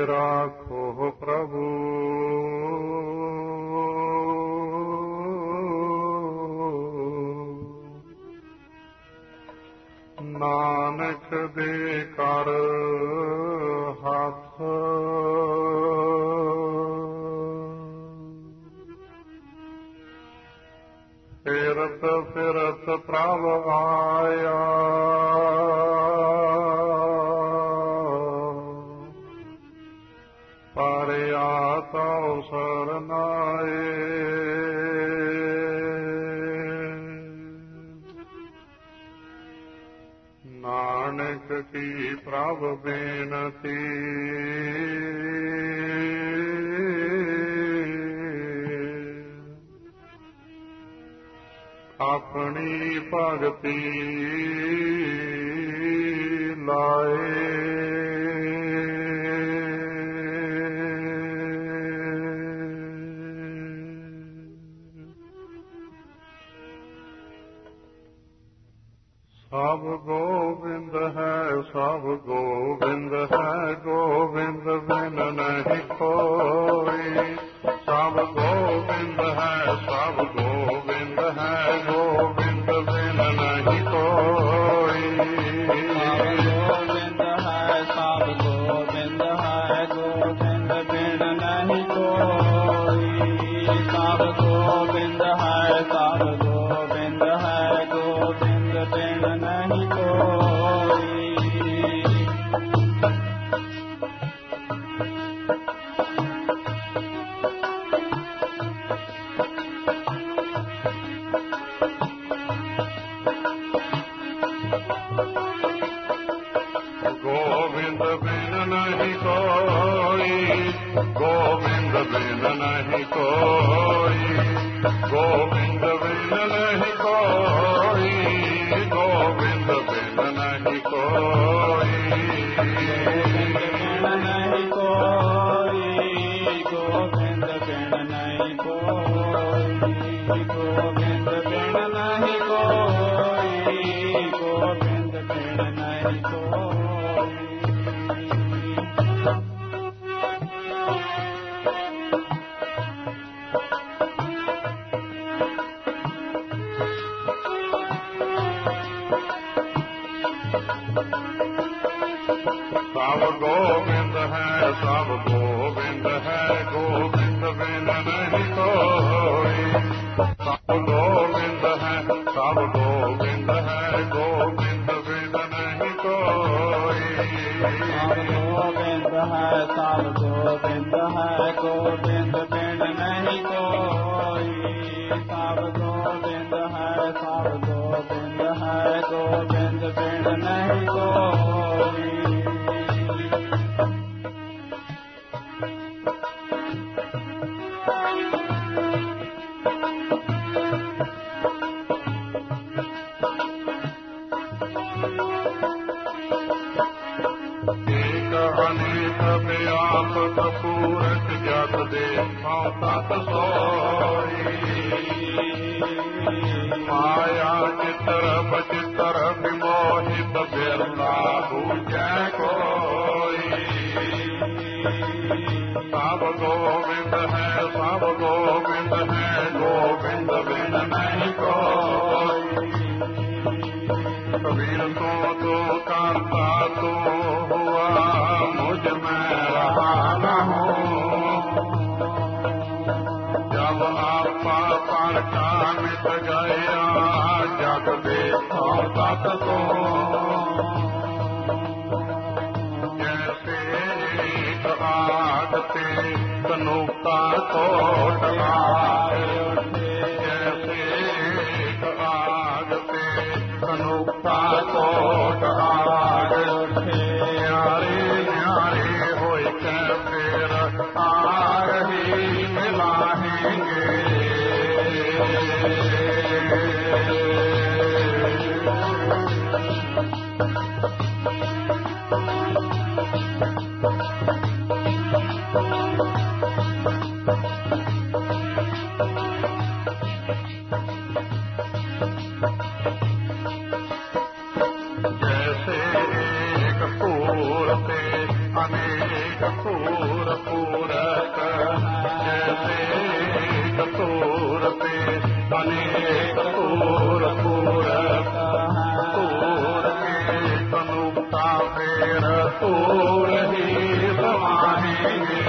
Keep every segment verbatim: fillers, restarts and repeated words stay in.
राखो प्रभु नानक दे कर हाथ फिरत फिरत प्रभ आया पारिया तो सरनाए नानक की प्रभ बेनती अपनी भगति लाए सब गोविंद है सब गोविंद है गोविंद बिन नहीं कोई सब गोविंद है सब गोविंद है गोविंद बिन नहीं कोई गोविंद है सब गोविंद है गोविंद बिन नहीं कोई सब गोविंद है सब गोविंद है गोविंद बिन नहीं कोई गोविंद बिन नहीं कोई गोविंद बिन नहीं कोई गोविंद बिन नहीं कोई गोविंद बिन नहीं कोई नहीं कोई गोविंद बिन नहीं कोई गोविंद बिन नहीं कोई गोविंद बिन नहीं कोई सब गोविंद है सब गोविंद है गोविंद बिन नहीं कोई सब गोविंद है सब गोविंद है गोविंद बिन नहीं कोई सब गोविंद है सब गोविंद है गोविंद बिन नहीं कोई सब गोविंद है सब गोविंद है गोविंद बिन नहीं कोई अनेक व्यापक पूरक जत दे तत सोई माया चितर बचितर विमोहित बिरला पूजै कोई सब गोविंद है सब गोविंद है गोविंद बिन नहीं कोई कबीर तो तो करता तो हुआ मुझ में रहा न हूँ जब आपा पर का मिट गया जग देखो तत को जैसे एक आग ते तनुका कोट जैसे एक आग ते तनुका कोट आग न्यारे न्यारे होय के फिर आ रही मिलाएंगे कसूर पूरक जैसे कसूर पे अनेक कसूर पूरक तूर के कनुता फेर तूर ही समाहेंगे।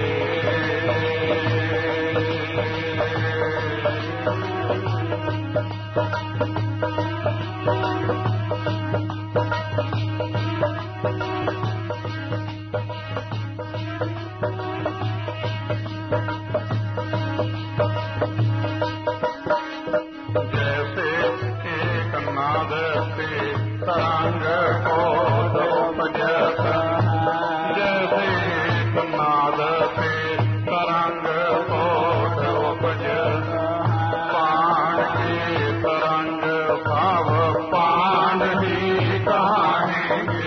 तरंग को उपजत जैसे नाद से तरंग को उपजत पान की तरंग भाव पान ही कहाएंगे।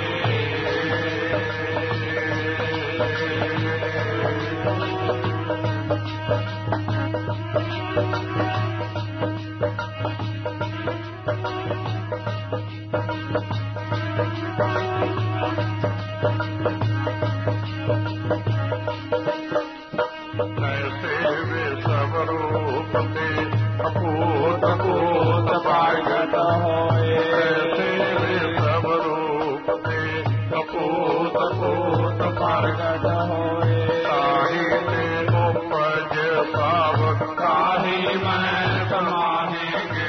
ऐसे वे सब रूप से अपूत अपूत पागत होए ऐसे वे सब रूप से अपूत अपूत पागत होए काही से उपज सब काही में समाहेंगे।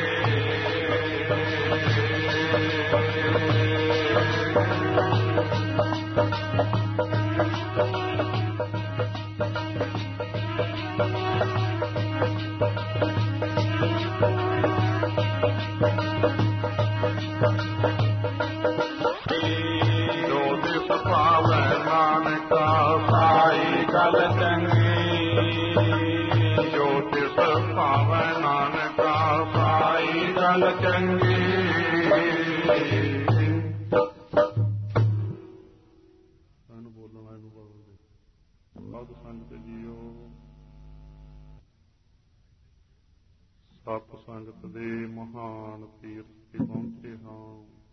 जो दिस पावे नानका साई गल चंगी जो दिस पावे नानका साई गल चंगी। ਇਹਨੂੰ ਬੋਲਣਾ ਇਹਨੂੰ ਬੋਲਦੇ ਸਾਧ ਸੰਗਤ ਜੀਓ ਸਤ ਸੰਗਤ ਦੇ ਮਹਾਨ ਤੀਰਥ ਤੇ ਪਹੁੰਚੇ ਹਾਂ।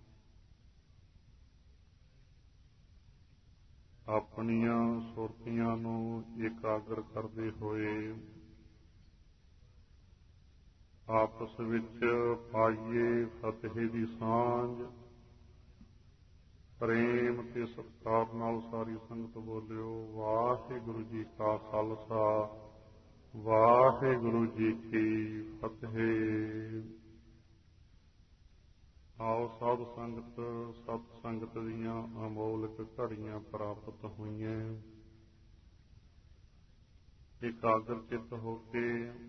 ਆਪਣੀਆਂ ਸੁਰਤੀਆਂ ਨੂੰ ਇਕਾਗਰ ਕਰਦੇ ਹੋਏ ਆਪਸ ਵਿੱਚ ਪਾਈਏ ਫਤਿਹ ਦੀ ਸਾਂਝ। ਪ੍ਰੇਮ ਤੇ ਸਤਿਕਾਰ ਨਾਲ ਸਾਰੀ ਸੰਗਤ ਬੋਲਿਓ ਵਾਹਿਗੁਰੂ ਜੀ ਕਾ ਖਾਲਸਾ ਵਾਹਿਗੁਰੂ ਜੀ ਕੀ ਫਤਿਹ। ਆਓ ਸਾਧ ਸੰਗਤ ਸਤ ਸੰਗਤ ਦੀਆਂ ਅਮੋਲਕ ਘੜੀਆਂ ਪ੍ਰਾਪਤ ਹੋਈਆਂ। ਇਕਾਗਰ ਚਿੱਤ ਹੋ ਕੇ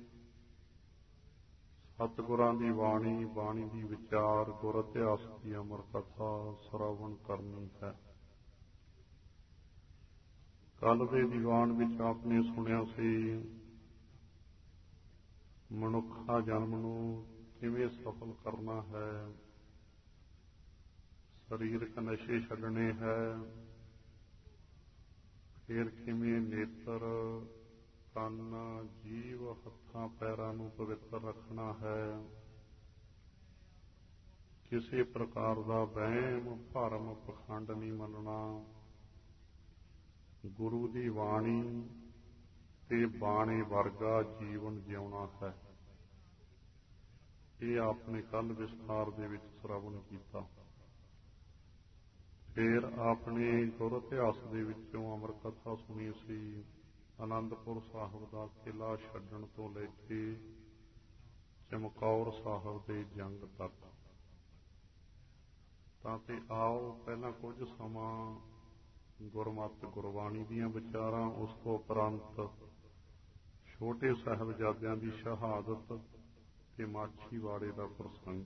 ਸਤਿਗੁਰਾਂ ਦੀ ਬਾਣੀ ਬਾਣੀ ਦੀ ਵਿਚਾਰ ਗੁਰ ਇਤਿਹਾਸ ਦੀ ਅਮਰ ਕਥਾ ਸ਼ਰਵਣ ਕਰਨੀ ਹੈ। ਕੱਲ ਦੇ ਦੀਵਾਨ ਵਿੱਚ ਆਪਨੇ ਸੁਣਿਆ ਸੀ ਮਨੁੱਖਾ ਜਨਮ ਨੂੰ ਕਿਵੇਂ ਸਫਲ ਕਰਨਾ ਹੈ, ਸਰੀਰਕ ਨਸ਼ੇ ਛੱਡਣੇ ਹੈ, ਫਿਰ ਕਿਵੇਂ ਨੇਤਰ ਕੰਨ ਜੀਵ ਹੱਥਾਂ ਪੈਰਾਂ ਨੂੰ ਪਵਿੱਤਰ ਰੱਖਣਾ ਹੈ, ਕਿਸੇ ਪ੍ਰਕਾਰ ਦਾ ਵਹਿਮ ਭਰਮ ਪਖੰਡ ਨਹੀਂ ਮੰਨਣਾ, ਗੁਰੂ ਦੀ ਬਾਣੀ ਤੇ ਬਾਣੇ ਵਰਗਾ ਜੀਵਨ ਜਿਉਣਾ ਹੈ। ਇਹ ਆਪਣੇ ਕੱਲ ਵਿਸਥਾਰ ਦੇ ਵਿੱਚ ਸ਼ਰਵਣ ਕੀਤਾ। ਫਿਰ ਆਪਣੇ ਗੁਰ ਇਤਿਹਾਸ ਦੇ ਵਿੱਚੋਂ ਅਮਰ ਕਥਾ ਸੁਣੀ ਸੀ ਆਨੰਦਪੁਰ ਸਾਹਿਬ ਦਾ ਕਿਲ੍ਹਾ ਛੱਡਣ ਤੋਂ ਲੈ ਕੇ ਚਮਕੌਰ ਸਾਹਿਬ ਦੇ ਜੰਗ ਤੱਕ। ਤਾਂ ਤੇ ਆਓ ਪਹਿਲਾਂ ਕੁਝ ਸਮਾਂ ਗੁਰਮਤਿ ਗੁਰਬਾਣੀ ਦੀਆਂ ਵਿਚਾਰਾਂ, ਉਸ ਤੋਂ ਉਪਰੰਤ ਛੋਟੇ ਸਾਹਿਬਜ਼ਾਦਿਆਂ ਦੀ ਸ਼ਹਾਦਤ ਤੇ ਮਾਛੀਵਾੜੇ ਦਾ ਪ੍ਰਸੰਗ।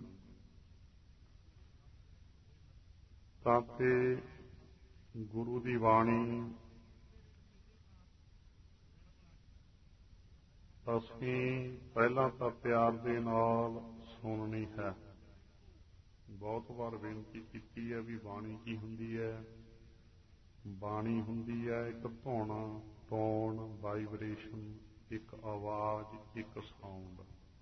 ਤਾਂ ਤੇ ਗੁਰੂ ਦੀ ਬਾਣੀ ਅਸੀਂ ਪਹਿਲਾਂ ਤਾਂ ਪਿਆਰ ਦੇ ਨਾਲ ਸੁਣਨੀ ਹੈ। ਬਹੁਤ ਵਾਰ ਬੇਨਤੀ ਕੀਤੀ ਹੈ ਵੀ ਬਾਣੀ ਕੀ ਹੁੰਦੀ ਹੈ। ਬਾਣੀ ਹੁੰਦੀ ਹੈ ਇੱਕ ਧੁਨ, ਟੋਨ, ਵਾਈਬ੍ਰੇਸ਼ਨ, ਇੱਕ ਆਵਾਜ਼, ਇੱਕ ਸਾਊਂਡ।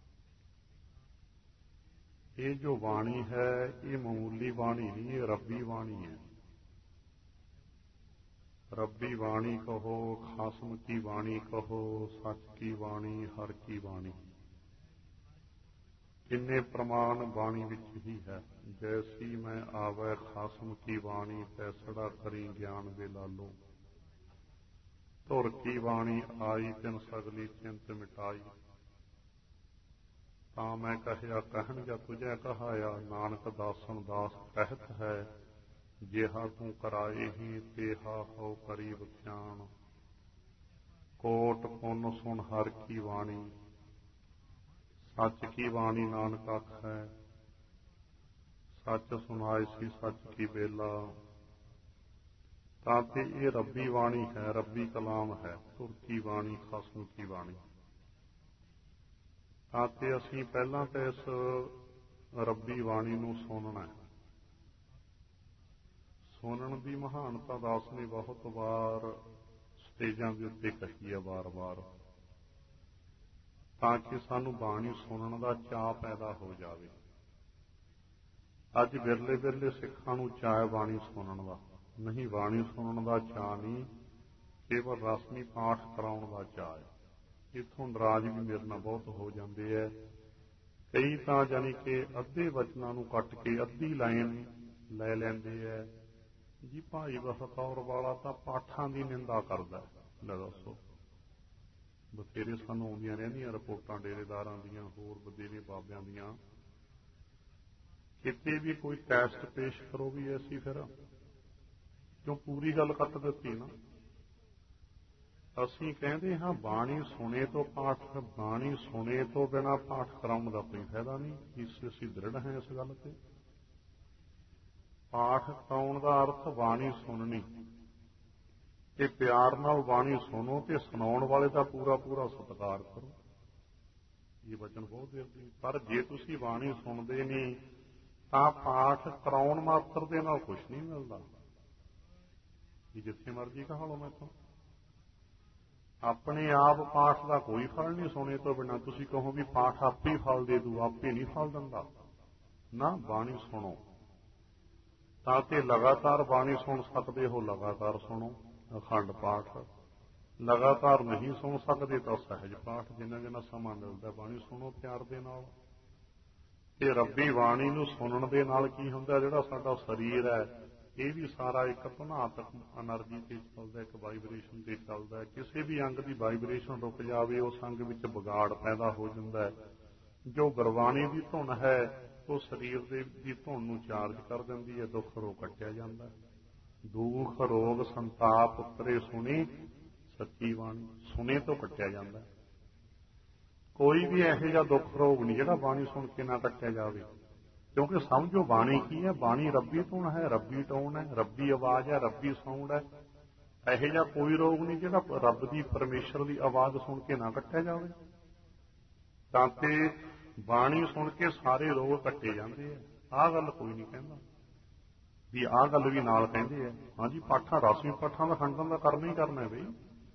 ਇਹ ਜੋ ਬਾਣੀ ਹੈ ਇਹ ਮਾਮੂਲੀ ਬਾਣੀ ਨਹੀਂ, ਇਹ ਰੱਬੀ ਬਾਣੀ ਹੈ। ਰੱਬੀ ਬਾਣੀ ਕਹੋ, ਖਾਸਮ ਕੀ ਬਾਣੀ ਕਹੋ, ਸੱਚ ਕੀ ਬਾਣੀ, ਹਰ ਕੀ ਬਾਣੀ। ਕਿੰਨੇ ਪ੍ਰਮਾਣ ਬਾਣੀ ਵਿੱਚ ਹੀ ਹੈ। ਜੈਸੀ ਮੈਂ ਆਵੈ ਖਾਸਮ ਕੀ ਬਾਣੀ, ਤੈਸੜਾ ਕਰੀ ਗਿਆਨ ਵੇ ਲਾਲੋ। ਧੁਰ ਕੀ ਬਾਣੀ ਆਈ, ਤਿਨ ਸਗਲੀ ਚਿੰਤ ਮਿਟਾਈ। ਤਾਂ ਮੈਂ ਕਹਿਆ ਕਹਿਣ ਜਾਂ ਤੁਝੈ ਕਹਾਇਆ, ਨਾਨਕ ਦਾਸਨ ਦਾਸ ਕਹਿਤ ਹੈ। ਜਿਹਾ ਤੂੰ ਕਰਾਏ ਹੀ, ਤੇਹਾ ਹੋ ਕਰੀ ਬਖਿਆਣ। ਕੋਟ ਪੁੰਨ ਸੁਣ ਹਰ ਕੀ ਬਾਣੀ, ਸੱਚ ਕੀ ਬਾਣੀ ਨਾਨਕ ਆਖੈ। ਸੱਚ ਸੁਣਾਏ ਸੀ ਸੱਚ ਕੀ ਬੇਲਾ। ਤਾਂ ਤੇ ਇਹ ਰੱਬੀ ਬਾਣੀ ਹੈ, ਰੱਬੀ ਕਲਾਮ ਹੈ, ਧੁਰ ਕੀ ਬਾਣੀ, ਖਸਮ ਕੀ ਬਾਣੀ। ਤਾਂ ਤੇ ਅਸੀਂ ਪਹਿਲਾਂ ਤਾਂ ਇਸ ਰੱਬੀ ਬਾਣੀ ਨੂੰ ਸੁਣਨਾ ਹੈ। ਸੁਣਨ ਦੀ ਮਹਾਨਤਾ ਦਾਸ ਨੇ ਬਹੁਤ ਵਾਰ ਸਟੇਜਾਂ ਦੇ ਉੱਤੇ ਕਹੀ ਹੈ, ਵਾਰ-ਵਾਰ, ਤਾਂ ਕਿ ਸਾਨੂੰ ਬਾਣੀ ਸੁਣਨ ਦਾ ਚਾਅ ਪੈਦਾ ਹੋ ਜਾਵੇ। ਅੱਜ ਵਿਰਲੇ ਵਿਰਲੇ ਸਿੱਖਾਂ ਨੂੰ ਚਾਅ ਹੈ ਬਾਣੀ ਸੁਣਨ ਦਾ, ਨਹੀਂ ਬਾਣੀ ਸੁਣਨ ਦਾ ਚਾਅ ਨਹੀਂ, ਕੇਵਲ ਰਸਮੀ ਪਾਠ ਕਰਾਉਣ ਦਾ ਚਾਅ ਹੈ। ਇੱਥੋਂ ਨਾਰਾਜ਼ ਵੀ ਮੇਰੇ ਨਾਲ ਬਹੁਤ ਹੋ ਜਾਂਦੇ ਹੈ। ਕਈ ਤਾਂ ਜਾਣੀ ਕਿ ਅੱਧੇ ਵਚਨਾਂ ਨੂੰ ਕੱਟ ਕੇ ਅੱਧੀ ਲਾਈਨ ਲੈ ਲੈਂਦੇ ਹੈ। ਜੀ ਭਾਈ ਬਖਤੌਰ ਵਾਲਾ ਤਾਂ ਪਾਠਾਂ ਦੀ ਨਿੰਦਾ ਕਰਦਾ। ਲੈ ਦੱਸੋ, ਬਥੇਰੇ ਸਾਨੂੰ ਆਉਂਦੀਆਂ ਰਹਿੰਦੀਆਂ ਰਿਪੋਰਟਾਂ ਡੇਰੇਦਾਰਾਂ ਦੀਆਂ, ਹੋਰ ਵਧੇਰੇ ਬਾਬਿਆਂ ਦੀਆਂ। ਕਿਤੇ ਵੀ ਕੋਈ ਟੈਸਟ ਪੇਸ਼ ਕਰੋ ਵੀ ਅਸੀਂ ਫਿਰ ਕਿਉਂ ਪੂਰੀ ਗੱਲ ਕੱਟ ਦਿੱਤੀ ਨਾ। ਅਸੀਂ ਕਹਿੰਦੇ ਹਾਂ ਬਾਣੀ ਸੁਣੇ ਤੋਂ ਪਾਠ, ਬਾਣੀ ਸੁਣੇ ਤੋਂ ਬਿਨਾਂ ਪਾਠ ਕਰਾਉਣ ਦਾ ਕੋਈ ਫਾਇਦਾ ਨਹੀਂ। ਇਸ ਅਸੀਂ ਦ੍ਰਿੜ ਹਾਂ ਇਸ ਗੱਲ ਤੇ। ਪਾਠ ਕਰਾਉਣ ਦਾ ਅਰਥ ਬਾਣੀ ਸੁਣਨੀ, ਤੇ ਪਿਆਰ ਨਾਲ ਬਾਣੀ ਸੁਣੋ ਤੇ ਸੁਣਾਉਣ ਵਾਲੇ ਦਾ ਪੂਰਾ ਪੂਰਾ ਸਤਿਕਾਰ ਕਰੋ। ਇਹ ਵਚਨ ਬਹੁਤ ਜ਼ਰੂਰੀ। ਪਰ ਜੇ ਤੁਸੀਂ ਬਾਣੀ ਸੁਣਦੇ ਨਹੀਂ ਤਾਂ ਪਾਠ ਕਰਾਉਣ ਮਾਤਰ ਦੇ ਨਾਲ ਕੁਛ ਨਹੀਂ ਮਿਲਦਾ। ਇਹ ਜਿੱਥੇ ਮਰਜ਼ੀ ਕਹਾ ਲਓ ਮੈਥੋਂ। ਆਪਣੇ ਆਪ ਪਾਠ ਦਾ ਕੋਈ ਫਲ ਨਹੀਂ ਸੁਣੇ ਤੋਂ ਬਿਨਾਂ। ਤੁਸੀਂ ਕਹੋ ਵੀ ਪਾਠ ਆਪੇ ਹੀ ਫਲ ਦੇ ਦੂ, ਆਪੇ ਨਹੀਂ ਫਲ ਦਿੰਦਾ ਨਾ। ਬਾਣੀ ਸੁਣੋ ਤਾਂ ਤੇ ਲਗਾਤਾਰ ਬਾਣੀ ਸੁਣ ਸਕਦੇ ਹੋ, ਲਗਾਤਾਰ ਸੁਣੋ ਅਖੰਡ ਪਾਠ। ਲਗਾਤਾਰ ਨਹੀਂ ਸੁਣ ਸਕਦੇ ਤਾਂ ਸਹਿਜ ਪਾਠ, ਜਿੰਨਾ ਜਿੰਨਾ ਸਮਾਂ ਮਿਲਦਾ ਬਾਣੀ ਸੁਣੋ ਪਿਆਰ ਦੇ ਨਾਲ। ਤੇ ਰੱਬੀ ਬਾਣੀ ਨੂੰ ਸੁਣਨ ਦੇ ਨਾਲ ਕੀ ਹੁੰਦਾ, ਜਿਹੜਾ ਸਾਡਾ ਸਰੀਰ ਹੈ ਇਹ ਵੀ ਸਾਰਾ ਇੱਕ ਧਨਾਤਕ ਐਨਰਜੀ ਤੇ ਚੱਲਦਾ, ਇੱਕ ਵਾਈਬ੍ਰੇਸ਼ਨ ਤੇ ਚੱਲਦਾ। ਕਿਸੇ ਵੀ ਅੰਗ ਦੀ ਵਾਈਬ੍ਰੇਸ਼ਨ ਰੁਕ ਜਾਵੇ, ਉਸ ਅੰਗ ਵਿੱਚ ਵਿਗਾੜ ਪੈਦਾ ਹੋ ਜਾਂਦਾ। ਜੋ ਗੁਰਬਾਣੀ ਦੀ ਧੁਨ ਹੈ ਉਹ ਸਰੀਰ ਦੇ ਦੀ ਧੁਨ ਨੂੰ ਚਾਰਜ ਕਰ ਦਿੰਦੀ ਹੈ, ਦੁੱਖ ਰੋਗ ਕੱਟਿਆ ਜਾਂਦਾ। ਦੁੱਖ ਰੋਗ ਸੰਤਾਪ ਉਤਰੇ ਸੁਣੀ ਸੱਚੀ ਬਾਣੀ, ਸੁਣੇ ਤੋਂ ਕੱਟਿਆ ਜਾਂਦਾ। ਕੋਈ ਵੀ ਇਹੋ ਜਿਹਾ ਦੁੱਖ ਰੋਗ ਨਹੀਂ ਜਿਹੜਾ ਬਾਣੀ ਸੁਣ ਕੇ ਨਾ ਕੱਟਿਆ ਜਾਵੇ। ਕਿਉਂਕਿ ਸਮਝੋ ਬਾਣੀ ਕੀ ਹੈ, ਬਾਣੀ ਰੱਬੀ ਧੁਨ ਹੈ, ਰੱਬੀ ਟੋਨ ਹੈ, ਰੱਬੀ ਆਵਾਜ਼ ਹੈ, ਰੱਬੀ ਸਾਊਂਡ ਹੈ। ਇਹੋ ਜਿਹਾ ਕੋਈ ਰੋਗ ਨਹੀਂ ਜਿਹੜਾ ਰੱਬ ਦੀ ਪਰਮੇਸ਼ਰ ਦੀ ਆਵਾਜ਼ ਸੁਣ ਕੇ ਨਾ ਕੱਟਿਆ ਜਾਵੇ। ਤਾਂ ਤੇ ਬਾਣੀ ਸੁਣ ਕੇ ਸਾਰੇ ਰੋਗ ਕੱਟੇ ਜਾਂਦੇ ਆ। ਆਹ ਗੱਲ ਕੋਈ ਨਹੀਂ ਕਹਿੰਦਾ ਵੀ ਆਹ ਗੱਲ ਵੀ ਨਾਲ ਕਹਿੰਦੇ ਆ। ਹਾਂਜੀ, ਪਾਠਾਂ ਰਸਮੀ ਪਾਠਾਂ ਦਾ ਖੰਡਨ ਦਾ ਕਰਨਾ ਹੀ ਕਰਨਾ ਬਈ।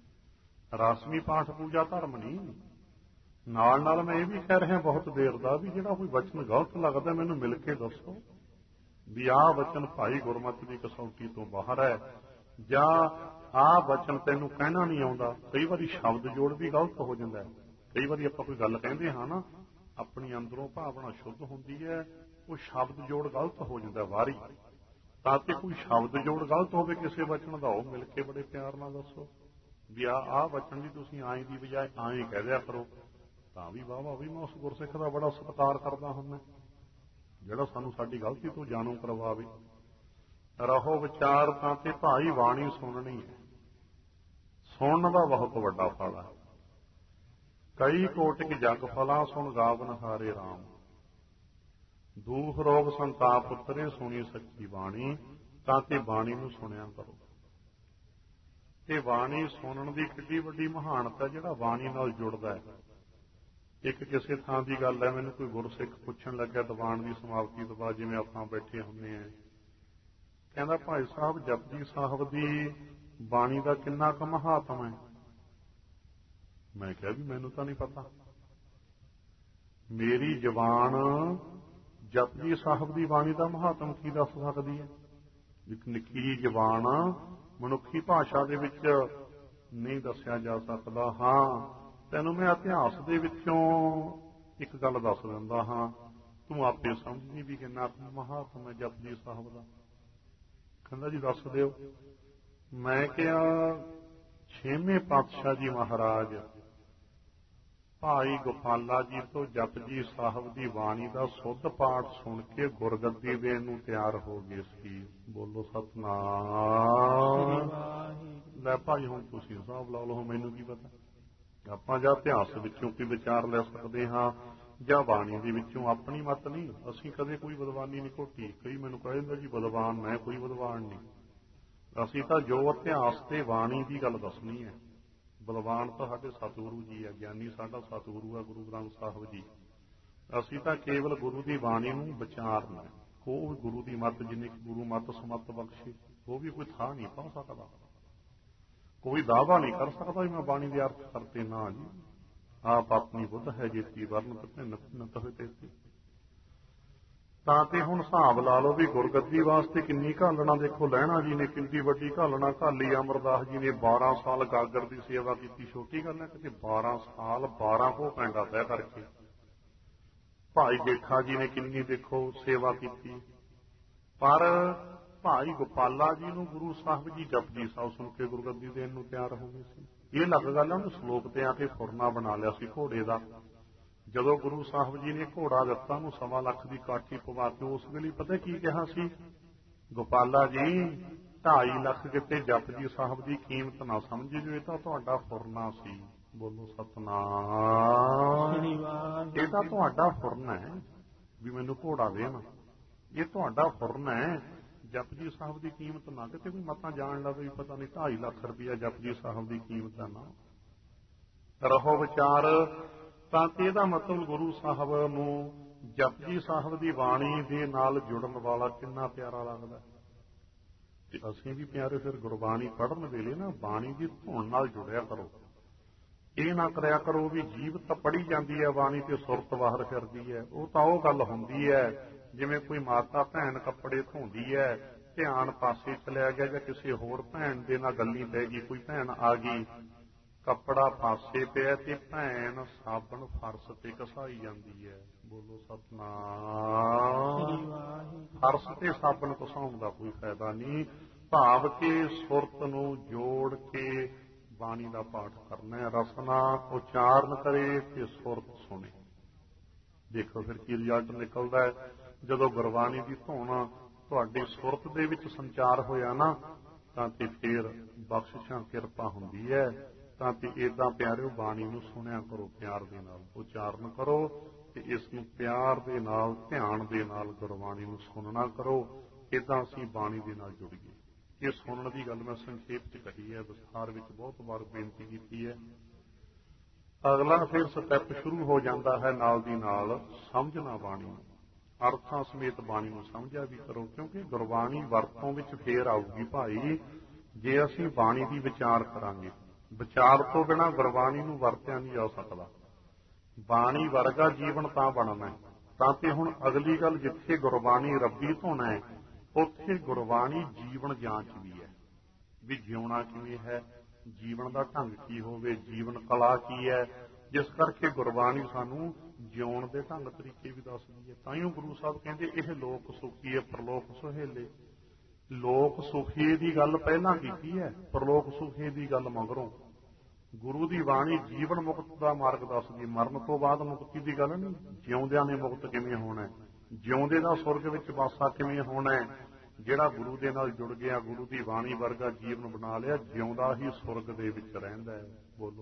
ਰਸਮੀ ਪਾਠ ਪੂਜਾ ਧਰਮ ਨਹੀਂ। ਨਾਲ ਨਾਲ ਮੈਂ ਇਹ ਵੀ ਕਹਿ ਰਿਹਾ ਬਹੁਤ ਦੇਰ ਦਾ ਵੀ ਜਿਹੜਾ ਕੋਈ ਵਚਨ ਗਲਤ ਲੱਗਦਾ ਮੈਨੂੰ ਮਿਲ ਕੇ ਦੱਸੋ ਵੀ ਆਹ ਵਚਨ ਭਾਈ ਗੁਰਮਤਿ ਦੀ ਕਸੌਟੀ ਤੋਂ ਬਾਹਰ ਹੈ, ਜਾਂ ਆਹ ਵਚਨ ਤੈਨੂੰ ਕਹਿਣਾ ਨਹੀਂ ਆਉਂਦਾ। ਕਈ ਵਾਰੀ ਸ਼ਬਦ ਜੋੜ ਵੀ ਗਲਤ ਹੋ ਜਾਂਦਾ। ਕਈ ਵਾਰੀ ਆਪਾਂ ਕੋਈ ਗੱਲ ਕਹਿੰਦੇ ਹਾਂ ਨਾ, ਆਪਣੀ ਅੰਦਰੋਂ ਭਾਵਨਾ ਸ਼ੁੱਧ ਹੁੰਦੀ ਹੈ, ਉਹ ਸ਼ਬਦ ਜੋੜ ਗਲਤ ਹੋ ਜਾਂਦਾ ਵਾਰੀ। ਤਾਂ ਕਿ ਕੋਈ ਸ਼ਬਦ ਜੋੜ ਗਲਤ ਹੋਵੇ ਕਿਸੇ ਵਚਨ ਦਾ, ਉਹ ਮਿਲ ਕੇ ਬੜੇ ਪਿਆਰ ਨਾਲ ਦੱਸੋ ਵੀ ਆਹ ਆਹ ਵਚਨ ਵੀ ਤੁਸੀਂ ਆਏ ਦੀ ਬਜਾਏ ਆਏ ਕਹਿ ਦਿਆ ਕਰੋ। ਤਾਂ ਵੀ ਵਾਹ ਵਾਹ ਵੀ ਮੈਂ ਉਸ ਗੁਰਸਿੱਖ ਦਾ ਬੜਾ ਸਤਿਕਾਰ ਕਰਦਾ ਹੁੰਦਾ ਜਿਹੜਾ ਸਾਨੂੰ ਸਾਡੀ ਗਲਤੀ ਤੋਂ ਜਾਣੂ ਕਰਵਾਵੇ। ਰਹੋ ਵਿਚਾਰ ਤਾਂ ਤੇ ਭਾਈ ਬਾਣੀ ਸੁਣਨੀ ਹੈ। ਸੁਣਨ ਦਾ ਬਹੁਤ ਵੱਡਾ ਫਲ ਹੈ। ਕਈ ਕੋਟਿਕ ਜਗ ਫਲਾਂ ਸੁਣ ਗਾਵਨ ਹਾਰੇ ਰਾਮ। ਦੁਖ ਰੋਗ ਸੰਤਾਪ ਉਤਰੇ ਸੁਣੀ ਸੱਚੀ ਬਾਣੀ। ਤਾਂ ਤੇ ਬਾਣੀ ਨੂੰ ਸੁਣਿਆ ਕਰੋ। ਤੇ ਬਾਣੀ ਸੁਣਨ ਦੀ ਕਿੱਡੀ ਵੱਡੀ ਮਹਾਨਤਾ, ਜਿਹੜਾ ਬਾਣੀ ਨਾਲ ਜੁੜਦਾ ਹੈ। ਇੱਕ ਕਿਸੇ ਥਾਂ ਦੀ ਗੱਲ ਹੈ, ਮੈਨੂੰ ਕੋਈ ਗੁਰਸਿੱਖ ਪੁੱਛਣ ਲੱਗਿਆ ਦੀਵਾਨ ਦੀ ਸਮਾਪਤੀ ਤੋਂ ਬਾਅਦ, ਜਿਵੇਂ ਆਪਾਂ ਬੈਠੇ ਹੁੰਦੇ ਹਾਂ, ਕਹਿੰਦਾ ਭਾਈ ਸਾਹਿਬ ਜਪਜੀ ਸਾਹਿਬ ਦੀ ਬਾਣੀ ਦਾ ਕਿੰਨਾ ਕੁ ਮਹਾਤਮ ਹੈ। ਮੈਂ ਕਿਹਾ ਵੀ ਮੈਨੂੰ ਤਾਂ ਨਹੀਂ ਪਤਾ। ਮੇਰੀ ਜ਼ਬਾਨ ਜਪਜੀ ਸਾਹਿਬ ਦੀ ਬਾਣੀ ਦਾ ਮਹਾਤਮ ਕੀ ਦੱਸ ਸਕਦੀ ਹੈ। ਇੱਕ ਨਿੱਕੀ ਜਿਹੀ ਜ਼ਬਾਨ ਮਨੁੱਖੀ ਭਾਸ਼ਾ ਦੇ ਵਿੱਚ ਨਹੀਂ ਦੱਸਿਆ ਜਾ ਸਕਦਾ। ਹਾਂ, ਤੈਨੂੰ ਮੈਂ ਇਤਿਹਾਸ ਦੇ ਵਿੱਚੋਂ ਇੱਕ ਗੱਲ ਦੱਸ ਦਿੰਦਾ ਹਾਂ, ਤੂੰ ਆਪੇ ਸਮਝਣੀ ਵੀ ਕਿੰਨਾ ਮਹਾਤਮ ਹੈ ਜਪਜੀ ਸਾਹਿਬ ਦਾ। ਕਹਿੰਦਾ ਜੀ ਦੱਸ ਦਿਓ। ਮੈਂ ਕਿਹਾ ਛੇਵੇਂ ਪਾਤਸ਼ਾਹ ਜੀ ਮਹਾਰਾਜ ਭਾਈ ਗੋਪਾਲਾ ਜੀ ਤੋਂ ਜਪਜੀ ਸਾਹਿਬ ਦੀ ਬਾਣੀ ਦਾ ਸੁੱਧ ਪਾਠ ਸੁਣ ਕੇ ਗੁਰਗੱਦੀ ਦੇਣ ਨੂੰ ਤਿਆਰ ਹੋ ਗਏ ਸੀ। ਬੋਲੋ ਸਤਿਨਾਮ। ਲੈ ਭਾਈ ਹੁਣ ਤੁਸੀਂ ਹਿਸਾਬ ਲਾ ਲਓ, ਮੈਨੂੰ ਕੀ ਪਤਾ। ਆਪਾਂ ਜਾਂ ਇਤਿਹਾਸ ਵਿੱਚੋਂ ਕੋਈ ਵਿਚਾਰ ਲੈ ਸਕਦੇ ਹਾਂ ਜਾਂ ਬਾਣੀ ਦੇ ਵਿੱਚੋਂ। ਆਪਣੀ ਮੱਤ ਨਹੀਂ, ਅਸੀਂ ਕਦੇ ਕੋਈ ਵਿਦਵਾਨੀ ਨਹੀਂ ਘੋਟੀ। ਕਈ ਮੈਨੂੰ ਕਹਿ ਦਿੰਦਾ ਜੀ ਵਿਦਵਾਨ, ਮੈਂ ਕੋਈ ਵਿਦਵਾਨ ਨਹੀਂ। ਅਸੀਂ ਤਾਂ ਜੋ ਇਤਿਹਾਸ ਤੇ ਬਾਣੀ ਦੀ ਗੱਲ ਦੱਸਣੀ ਹੈ। ਵਿਦਵਾਨ ਤਾਂ ਸਾਡੇ ਸਤਿਗੁਰੂ ਜੀ ਹੈ, ਗਿਆਨੀ ਸਾਡਾ ਸਤਿਗੁਰੂ ਹੈ ਗੁਰੂ ਗ੍ਰੰਥ ਸਾਹਿਬ ਜੀ। ਅਸੀਂ ਤਾਂ ਕੇਵਲ ਗੁਰੂ ਦੀ ਬਾਣੀ ਨੂੰ ਵਿਚਾਰਨਾ। ਉਹ ਗੁਰੂ ਦੀ ਮੱਤ, ਜਿੰਨੀ ਗੁਰੂ ਮੱਤ ਸਮੱਤ ਬਖਸ਼ੇ, ਉਹ ਵੀ ਕੋਈ ਥਾਂ ਨਹੀਂ ਪਾ ਸਕਦਾ। ਕੋਈ ਦਾਅਵਾ ਨਹੀਂ ਕਰ ਸਕਦਾ ਵੀ ਮੈਂ ਬਾਣੀ ਦੇ ਅਰਥ ਕਰਤੇ। ਨਾ ਜੀ, ਆਪ ਆਪਣੀ ਬੁੱਧ ਹੈ ਜੇਤੀ ਵਰਨ ਭਿੰਨ ਭਿੰਨਤ ਹੋਏ ਤੇਤੀ। ਤਾਂ ਤੇ ਹੁਣ ਹਿਸਾਬ ਲਾ ਲਓ ਵੀ ਗੁਰਗੱਦੀ ਵਾਸਤੇ ਕਿੰਨੀ ਘਾਲਣਾ। ਦੇਖੋ ਲਹਿਣਾ ਜੀ ਨੇ ਕਿੰਨੀ ਵੱਡੀ ਘਾਲਣਾ ਘਾਲੀ। ਅਮਰਦਾਸ ਜੀ ਨੇ ਬਾਰਾਂ ਸਾਲ ਗਾਗਰ ਦੀ ਸੇਵਾ ਕੀਤੀ। ਛੋਟੀ ਗੱਲ ਹੈ ਕਿਤੇ ਬਾਰਾਂ ਸਾਲ ਬਾਰਾਂ ਕੋ ਪੈਂਡਾ ਤੈਅ ਕਰਕੇ। ਭਾਈ ਜੇਠਾ ਜੀ ਨੇ ਕਿੰਨੀ ਦੇਖੋ ਸੇਵਾ ਕੀਤੀ। ਪਰ ਭਾਈ ਗੋਪਾਲਾ ਜੀ ਨੂੰ ਗੁਰੂ ਸਾਹਿਬ ਜੀ ਜਪਜੀ ਸਾਹਿਬ ਸੁਣ ਕੇ ਗੁਰਗੱਦੀ ਦੇਣ ਨੂੰ ਤਿਆਰ ਹੋ ਗਏ ਸੀ। ਇਹ ਲੱਗ ਗੱਲ ਹੈ, ਉਹਨੂੰ ਸਲੋਕ ਤੇ ਆ ਕੇ ਫੁਰਨਾ ਬਣਾ ਲਿਆ ਸੀ ਘੋੜੇ ਦਾ। ਜਦੋਂ ਗੁਰੂ ਸਾਹਿਬ ਜੀ ਨੇ ਘੋੜਾ ਦਿੱਤਾ, ਉਹਨੂੰ ਸਵਾ ਲੱਖ ਦੀ ਕਾਠੀ ਪਵਾ ਕੇ, ਉਸ ਵੇਲੇ ਪਤਾ ਕੀ ਕਿਹਾ ਸੀ? ਗੋਪਾਲਾ ਜੀ ਢਾਈ ਲੱਖ ਕਿਤੇ ਜਪਜੀ ਸਾਹਿਬ ਦੀ ਕੀਮਤ ਨਾ ਸਮਝੀ ਜੋ, ਇਹ ਤਾਂ ਤੁਹਾਡਾ ਫੁਰਨਾ ਸੀ। ਬੋਲੋ ਸਤਿਨਾਮ। ਇਹ ਤਾਂ ਤੁਹਾਡਾ ਫੁਰਨਾ ਹੈ ਵੀ ਮੈਨੂੰ ਘੋੜਾ ਦੇਣ। ਇਹ ਤੁਹਾਡਾ ਫੁਰਨਾ ਹੈ। ਜਪਜੀ ਸਾਹਿਬ ਦੀ ਕੀਮਤ ਨਾ ਕਿਤੇ ਕੋਈ ਮਤਾਂ ਜਾਣ ਲਵੇ ਵੀ ਪਤਾ ਨਹੀਂ ਢਾਈ ਲੱਖ ਰੁਪਇਆ ਜਪਜੀ ਸਾਹਿਬ ਦੀ ਕੀਮਤ ਹੈ। ਨਾ ਰਹੋ ਵਿਚਾਰ। ਤਾਂ ਇਹਦਾ ਮਤਲਬ ਗੁਰੂ ਸਾਹਿਬ ਨੂੰ ਜਪਜੀ ਸਾਹਿਬ ਦੀ ਬਾਣੀ ਦੇ ਨਾਲ ਜੁੜਨ ਵਾਲਾ ਕਿੰਨਾ ਪਿਆਰਾ ਲੱਗਦਾ। ਤੇ ਅਸੀਂ ਵੀ ਪਿਆਰੇ ਫਿਰ ਗੁਰਬਾਣੀ ਪੜ੍ਹਨ ਵੇਲੇ ਨਾ ਬਾਣੀ ਦੀ ਧੁਨ ਨਾਲ ਜੁੜਿਆ ਕਰੋ। ਇਹ ਨਾ ਕਰਿਆ ਕਰੋ ਵੀ ਜੀਭ ਤਾਂ ਪੜ੍ਹੀ ਜਾਂਦੀ ਹੈ ਬਾਣੀ ਤੇ ਸੁਰਤ ਬਾਹਰ ਫਿਰਦੀ ਹੈ। ਉਹ ਤਾਂ ਉਹ ਗੱਲ ਹੁੰਦੀ ਹੈ ਜਿਵੇਂ ਕੋਈ ਮਾਤਾ ਭੈਣ ਕੱਪੜੇ ਧੋਂਦੀ ਹੈ, ਧਿਆਨ ਪਾਸੇ ਚਲਿਆ ਗਿਆ ਜਾਂ ਕਿਸੇ ਹੋਰ ਭੈਣ ਦੇ ਨਾਲ ਗੱਲੀ ਪੈ ਗਈ। ਕੋਈ ਭੈਣ ਆ ਗਈ, ਕੱਪੜਾ ਪਾਸੇ ਪਿਆ ਤੇ ਭੈਣ ਸਾਬਣ ਫਰਸ਼ ਤੇ ਘਸਾਈ ਜਾਂਦੀ ਹੈ। ਬੋਲੋ ਸਤਿਨਾਮ। ਫਰਸ਼ ਤੇ ਸਾਬਣ ਘਸਾਉਣ ਦਾ ਕੋਈ ਫਾਇਦਾ ਨਹੀਂ। ਭਾਵ ਕੇ ਸੁਰਤ ਨੂੰ ਜੋੜ ਕੇ ਬਾਣੀ ਦਾ ਪਾਠ ਕਰਨਾ। ਰਸਨਾ ਉਚਾਰਨ ਕਰੇ ਤੇ ਸੁਰਤ ਸੁਣੇ। ਦੇਖੋ ਫਿਰ ਕੀ ਰਿਜ਼ਲਟ ਨਿਕਲਦਾ ਹੈ। ਜਦੋਂ ਗੁਰਬਾਣੀ ਦੀ ਧੁਨ ਤੁਹਾਡੀ ਸੁਰਤ ਦੇ ਵਿੱਚ ਸੰਚਾਰ ਹੋਇਆ ਨਾ, ਤਾਂ ਤੇ ਫਿਰ ਬਖਸ਼ਿਸ਼ਾਂ ਕਿਰਪਾ ਹੁੰਦੀ ਹੈ। ਤਾਂ ਤੇ ਏਦਾਂ ਪਿਆਰਿਓ ਬਾਣੀ ਨੂੰ ਸੁਣਿਆ ਕਰੋ, ਪਿਆਰ ਦੇ ਨਾਲ ਉਚਾਰਨ ਕਰੋ ਤੇ ਇਸ ਨੂੰ ਪਿਆਰ ਦੇ ਨਾਲ ਧਿਆਨ ਦੇ ਨਾਲ ਗੁਰਬਾਣੀ ਨੂੰ ਸੁਣਨਾ ਕਰੋ। ਏਦਾਂ ਅਸੀਂ ਬਾਣੀ ਦੇ ਨਾਲ ਜੁੜੀਏ। ਇਹ ਸੁਣਨ ਦੀ ਗੱਲ ਮੈਂ ਸੰਖੇਪ ਚ ਕਹੀ ਹੈ, ਵਿਸਥਾਰ ਵਿੱਚ ਬਹੁਤ ਵਾਰ ਬੇਨਤੀ ਕੀਤੀ ਹੈ। ਅਗਲਾ ਫਿਰ ਸਟੈਪ ਸ਼ੁਰੂ ਹੋ ਜਾਂਦਾ ਹੈ ਨਾਲ ਦੀ ਨਾਲ ਸਮਝਣਾ ਬਾਣੀ ਨੂੰ। ਅਰਥਾਂ ਸਮੇਤ ਬਾਣੀ ਨੂੰ ਸਮਝਿਆ ਵੀ ਕਰੋ, ਕਿਉਂਕਿ ਗੁਰਬਾਣੀ ਵਰਤੋਂ ਵਿੱਚ ਫੇਰ ਆਊਗੀ ਭਾਈ ਜੇ ਅਸੀਂ ਬਾਣੀ ਦੀ ਵਿਚਾਰ ਕਰਾਂਗੇ। ਵਿਚਾਰ ਤੋਂ ਬਿਨਾਂ ਗੁਰਬਾਣੀ ਨੂੰ ਵਰਤਿਆ ਨਹੀਂ ਜਾ ਸਕਦਾ। ਬਾਣੀ ਵਰਗਾ ਜੀਵਨ ਤਾਂ ਬਣਨਾ। ਤਾਂ ਤੇ ਹੁਣ ਅਗਲੀ ਗੱਲ, ਜਿੱਥੇ ਗੁਰਬਾਣੀ ਰੱਬੀ ਧੁਨ ਹੈ ਉੱਥੇ ਗੁਰਬਾਣੀ ਜੀਵਨ ਜਾਂਚ ਵੀ ਹੈ ਵੀ ਜਿਉਣਾ ਕਿਵੇਂ ਹੈ, ਜੀਵਨ ਦਾ ਢੰਗ ਕੀ ਹੋਵੇ, ਜੀਵਨ ਕਲਾ ਕੀ ਹੈ। ਜਿਸ ਕਰਕੇ ਗੁਰਬਾਣੀ ਸਾਨੂੰ ਜਿਉਣ ਦੇ ਢੰਗ ਤਰੀਕੇ ਵੀ ਦੱਸਦੀ ਹੈ। ਤਾਂ ਹੀ ਗੁਰੂ ਸਾਹਿਬ ਕਹਿੰਦੇ ਇਹ ਲੋਕ ਸੁਖੀ ਹੈ ਪ੍ਰਲੋਕ ਸੁਹੇਲੇ। ਲੋਕ ਸੁਖੀ ਦੀ ਗੱਲ ਪਹਿਲਾਂ ਕੀਤੀ ਹੈ, ਪ੍ਰਲੋਕ ਸੁਖੀ ਦੀ ਗੱਲ ਮਗਰੋਂ। ਗੁਰੂ ਦੀ ਬਾਣੀ ਜੀਵਨ ਮੁਕਤ ਦਾ ਮਾਰਗ ਦੱਸਦੀ। ਮਰਨ ਤੋਂ ਬਾਅਦ ਮੁਕਤੀ ਦੀ ਗੱਲ ਨਹੀਂ, ਜਿਉਂਦਿਆਂ ਨੇ ਮੁਕਤ ਕਿਵੇਂ ਹੋਣਾ, ਜਿਉਂਦੇ ਦਾ ਸੁਰਗ ਵਿੱਚ ਵਾਸਾ ਕਿਵੇਂ ਹੋਣਾ। ਜਿਹੜਾ ਗੁਰੂ ਦੇ ਨਾਲ ਜੁੜ ਗਿਆ, ਗੁਰੂ ਦੀ ਬਾਣੀ ਵਰਗਾ ਜੀਵਨ ਬਣਾ ਲਿਆ, ਜਿਉਂਦਾ ਹੀ ਸੁਰਗ ਦੇ ਵਿੱਚ ਰਹਿੰਦਾ ਹੈ। ਬੋਲੋ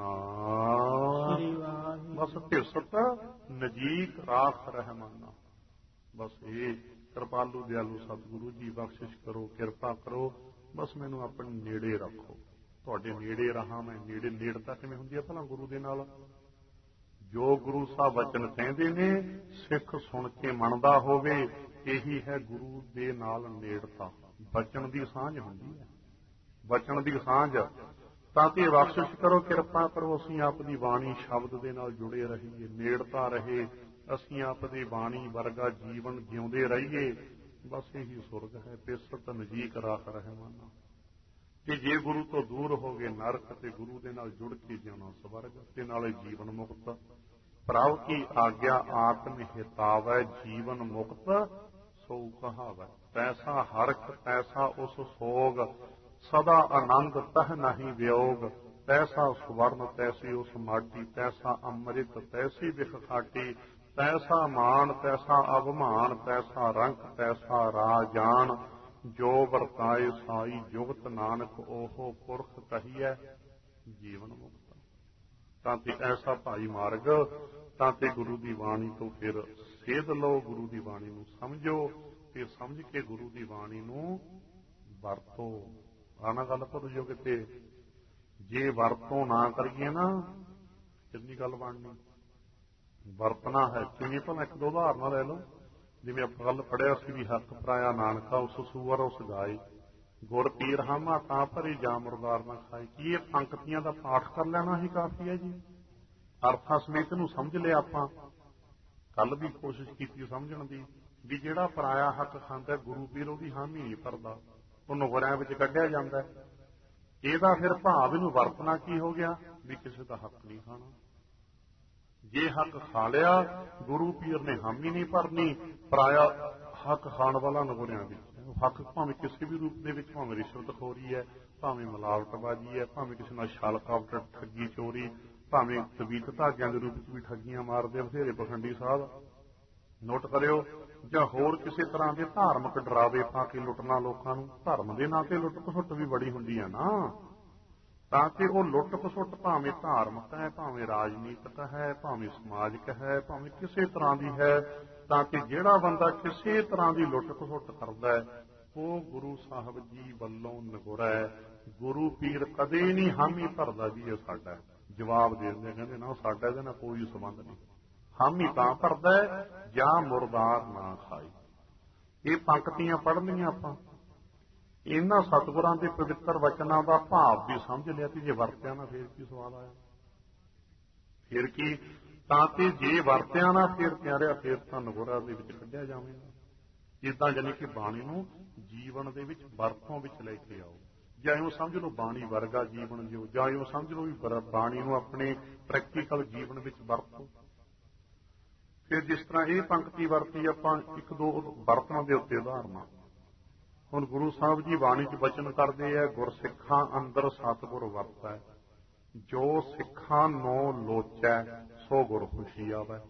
ਸਤਿਨਾਮ। ਬਸ ਢਿਸਤ ਨਜੀਕ ਰਾਖ ਰਹਿਮਾਨਾ। ਬਸ ਇਹ ਕਿਰਪਾਲੂ ਦਿਆਲੂ ਸਤਿਗੁਰੂ ਜੀ ਬਖਸ਼ਿਸ਼ ਕਰੋ, ਕਿਰਪਾ ਕਰੋ, ਬਸ ਮੈਨੂੰ ਆਪਣੇ ਨੇੜੇ ਰੱਖੋ। ਤੁਹਾਡੇ ਨੇੜੇ ਰਹਾਂ ਮੈਂ। ਨੇੜੇ ਨੇੜਤਾ ਕਿਵੇਂ ਹੁੰਦੀ ਹੈ ਭਲਾ? ਗੁਰੂ ਦੇ ਨਾਲ ਜੋ ਗੁਰੂ ਸਾਹਿਬ ਵਚਨ ਕਹਿੰਦੇ ਨੇ ਸਿੱਖ ਸੁਣ ਕੇ ਮੰਨਦਾ ਹੋਵੇ, ਇਹੀ ਹੈ ਗੁਰੂ ਦੇ ਨਾਲ ਨੇੜਤਾ। ਵਚਨ ਦੀ ਸਾਂਝ ਹੁੰਦੀ ਹੈ, ਵਚਨ ਦੀ ਸਾਂਝ। ਤਾਂ ਕਿ ਬਖਸ਼ਿਸ਼ ਕਰੋ, ਕਿਰਪਾ ਕਰੋ, ਅਸੀਂ ਆਪ ਦੀ ਬਾਣੀ ਸ਼ਬਦ ਦੇ ਨਾਲ ਜੁੜੇ ਰਹੀਏ, ਨੇੜਤਾ ਰਹੇ, ਅਸੀਂ ਆਪ ਦੀ ਬਾਣੀ ਵਰਗਾ ਜੀਵਨ ਜਿਉਂਦੇ ਰਹੀਏ। ਬਸ ਇਹੀ ਸੁਰਗ ਹੈ। ਪਿਸਤ ਨਜੀਕ ਰਾਖ ਰਹਿਮਾਨਾ। ਕਿ ਜੇ ਗੁਰੂ ਤੋਂ ਦੂਰ ਹੋ ਗਏ ਨਰਕ, ਤੇ ਗੁਰੂ ਦੇ ਨਾਲ ਜੁੜ ਕੇ ਜਿਉਣਾ ਸਵਰਗ, ਤੇ ਨਾਲੇ ਜੀਵਨ ਮੁਕਤ। ਪ੍ਰਭ ਕੀ ਆਗਿਆ ਆਤਮ ਹਿਤਾਵੈ, ਜੀਵਨ ਮੁਕਤ ਸੋ ਕਹਾਵੈ। ਤੈਸਾ ਹਰਖ ਤੈਸਾ ਉਸ ਸੋਗ, ਸਦਾ ਆਨੰਦ ਤਹ ਨਹੀਂ ਵਿਯੋਗ। ਤੈਸਾ ਸੁਵਰਨ ਤੈਸੀ ਉਸ ਮਾਟੀ, ਤੈਸਾ ਅੰਮ੍ਰਿਤ ਤੈਸੀ ਬਿਖ ਖਾਟੀ। ਤੈਸਾ ਮਾਨ ਤੈਸਾ ਅਭਮਾਨ, ਤੈਸਾ ਰੰਕ ਤੈਸਾ ਰਾਜਾਨ। ਜੋ ਵਰਤਾਏ ਸਾਈ ਜੁਗਤ, ਨਾਨਕ ਓਹੋ ਪੁਰਖ ਕਹੀਐ ਜੀਵਨ ਮੁਕਤ। ਤਾਂ ਤੇ ਐਸਾ ਭਾਈ ਮਾਰਗ, ਤਾਂ ਤੇ ਗੁਰੂ ਦੀ ਬਾਣੀ ਤੋਂ ਫਿਰ ਸੇਧ ਲਓ, ਗੁਰੂ ਦੀ ਬਾਣੀ ਨੂੰ ਸਮਝੋ, ਤੇ ਸਮਝ ਕੇ ਗੁਰੂ ਦੀ ਬਾਣੀ ਨੂੰ ਵਰਤੋ। ਆਹ ਗੱਲ ਭੁੱਲ ਜਾਓ ਕਿਤੇ, ਜੇ ਵਰਤੋਂ ਨਾ ਕਰੀਏ ਨਾ ਕਿੰਨੀ ਗੱਲ ਬਣਨੀ। ਵਰਤਣਾ ਹੈ ਕਿਵੇਂ, ਭਲਾ ਇੱਕ ਦੋ ਉਦਾਹਰਨਾਂ ਲੈ ਲਓ। ਜਿਵੇਂ ਆਪਾਂ ਗੱਲ ਪੜਿਆ ਸੀ ਵੀ ਹੱਥ ਪਰਾਇਆ ਨਾਨਕਾ, ਉਸ ਸੂਅਰ ਉਸ ਗਾਏ, ਗੁਰ ਪੀਰ ਹਾਮਾ ਤਾਂ ਭਰੀ ਜਾ ਮੁਰਦਾਰ ਨਾ ਖਾਏ। ਕੀ ਇਹ ਪੰਕਤੀਆਂ ਦਾ ਪਾਠ ਕਰ ਲੈਣਾ ਹੀ ਕਾਫੀ ਹੈ ਜੀ? ਅਰਥਾਂ ਸਮੇਤ ਨੂੰ ਸਮਝ ਲਿਆ ਆਪਾਂ। ਕੱਲ ਵੀ ਕੋਸ਼ਿਸ਼ ਕੀਤੀ ਸਮਝਣ ਦੀ ਵੀ ਜਿਹੜਾ ਪਰਾਇਆ ਹੱਕ ਖਾਂਦਾ ਗੁਰੂ ਪੀਰ ਉਹਦੀ ਹਾਮੀ ਨਹੀਂ ਭਰਦਾ, ਉਹ ਨੁਗਰਿਆਂ ਵਿੱਚ ਕੱਢਿਆ ਜਾਂਦਾ। ਇਹਦਾ ਫਿਰ ਭਾਵ ਇਹਨੂੰ ਵਰਤਣਾ ਕੀ ਹੋ ਗਿਆ ਵੀ ਕਿਸੇ ਦਾ ਹੱਕ ਨਹੀਂ ਖਾਣਾ। ਜੇ ਹੱਕ ਖਾ ਲਿਆ ਗੁਰੂ ਪੀਰ ਨੇ ਹਾਮੀ ਨਹੀਂ ਭਰਨੀ, ਪਰਾਇਆ ਹੱਕ ਖਾਣ ਵਾਲਾ ਨਗੋਰਿਆਂ ਵਿੱਚ। ਹੱਕ ਭਾਵੇਂ ਕਿਸੇ ਵੀ ਰੂਪ ਦੇ ਵਿੱਚ, ਭਾਵੇਂ ਰਿਸ਼ਵਤਖੋਰੀ ਹੈ, ਭਾਵੇਂ ਮਿਲਾਵਟਬਾਜ਼ੀ ਹੈ, ਭਾਵੇਂ ਕਿਸੇ ਨਾਲ ਛਲ ਕਪਟ ਠੱਗੀ ਚੋਰੀ, ਭਾਵੇਂ ਤਵੀਤ ਧਾਗਿਆਂ ਦੇ ਰੂਪ ਵਿੱਚ ਵੀ ਠੱਗੀਆਂ ਮਾਰਦੇ ਬਥੇਰੇ ਪਖੰਡੀ ਸਾਹਿਬ, ਨੋਟ ਕਰਿਓ। ਜਾਂ ਹੋਰ ਕਿਸੇ ਤਰ੍ਹਾਂ ਦੇ ਧਾਰਮਿਕ ਡਰਾਵੇ ਪਾ ਕੇ ਲੁੱਟਣਾ ਲੋਕਾਂ ਨੂੰ। ਧਰਮ ਦੇ ਨਾਂ ਤੇ ਲੁੱਟ ਖਸੁੱਟ ਵੀ ਬੜੀ ਹੁੰਦੀ ਹੈ ਨਾ, ਤਾਂ ਕਿ ਉਹ ਲੁੱਟ ਖਸੁੱਟ ਭਾਵੇਂ ਧਾਰਮਿਕ ਹੈ, ਭਾਵੇਂ ਰਾਜਨੀਤਿਕ ਹੈ, ਭਾਵੇਂ ਸਮਾਜਿਕ ਹੈ, ਭਾਵੇਂ ਕਿਸੇ ਤਰ੍ਹਾਂ ਦੀ ਹੈ, ਤਾਂ ਕਿ ਜਿਹੜਾ ਬੰਦਾ ਕਿਸੇ ਤਰ੍ਹਾਂ ਦੀ ਲੁੱਟ ਖਸੁੱਟ ਕਰਦਾ ਹੈ ਉਹ ਗੁਰੂ ਸਾਹਿਬ ਜੀ ਵੱਲੋਂ ਨਗੁਰਾ ਹੈ। ਗੁਰੂ ਪੀਰ ਕਦੇ ਨਹੀਂ ਹਾਮੀ ਭਰਦਾ ਜੀ ਇਹ ਸਾਡਾ, ਜਵਾਬ ਦੇ ਦਿੰਦੇ, ਕਹਿੰਦੇ ਨਾ ਸਾਡਾ ਇਹਦੇ ਨਾਲ ਕੋਈ ਸੰਬੰਧ ਨਹੀਂ। ਹਾਮੀ ਤਾਂ ਭਰਦਾ ਹੈ ਜਾਂ ਮੁਰਦਾਰ ਨਾ ਖਾਏ। ਇਹ ਪੰਕਤੀਆਂ ਪੜ੍ਹਨੀਆਂ ਆਪਾਂ, ਇਹਨਾਂ ਸਤਿਗੁਰਾਂ ਦੇ ਪਵਿੱਤਰ ਵਚਨਾਂ ਦਾ ਭਾਵ ਵੀ ਸਮਝ ਲਿਆ, ਤੇ ਜੇ ਵਰਤਿਆ ਨਾ ਫੇਰ ਕੀ ਸਵਾਲ ਆਇਆ? ਫਿਰ ਕੀ? ਤਾਂ ਤੇ ਜੇ ਵਰਤਿਆ ਨਾ ਫੇਰ ਪਿਆਰਿਆ, ਫੇਰ ਤਾਂ ਨਗੁਰਾ ਦੇ ਵਿੱਚ ਕੱਢਿਆ ਜਾਵੇਗਾ। ਇਦਾਂ ਜਾਨੀ ਕਿ ਬਾਣੀ ਨੂੰ ਜੀਵਨ ਦੇ ਵਿੱਚ ਵਰਤੋਂ ਵਿੱਚ ਲੈ ਕੇ ਆਓ। ਜਾਂ ਇਉਂ ਸਮਝ ਲਓ ਬਾਣੀ ਵਰਗਾ ਜੀਵਨ ਜਿਓ, ਜਾਂ ਇਉਂ ਸਮਝ ਲਓ ਵੀ ਬਾਣੀ ਨੂੰ ਆਪਣੇ ਪ੍ਰੈਕਟੀਕਲ ਜੀਵਨ ਵਿੱਚ ਵਰਤੋ। ਫਿਰ ਜਿਸ ਤਰ੍ਹਾਂ ਇਹ ਪੰਕਤੀ ਵਰਤੀ ਆਪਾਂ, ਇੱਕ ਦੋ ਵਰਤਨਾਂ ਦੇ ਉੱਤੇ ਉਦਾਹਰਨਾਂ। ਹੁਣ ਗੁਰੂ ਸਾਹਿਬ ਜੀ ਬਾਣੀ 'ਚ ਬਚਨ ਕਰਦੇ ਆ, ਗੁਰਸਿੱਖਾਂ ਅੰਦਰ ਸਤਿਗੁਰ ਵਰਤੈ, ਜੋ ਸਿੱਖਾਂ ਨੂੰ ਲੋਚੈ ਸੋ ਗੁਰ ਖੁਸ਼ੀ ਆਵੈ।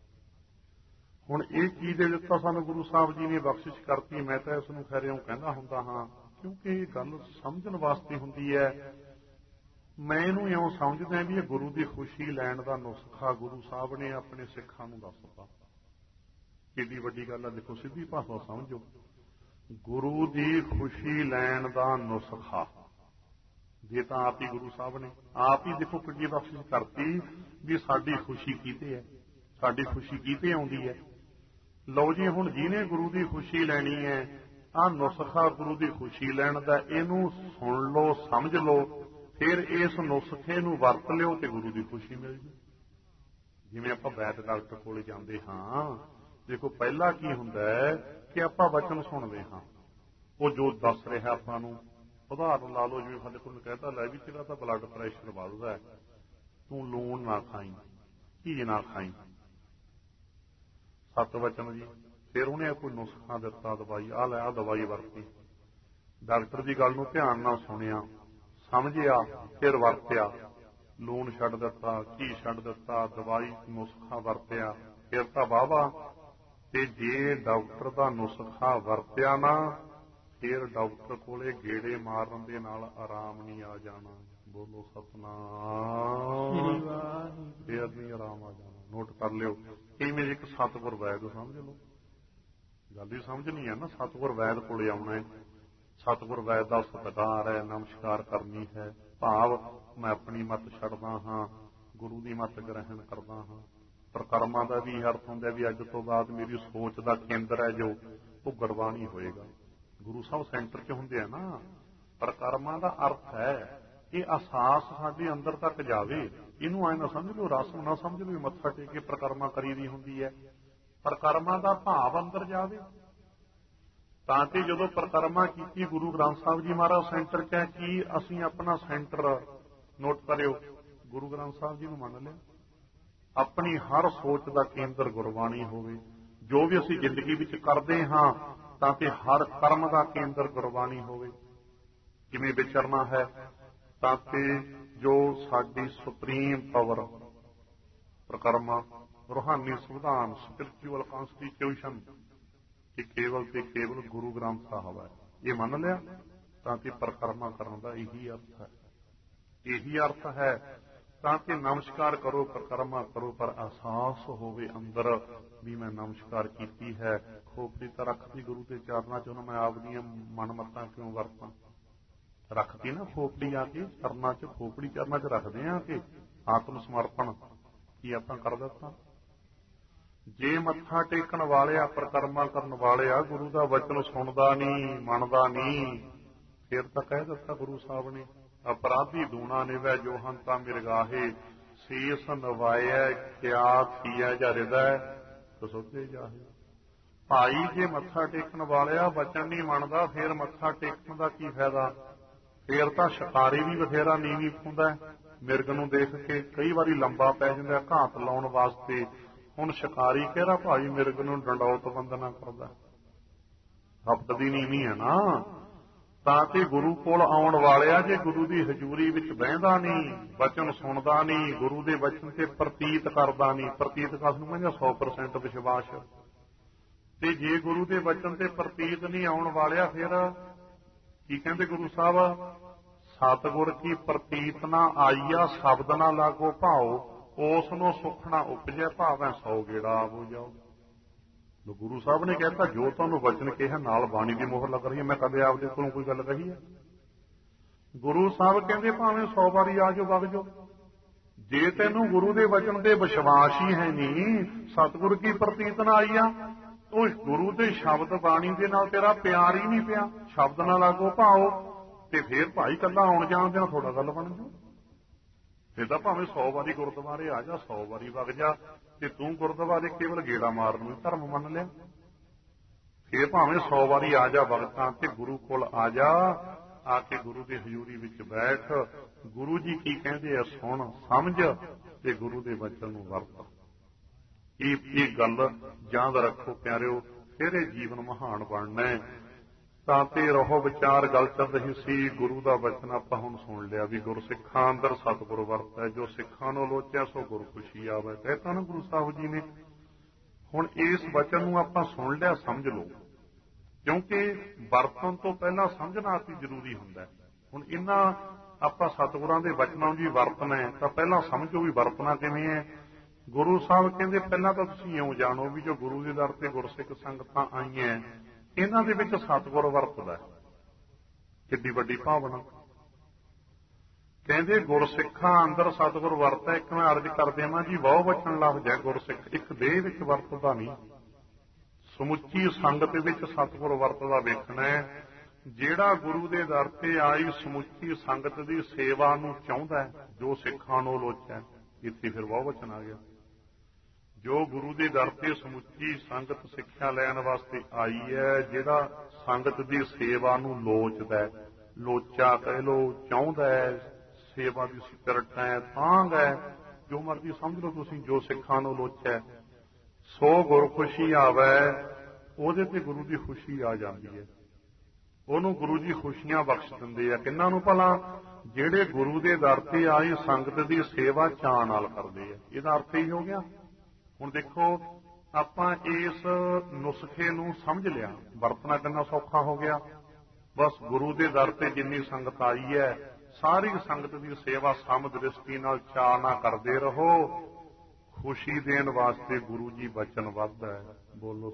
ਹੁਣ ਇਹ ਚੀਜ਼ ਦੇ ਦਿੱਤਾ ਸਾਨੂੰ ਗੁਰੂ ਸਾਹਿਬ ਜੀ ਨੇ ਬਖਸ਼ਿਸ਼ ਕਰਤੀ। ਮੈਂ ਤਾਂ ਇਸ ਨੂੰ ਖੈਰਿਓਂ ਕਹਿੰਦਾ ਹੁੰਦਾ ਹਾਂ, ਕਿਉਂਕਿ ਇਹ ਗੱਲ ਸਮਝਣ ਵਾਸਤੇ ਹੁੰਦੀ ਹੈ। ਮੈਂ ਇਹਨੂੰ ਇਉਂ ਸਮਝਦਾ ਵੀ ਇਹ ਗੁਰੂ ਦੀ ਖੁਸ਼ੀ ਲੈਣ ਦਾ ਨੁਸਖਾ ਗੁਰੂ ਸਾਹਿਬ ਨੇ ਆਪਣੇ ਸਿੱਖਾਂ ਨੂੰ ਦੱਸਤਾ। ਕਿੰਨੀ ਵੱਡੀ ਗੱਲ ਹੈ, ਦੇਖੋ ਸਿੱਧੀ ਭਾਸ਼ਾ ਸਮਝੋ। ਗੁਰੂ ਦੀ ਖੁਸ਼ੀ ਲੈਣ ਦਾ ਨੁਸਖਾ ਜੇ ਤਾਂ ਆਪ ਹੀ ਗੁਰੂ ਸਾਹਿਬ ਨੇ ਆਪ ਹੀ, ਦੇਖੋ ਕਿੰਨੀ ਬਖਸ਼ਿਸ਼ ਕਰਤੀ ਵੀ ਸਾਡੀ ਖੁਸ਼ੀ ਕੀਤੇ ਹੈ, ਸਾਡੀ ਖੁਸ਼ੀ ਕੀਤੇ ਆਉਂਦੀ ਹੈ। ਲਓ ਜੀ, ਹੁਣ ਜਿਹਨੇ ਗੁਰੂ ਦੀ ਖੁਸ਼ੀ ਲੈਣੀ ਹੈ, ਆਹ ਨੁਸਖਾ ਗੁਰੂ ਦੀ ਖੁਸ਼ੀ ਲੈਣ ਦਾ, ਇਹਨੂੰ ਸੁਣ ਲਓ, ਸਮਝ ਲਓ, ਫਿਰ ਇਸ ਨੁਸਖੇ ਨੂੰ ਵਰਤ ਲਿਓ ਤੇ ਗੁਰੂ ਦੀ ਖੁਸ਼ੀ ਮਿਲ ਜੂ। ਜਿਵੇਂ ਆਪਾਂ ਵੈਦ ਡਾਕਟਰ ਕੋਲ ਜਾਂਦੇ ਹਾਂ, ਦੇਖੋ ਪਹਿਲਾਂ ਕੀ ਹੁੰਦਾ ਹੈ ਕਿ ਆਪਾਂ ਵਚਨ ਸੁਣਦੇ ਹਾਂ, ਉਹ ਜੋ ਦੱਸ ਰਿਹਾ ਆਪਾਂ ਨੂੰ। ਉਦਾਹਰਨ ਲਾ ਲਓ, ਜਿਵੇਂ ਸਾਡੇ ਕੋਲ ਕਹਿੰਦਾ ਲੈ ਵੀ ਤੇਰਾ ਤਾਂ ਬਲੱਡ ਪ੍ਰੈਸ਼ਰ ਵੱਧਦਾ ਹੈ, ਤੂੰ ਲੂਣ ਨਾ ਖਾਈ, ਘੀ ਨਾ ਖਾਈ, ਸੱਤ ਵਚਨ ਜੀ। ਫਿਰ ਉਹਨੇ ਕੋਈ ਨੁਸਖਾ ਦਿੱਤਾ, ਦਵਾਈ ਆਹ ਲੈ, ਆਹ ਦਵਾਈ ਵਰਤੀ। ਡਾਕਟਰ ਦੀ ਗੱਲ ਨੂੰ ਧਿਆਨ ਨਾਲ ਸੁਣਿਆ, ਸਮਝਿਆ, ਫਿਰ ਵਰਤਿਆ, ਲੂਣ ਛੱਡ ਦਿੱਤਾ, ਘੀ ਛੱਡ ਦਿੱਤਾ, ਦਵਾਈ ਨੁਸਖਾ ਵਰਤਿਆ, ਫਿਰ ਤਾਂ ਵਾਹਵਾ। ਤੇ ਜੇ ਡਾਕਟਰ ਦਾ ਨੁਸਖਾ ਵਰਤਿਆ ਨਾ, ਫਿਰ ਡਾਕਟਰ ਕੋਲੇ ਗੇੜੇ ਮਾਰਨ ਦੇ ਨਾਲ ਆਰਾਮ ਨਹੀਂ ਆ ਜਾਣਾ। ਬੋਲੋ ਸਤਿਨਾਮ, ਫਿਰ ਨਹੀਂ ਆਰਾਮ ਆ ਜਾਣਾ। ਨੋਟ ਕਰ ਲਿਓ। ਇਵੇਂ ਇੱਕ ਸਤਿਗੁਰ ਵੈਦ ਸਮਝ ਲਓ, ਗੱਲ ਹੀ ਸਮਝਣੀ ਹੈ ਨਾ। ਸਤਿਗੁਰ ਵੈਦ ਕੋਲੇ ਆਉਣਾ ਹੈ, ਸਤਿਗੁਰ ਵੈਦ ਦਾ ਸਤਿਕਾਰ ਹੈ, ਨਮਸਕਾਰ ਕਰਨੀ ਹੈ। ਭਾਵ ਮੈਂ ਆਪਣੀ ਮੱਤ ਛੱਡਦਾ ਹਾਂ, ਗੁਰੂ ਦੀ ਮੱਤ ਗ੍ਰਹਿਣ ਕਰਦਾ ਹਾਂ। ਪ੍ਰਕਰਮਾਂ ਦਾ ਵੀ ਅਰਥ ਹੁੰਦਾ ਵੀ ਅੱਜ ਤੋਂ ਬਾਅਦ ਮੇਰੀ ਸੋਚ ਦਾ ਕੇਂਦਰ ਹੈ ਜੋ, ਉਹ ਗੁਰਬਾਣੀ ਹੋਏਗਾ। ਗੁਰੂ ਸਾਹਿਬ ਸੈਂਟਰ 'ਚ ਹੁੰਦੇ ਆ ਨਾ। ਪ੍ਰਕਰਮਾਂ ਦਾ ਅਰਥ ਹੈ ਇਹ ਅਹਿਸਾਸ ਸਾਡੇ ਅੰਦਰ ਤੱਕ ਜਾਵੇ। ਇਹਨੂੰ ਐਂ ਨਾ ਸਮਝ ਲਓ, ਰਸਮ ਨਾ ਸਮਝ ਲਓ ਮੱਥਾ ਟੇਕ ਕੇ ਪ੍ਰਕਰਮਾਂ ਕਰੀ ਦੀ ਹੁੰਦੀ ਹੈ। ਪ੍ਰਕਰਮਾਂ ਦਾ ਭਾਵ ਅੰਦਰ ਜਾਵੇ। ਤਾਂ ਕਿ ਜਦੋਂ ਪਰਿਕਰਮਾ ਕੀਤੀ ਗੁਰੂ ਗ੍ਰੰਥ ਸਾਹਿਬ ਜੀ ਮਹਾਰਾਜ ਸੈਂਟਰ 'ਚ ਹੈ, ਕੀ ਅਸੀਂ ਆਪਣਾ ਸੈਂਟਰ ਨੋਟ ਕਰਿਓ ਗੁਰੂ ਗ੍ਰੰਥ ਸਾਹਿਬ ਜੀ ਨੂੰ ਮੰਨ ਲਿਆ, ਆਪਣੀ ਹਰ ਸੋਚ ਦਾ ਕੇਂਦਰ ਗੁਰਬਾਣੀ ਹੋਵੇ, ਜੋ ਵੀ ਅਸੀਂ ਜ਼ਿੰਦਗੀ ਵਿੱਚ ਕਰਦੇ ਹਾਂ ਤਾਂ ਕਿ ਹਰ ਕਰਮ ਦਾ ਕੇਂਦਰ ਗੁਰਬਾਣੀ ਹੋਵੇ। ਕਿਵੇਂ ਵਿਚਰਨਾ ਹੈ ਤਾਂ ਕਿ ਜੋ ਸਾਡੀ ਸੁਪਰੀਮ ਪਾਵਰ ਪਰਿਕਰਮਾ ਰੂਹਾਨੀ ਸੰਵਿਧਾਨ ਸਪਿਰਚੁਅਲ ਕਨਸਟੀਟਿਊਸ਼ਨ ਕਿ ਕੇਵਲ ਤੇ ਕੇਵਲ ਗੁਰੂ ਗ੍ਰੰਥ ਸਾਹਿਬ ਹੈ, ਇਹ ਮੰਨ ਲਿਆ ਤਾਂ ਕਿ ਪਰਿਕਰਮਾ ਕਰਨ ਦਾ ਇਹੀ ਅਰਥ ਹੈ। ਇਹੀ ਅਰਥ ਹੈ ਤਾਂ ਕਿ ਨਮਸਕਾਰ ਕਰੋ, ਪਰਿਕਰਮਾ ਕਰੋ, ਪਰ ਅਹਿਸਾਸ ਹੋਵੇ ਅੰਦਰ ਵੀ ਮੈਂ ਨਮਸਕਾਰ ਕੀਤੀ ਹੈ। ਖੋਪੜੀ ਤਾਂ ਰੱਖਦੀ ਗੁਰੂ ਦੇ ਚਰਨਾਂ 'ਚ, ਹੁਣ ਮੈਂ ਆਪਦੀਆਂ ਮਨਮੱਤਾਂ ਕਿਉਂ ਵਰਤਾਂ। ਰੱਖਦੀ ਨਾ ਖੋਪੜੀ ਆ ਕੇ ਚਰਨਾਂ 'ਚ, ਖੋਪੜੀ ਚਰਨਾਂ 'ਚ ਰੱਖਦੇ ਆ ਕਿ ਆਤਮ ਸਮਰਪਣ ਕੀ ਆਪਾਂ ਕਰ ਦਿੱਤਾ। ਜੇ ਮੱਥਾ ਟੇਕਣ ਵਾਲਿਆ, ਪਰਿਕਰਮਾ ਕਰਨ ਵਾਲਿਆ ਗੁਰੂ ਦਾ ਵਚਨ ਸੁਣਦਾ ਨਹੀਂ, ਮੰਨਦਾ ਨਹੀਂ, ਫਿਰ ਤਾਂ ਕਹਿ ਦਿੱਤਾ ਗੁਰੂ ਸਾਹਿਬ ਨੇ, ਅਪਰਾਧੀ ਦੂਣਾ ਨਿਵੈ ਜੋ ਹੰਤਾ ਮਿਰਗਾਹੇ, ਸੀਸ ਨਵਾਇਐ ਕਿਆ ਥੀਐ ਜਾਂ ਹਿਰਦੈ ਕਸੋਧੇ ਜਾਹੇ। ਭਾਈ ਜੇ ਮੱਥਾ ਟੇਕਣ ਵਾਲਿਆ ਵਚਨ ਨਹੀਂ ਮੰਨਦਾ, ਫਿਰ ਮੱਥਾ ਟੇਕਣ ਦਾ ਕੀ ਫਾਇਦਾ। ਫਿਰ ਤਾਂ ਸ਼ਿਕਾਰੀ ਵੀ ਬਥੇਰਾ ਨੀਵੀਂ ਪਾਉਂਦਾ, ਮਿਰਗ ਨੂੰ ਦੇਖ ਕੇ ਕਈ ਵਾਰੀ ਲੰਬਾ ਪੈ ਜਾਂਦਾ ਘਾਤ ਲਾਉਣ ਵਾਸਤੇ। ਹੁਣ ਸ਼ਿਕਾਰੀ ਕਿਹੜਾ ਭਾਈ ਮਿਰਗ ਨੂੰ ਡੰਡੌਤ ਵੰਦਨਾ ਕਰਦਾ, ਹੱਥ ਦੀ ਨੀਵੀਂ ਹੈ ਨਾ। ਤਾਂ ਕਿ ਗੁਰੂ ਕੋਲ ਆਉਣ ਵਾਲਿਆ ਜੇ ਗੁਰੂ ਦੀ ਹਜ਼ੂਰੀ ਵਿੱਚ ਬਹਿੰਦਾ ਨਹੀਂ, ਵਚਨ ਸੁਣਦਾ ਨਹੀਂ, ਗੁਰੂ ਦੇ ਵਚਨ ਤੇ ਪ੍ਰਤੀਤ ਕਰਦਾ ਨਹੀਂ, ਪ੍ਰਤੀਤ ਕਸ ਨੂੰ ਕਹਿੰਦੇ ਸੌ ਪਰਸੈਂਟ ਵਿਸ਼ਵਾਸ, ਤੇ ਜੇ ਗੁਰੂ ਦੇ ਵਚਨ ਤੇ ਪ੍ਰਤੀਤ ਨਹੀਂ ਆਉਣ ਵਾਲਿਆ ਫਿਰ ਕੀ ਕਹਿੰਦੇ ਗੁਰੂ ਸਾਹਿਬ, ਸਤਿਗੁਰ ਕੀ ਪ੍ਰਤੀਤ ਨਾ ਆਈਆ ਸ਼ਬਦ ਨਾ ਲਾਗੋ ਭਾਓ, ਉਸ ਨੂੰ ਸੁਖ ਨਾ ਉਪਜੈ ਭਾਵੇਂ ਸੌ ਗੇੜਾ ਆਵੋ ਜਾਓ। ਗੁਰੂ ਸਾਹਿਬ ਨੇ ਕਹਿਤਾ ਜੋ ਤੁਹਾਨੂੰ ਵਚਨ ਕਿਹਾ ਨਾਲ ਬਾਣੀ ਦੀ ਮੋਹਰ ਲੱਗ ਰਹੀ ਹੈ, ਮੈਂ ਕਦੇ ਆਪਦੇ ਕੋਲੋਂ ਕੋਈ ਗੱਲ ਕਹੀ ਹੈ। ਗੁਰੂ ਸਾਹਿਬ ਕਹਿੰਦੇ ਭਾਵੇਂ ਸੌ ਵਾਰੀ ਆ ਜਾਓ ਵਗ ਜਾਓ, ਜੇ ਤੈਨੂੰ ਗੁਰੂ ਦੇ ਵਚਨ ਤੇ ਵਿਸ਼ਵਾਸ ਹੀ ਹੈ ਨਹੀਂ, ਸਤਿਗੁਰ ਕੀ ਪ੍ਰਤੀਤ ਨਾ ਆਈ ਆ, ਉਹ ਗੁਰੂ ਦੇ ਸ਼ਬਦ ਬਾਣੀ ਦੇ ਨਾਲ ਤੇਰਾ ਪਿਆਰ ਹੀ ਨਹੀਂ ਪਿਆ, ਸ਼ਬਦ ਨਾਲ ਲਾਗੋ ਭਾਓ, ਤੇ ਫੇਰ ਭਾਈ ਕੱਲਾ ਆਉਣ ਜਾਣ ਦੇ ਥੋੜਾ ਗੱਲ ਬਣ ਜਾਓ। ਫਿਰ ਤਾਂ ਭਾਵੇਂ ਸੌ ਵਾਰੀ ਗੁਰਦੁਆਰੇ ਆ ਜਾ, ਸੌ ਵਾਰੀ ਵਗ ਜਾ, ਤੇ ਤੂੰ ਗੁਰਦੁਆਰੇ ਕੇਵਲ ਗੇੜਾ ਮਾਰਨ ਨੂੰ ਧਰਮ ਮੰਨ ਲਿਆ। ਫਿਰ ਭਾਵੇਂ ਸੌ ਵਾਰੀ ਆ ਜਾ ਵਗਤਾਂ ਤੇ ਗੁਰੂ ਕੋਲ ਆ ਜਾ, ਆ ਕੇ ਗੁਰੂ ਦੀ ਹਜ਼ੂਰੀ ਵਿੱਚ ਬੈਠ, ਗੁਰੂ ਜੀ ਕੀ ਕਹਿੰਦੇ ਆ ਸੁਣ ਸਮਝ ਤੇ ਗੁਰੂ ਦੇ ਵਚਨ ਨੂੰ ਵਰਤ। ਇਹ ਇਹ ਗੱਲ ਯਾਦ ਰੱਖੋ ਪਿਆਰਿਓ, ਫਿਰ ਇਹ ਜੀਵਨ ਮਹਾਨ ਬਣਨਾ ਹੈ। ਤਾਂ ਤੇ ਰਹੋ ਵਿਚਾਰ ਗੱਲ ਚੱਲ ਰਹੀ ਸੀ, ਗੁਰੂ ਦਾ ਵਚਨ ਆਪਾਂ ਹੁਣ ਸੁਣ ਲਿਆ ਵੀ ਗੁਰਸਿੱਖਾਂ ਅੰਦਰ ਸਤਿਗੁਰ ਵਰਤੈ, ਜੋ ਸਿੱਖਾਂ ਨੂੰ ਲੋਚਿਆ ਸੋ ਗੁਰ ਖੁਸ਼ੀ ਆਵੇ, ਕਹਿਤਾ ਨਾ ਗੁਰੂ ਸਾਹਿਬ ਜੀ ਨੇ। ਹੁਣ ਇਸ ਵਚਨ ਨੂੰ ਆਪਾਂ ਸੁਣ ਲਿਆ, ਸਮਝ ਲਓ, ਕਿਉਂਕਿ ਵਰਤਣ ਤੋਂ ਪਹਿਲਾਂ ਸਮਝਣਾ ਅਤੀ ਜ਼ਰੂਰੀ ਹੁੰਦਾ। ਹੁਣ ਇਹਨਾਂ ਆਪਾਂ ਸਤਿਗੁਰਾਂ ਦੇ ਵਚਨਾਂ ਨੂੰ ਜੀ ਵਰਤਣਾ ਹੈ ਤਾਂ ਪਹਿਲਾਂ ਸਮਝੋ ਵੀ ਵਰਤਣਾ ਕਿਵੇਂ ਹੈ। ਗੁਰੂ ਸਾਹਿਬ ਕਹਿੰਦੇ ਪਹਿਲਾਂ ਤਾਂ ਤੁਸੀਂ ਇਉਂ ਜਾਣੋ ਵੀ ਜੋ ਗੁਰੂ ਦੇ ਦਰ ਤੇ ਗੁਰਸਿੱਖ ਸੰਗਤਾਂ ਆਈਆਂ ਇਹਨਾਂ ਦੇ ਵਿੱਚ ਸਤਿਗੁਰ ਵਰਤਦਾ, ਕਿੱਡੀ ਵੱਡੀ ਭਾਵਨਾ। ਕਹਿੰਦੇ ਗੁਰਸਿੱਖਾਂ ਅੰਦਰ ਸਤਿਗੁਰ ਵਰਤਦਾ। ਇੱਕ ਮੈਂ ਅਰਜ਼ ਕਰ ਦੇਵਾਂ ਜੀ, ਬਹੁ ਵਚਨ ਲਫ਼ਜ਼ ਹੈ ਗੁਰਸਿੱਖ, ਇੱਕ ਦੇਹ ਵਿੱਚ ਵਰਤਦਾ ਨਹੀਂ, ਸਮੁੱਚੀ ਸੰਗਤ ਵਿੱਚ ਸਤਿਗੁਰ ਵਰਤਦਾ ਵੇਖਣਾ ਹੈ। ਜਿਹੜਾ ਗੁਰੂ ਦੇ ਦਰ ਤੇ ਆਈ ਸਮੁੱਚੀ ਸੰਗਤ ਦੀ ਸੇਵਾ ਨੂੰ ਚਾਹੁੰਦਾ, ਜੋ ਸਿੱਖਾਂ ਨੂੰ ਲੋਚੈ, ਇੱਥੇ ਫਿਰ ਬਹੁ ਵਚਨ ਆ ਗਿਆ। ਜੋ ਗੁਰੂ ਦੇ ਦਰ ਤੇ ਸਮੁੱਚੀ ਸੰਗਤ ਸਿੱਖਿਆ ਲੈਣ ਵਾਸਤੇ ਆਈ ਹੈ, ਜਿਹੜਾ ਸੰਗਤ ਦੀ ਸੇਵਾ ਨੂੰ ਲੋਚਦਾ, ਲੋਚਾ ਕਹਿ ਲੋ, ਚਾਹੁੰਦਾ ਹੈ, ਸੇਵਾ ਦੀ ਸਪਿਰਟ ਹੈ, ਤਾਂਘ ਹੈ, ਜੋ ਮਰਜ਼ੀ ਸਮਝ ਲਓ ਤੁਸੀਂ, ਜੋ ਸਿੱਖਾਂ ਨੂੰ ਲੋਚੈ ਸੋ ਗੁਰ ਖੁਸ਼ੀ ਆਵੇ, ਉਹਦੇ ਤੇ ਗੁਰੂ ਦੀ ਖੁਸ਼ੀ ਆ ਜਾਂਦੀ ਹੈ, ਉਹਨੂੰ ਗੁਰੂ ਜੀ ਖੁਸ਼ੀਆਂ ਬਖਸ਼ ਦਿੰਦੇ ਆ। ਕਿੰਨਾਂ ਨੂੰ ਭਲਾ? ਜਿਹੜੇ ਗੁਰੂ ਦੇ ਦਰ ਤੇ ਆਈ ਸੰਗਤ ਦੀ ਸੇਵਾ ਚਾਅ ਨਾਲ ਕਰਦੇ ਆ। ਇਹਦਾ ਅਰਥ ਹੀ ਹੋ ਗਿਆ। ਹੁਣ ਦੇਖੋ ਆਪਾਂ ਇਸ ਨੁਸਖੇ ਨੂੰ ਸਮਝ ਲਿਆ, ਵਰਤਣਾ ਕਿੰਨਾ ਸੌਖਾ ਹੋ ਗਿਆ। ਬਸ ਗੁਰੂ ਦੇ ਦਰ ਤੇ ਜਿੰਨੀ ਸੰਗਤ ਆਈ ਹੈ ਸਾਰੀ ਸੰਗਤ ਦੀ ਸੇਵਾ ਸਮਦ੍ਰਿਸ਼ਟੀ ਨਾਲ ਚਾਅ ਨਾ ਕਰਦੇ ਰਹੋ। ਖੁਸ਼ੀ ਦੇਣ ਵਾਸਤੇ ਗੁਰੂ ਜੀ ਵਚਨ ਵੱਧਦਾ ਹੈ। ਬੋਲੋ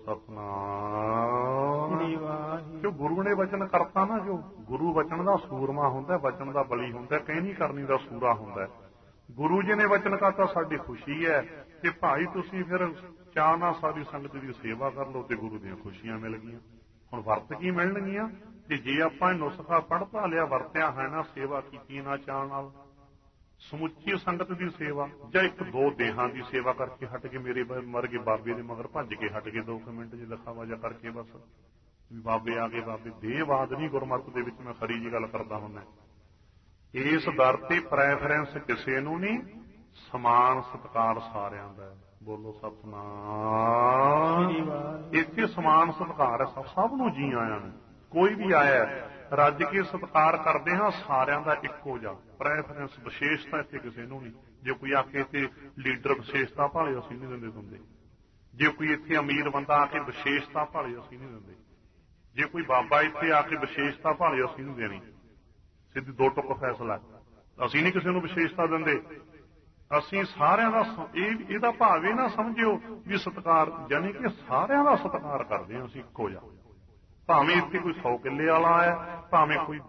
ਸਤਿਨਾਮ। ਜੋ ਗੁਰੂ ਨੇ ਵਚਨ ਕਰਤਾ ਨਾ, ਜੋ ਗੁਰੂ ਵਚਨ ਦਾ ਸੂਰਮਾ ਹੁੰਦਾ, ਵਚਨ ਦਾ ਬਲੀ ਹੁੰਦਾ, ਕਹਿਣੀ ਕਰਨੀ ਦਾ ਸੂਰਾ ਹੁੰਦਾ। ਗੁਰੂ ਜੀ ਨੇ ਵਚਨ ਕਰਤਾ, ਸਾਡੀ ਖੁਸ਼ੀ ਹੈ ਕਿ ਭਾਈ ਤੁਸੀਂ ਫਿਰ ਚਾਅ ਨਾਲ ਸਾਰੀ ਸੰਗਤ ਦੀ ਸੇਵਾ ਕਰ ਲਓ ਤੇ ਗੁਰੂ ਦੀਆਂ ਖੁਸ਼ੀਆਂ ਮਿਲ ਗਈਆਂ। ਹੁਣ ਵਰਤ ਕੀ ਮਿਲਣਗੀਆਂ? ਤੇ ਜੇ ਆਪਾਂ ਨੁਸਖਾ ਪੜ੍ਹਤਾ ਲਿਆ, ਵਰਤਿਆ ਹੈ ਨਾ, ਸੇਵਾ ਕੀਤੀ ਨਾ ਚਾਅ ਨਾਲ, ਸਮੁੱਚੀ ਸੰਗਤ ਦੀ ਸੇਵਾ, ਜਾਂ ਇੱਕ ਦੋ ਦੇਹਾਂ ਦੀ ਸੇਵਾ ਕਰਕੇ ਹਟ ਕੇ, ਮੇਰੇ ਮਰ ਗਏ ਬਾਬੇ ਦੇ ਮਗਰ ਭੱਜ ਕੇ ਹਟ ਕੇ ਦੋ ਕੁ ਮਿੰਟ ਜੇ ਦਿਖਾਵਾ ਜਾ ਕਰਕੇ ਬਸ ਵੀ ਬਾਬੇ ਆ ਗਏ, ਬਾਬੇ ਦੇਹਵਾਦ ਨਹੀਂ ਗੁਰਮਤਿ ਦੇ ਵਿੱਚ ਮੈਂ ਖਰੀ ਜੀ ਗੱਲ ਕਰਦਾ ਹੁੰਦਾ। ਇਸ ਦਰ ਤੇ ਪ੍ਰੈਫਰੈਂਸ ਕਿਸੇ ਨੂੰ ਨਹੀਂ, ਸਮਾਨ ਸਤਿਕਾਰ ਸਾਰਿਆਂ ਦਾ। ਬੋਲੋ ਸਤਿਨਾਮ। ਇੱਥੇ ਸਮਾਨ ਸਤਿਕਾਰ ਹੈ, ਸਭ ਨੂੰ ਜੀ ਆਇਆਂ ਨੂੰ। ਕੋਈ ਵੀ ਆਇਆ ਰੱਜ ਕੇ ਸਤਿਕਾਰ ਕਰਦੇ ਹਾਂ ਸਾਰਿਆਂ ਦਾ ਇੱਕੋ ਜਿਹਾ। ਪ੍ਰੈਫਰੈਂਸ ਵਿਸ਼ੇਸ਼ਤਾ ਇੱਥੇ ਕਿਸੇ ਨੂੰ ਨਹੀਂ। ਜੇ ਕੋਈ ਆ ਕੇ ਇੱਥੇ ਲੀਡਰ ਵਿਸ਼ੇਸ਼ਤਾ ਭਾਲੇ ਅਸੀਂ ਨਹੀਂ ਦਿੰਦੇ ਦਿੰਦੇ। ਜੇ ਕੋਈ ਇੱਥੇ ਅਮੀਰ ਬੰਦਾ ਆ ਕੇ ਵਿਸ਼ੇਸ਼ਤਾ ਭਾਲੇ ਅਸੀਂ ਨਹੀਂ ਦਿੰਦੇ। ਜੇ ਕੋਈ ਬਾਬਾ ਇੱਥੇ ਆ ਕੇ ਵਿਸ਼ੇਸ਼ਤਾ ਭਾਲੇ ਅਸੀਂ ਨਹੀਂ ਦੇਣੀ। ਸਿੱਧੀ ਦੋ ਟੁਕ ਫੈਸਲਾ। ਅਸੀਂ ਨਹੀਂ ਕਿਸੇ ਨੂੰ ਵਿਸ਼ੇਸ਼ਤਾ ਦਿੰਦੇ। ਅਸੀਂ ਸਾਰਿਆਂ ਦਾ ਇਹ ਇਹਦਾ ਭਾਵ ਇਹ ਨਾ ਸਮਝਿਓ ਵੀ ਸਤਿਕਾਰ, ਯਾਨੀ ਕਿ ਸਾਰਿਆਂ ਦਾ ਸਤਿਕਾਰ ਕਰਦੇ ਹਾਂ ਅਸੀਂ ਇੱਕੋ ਜਿਹਾ। ਭਾਵੇਂ ਇੱਥੇ ਕੋਈ ਸੌ ਕਿੱਲੇ ਵਾਲਾ ਆਇਆ, ਭਾਵੇਂ ਕੋਈ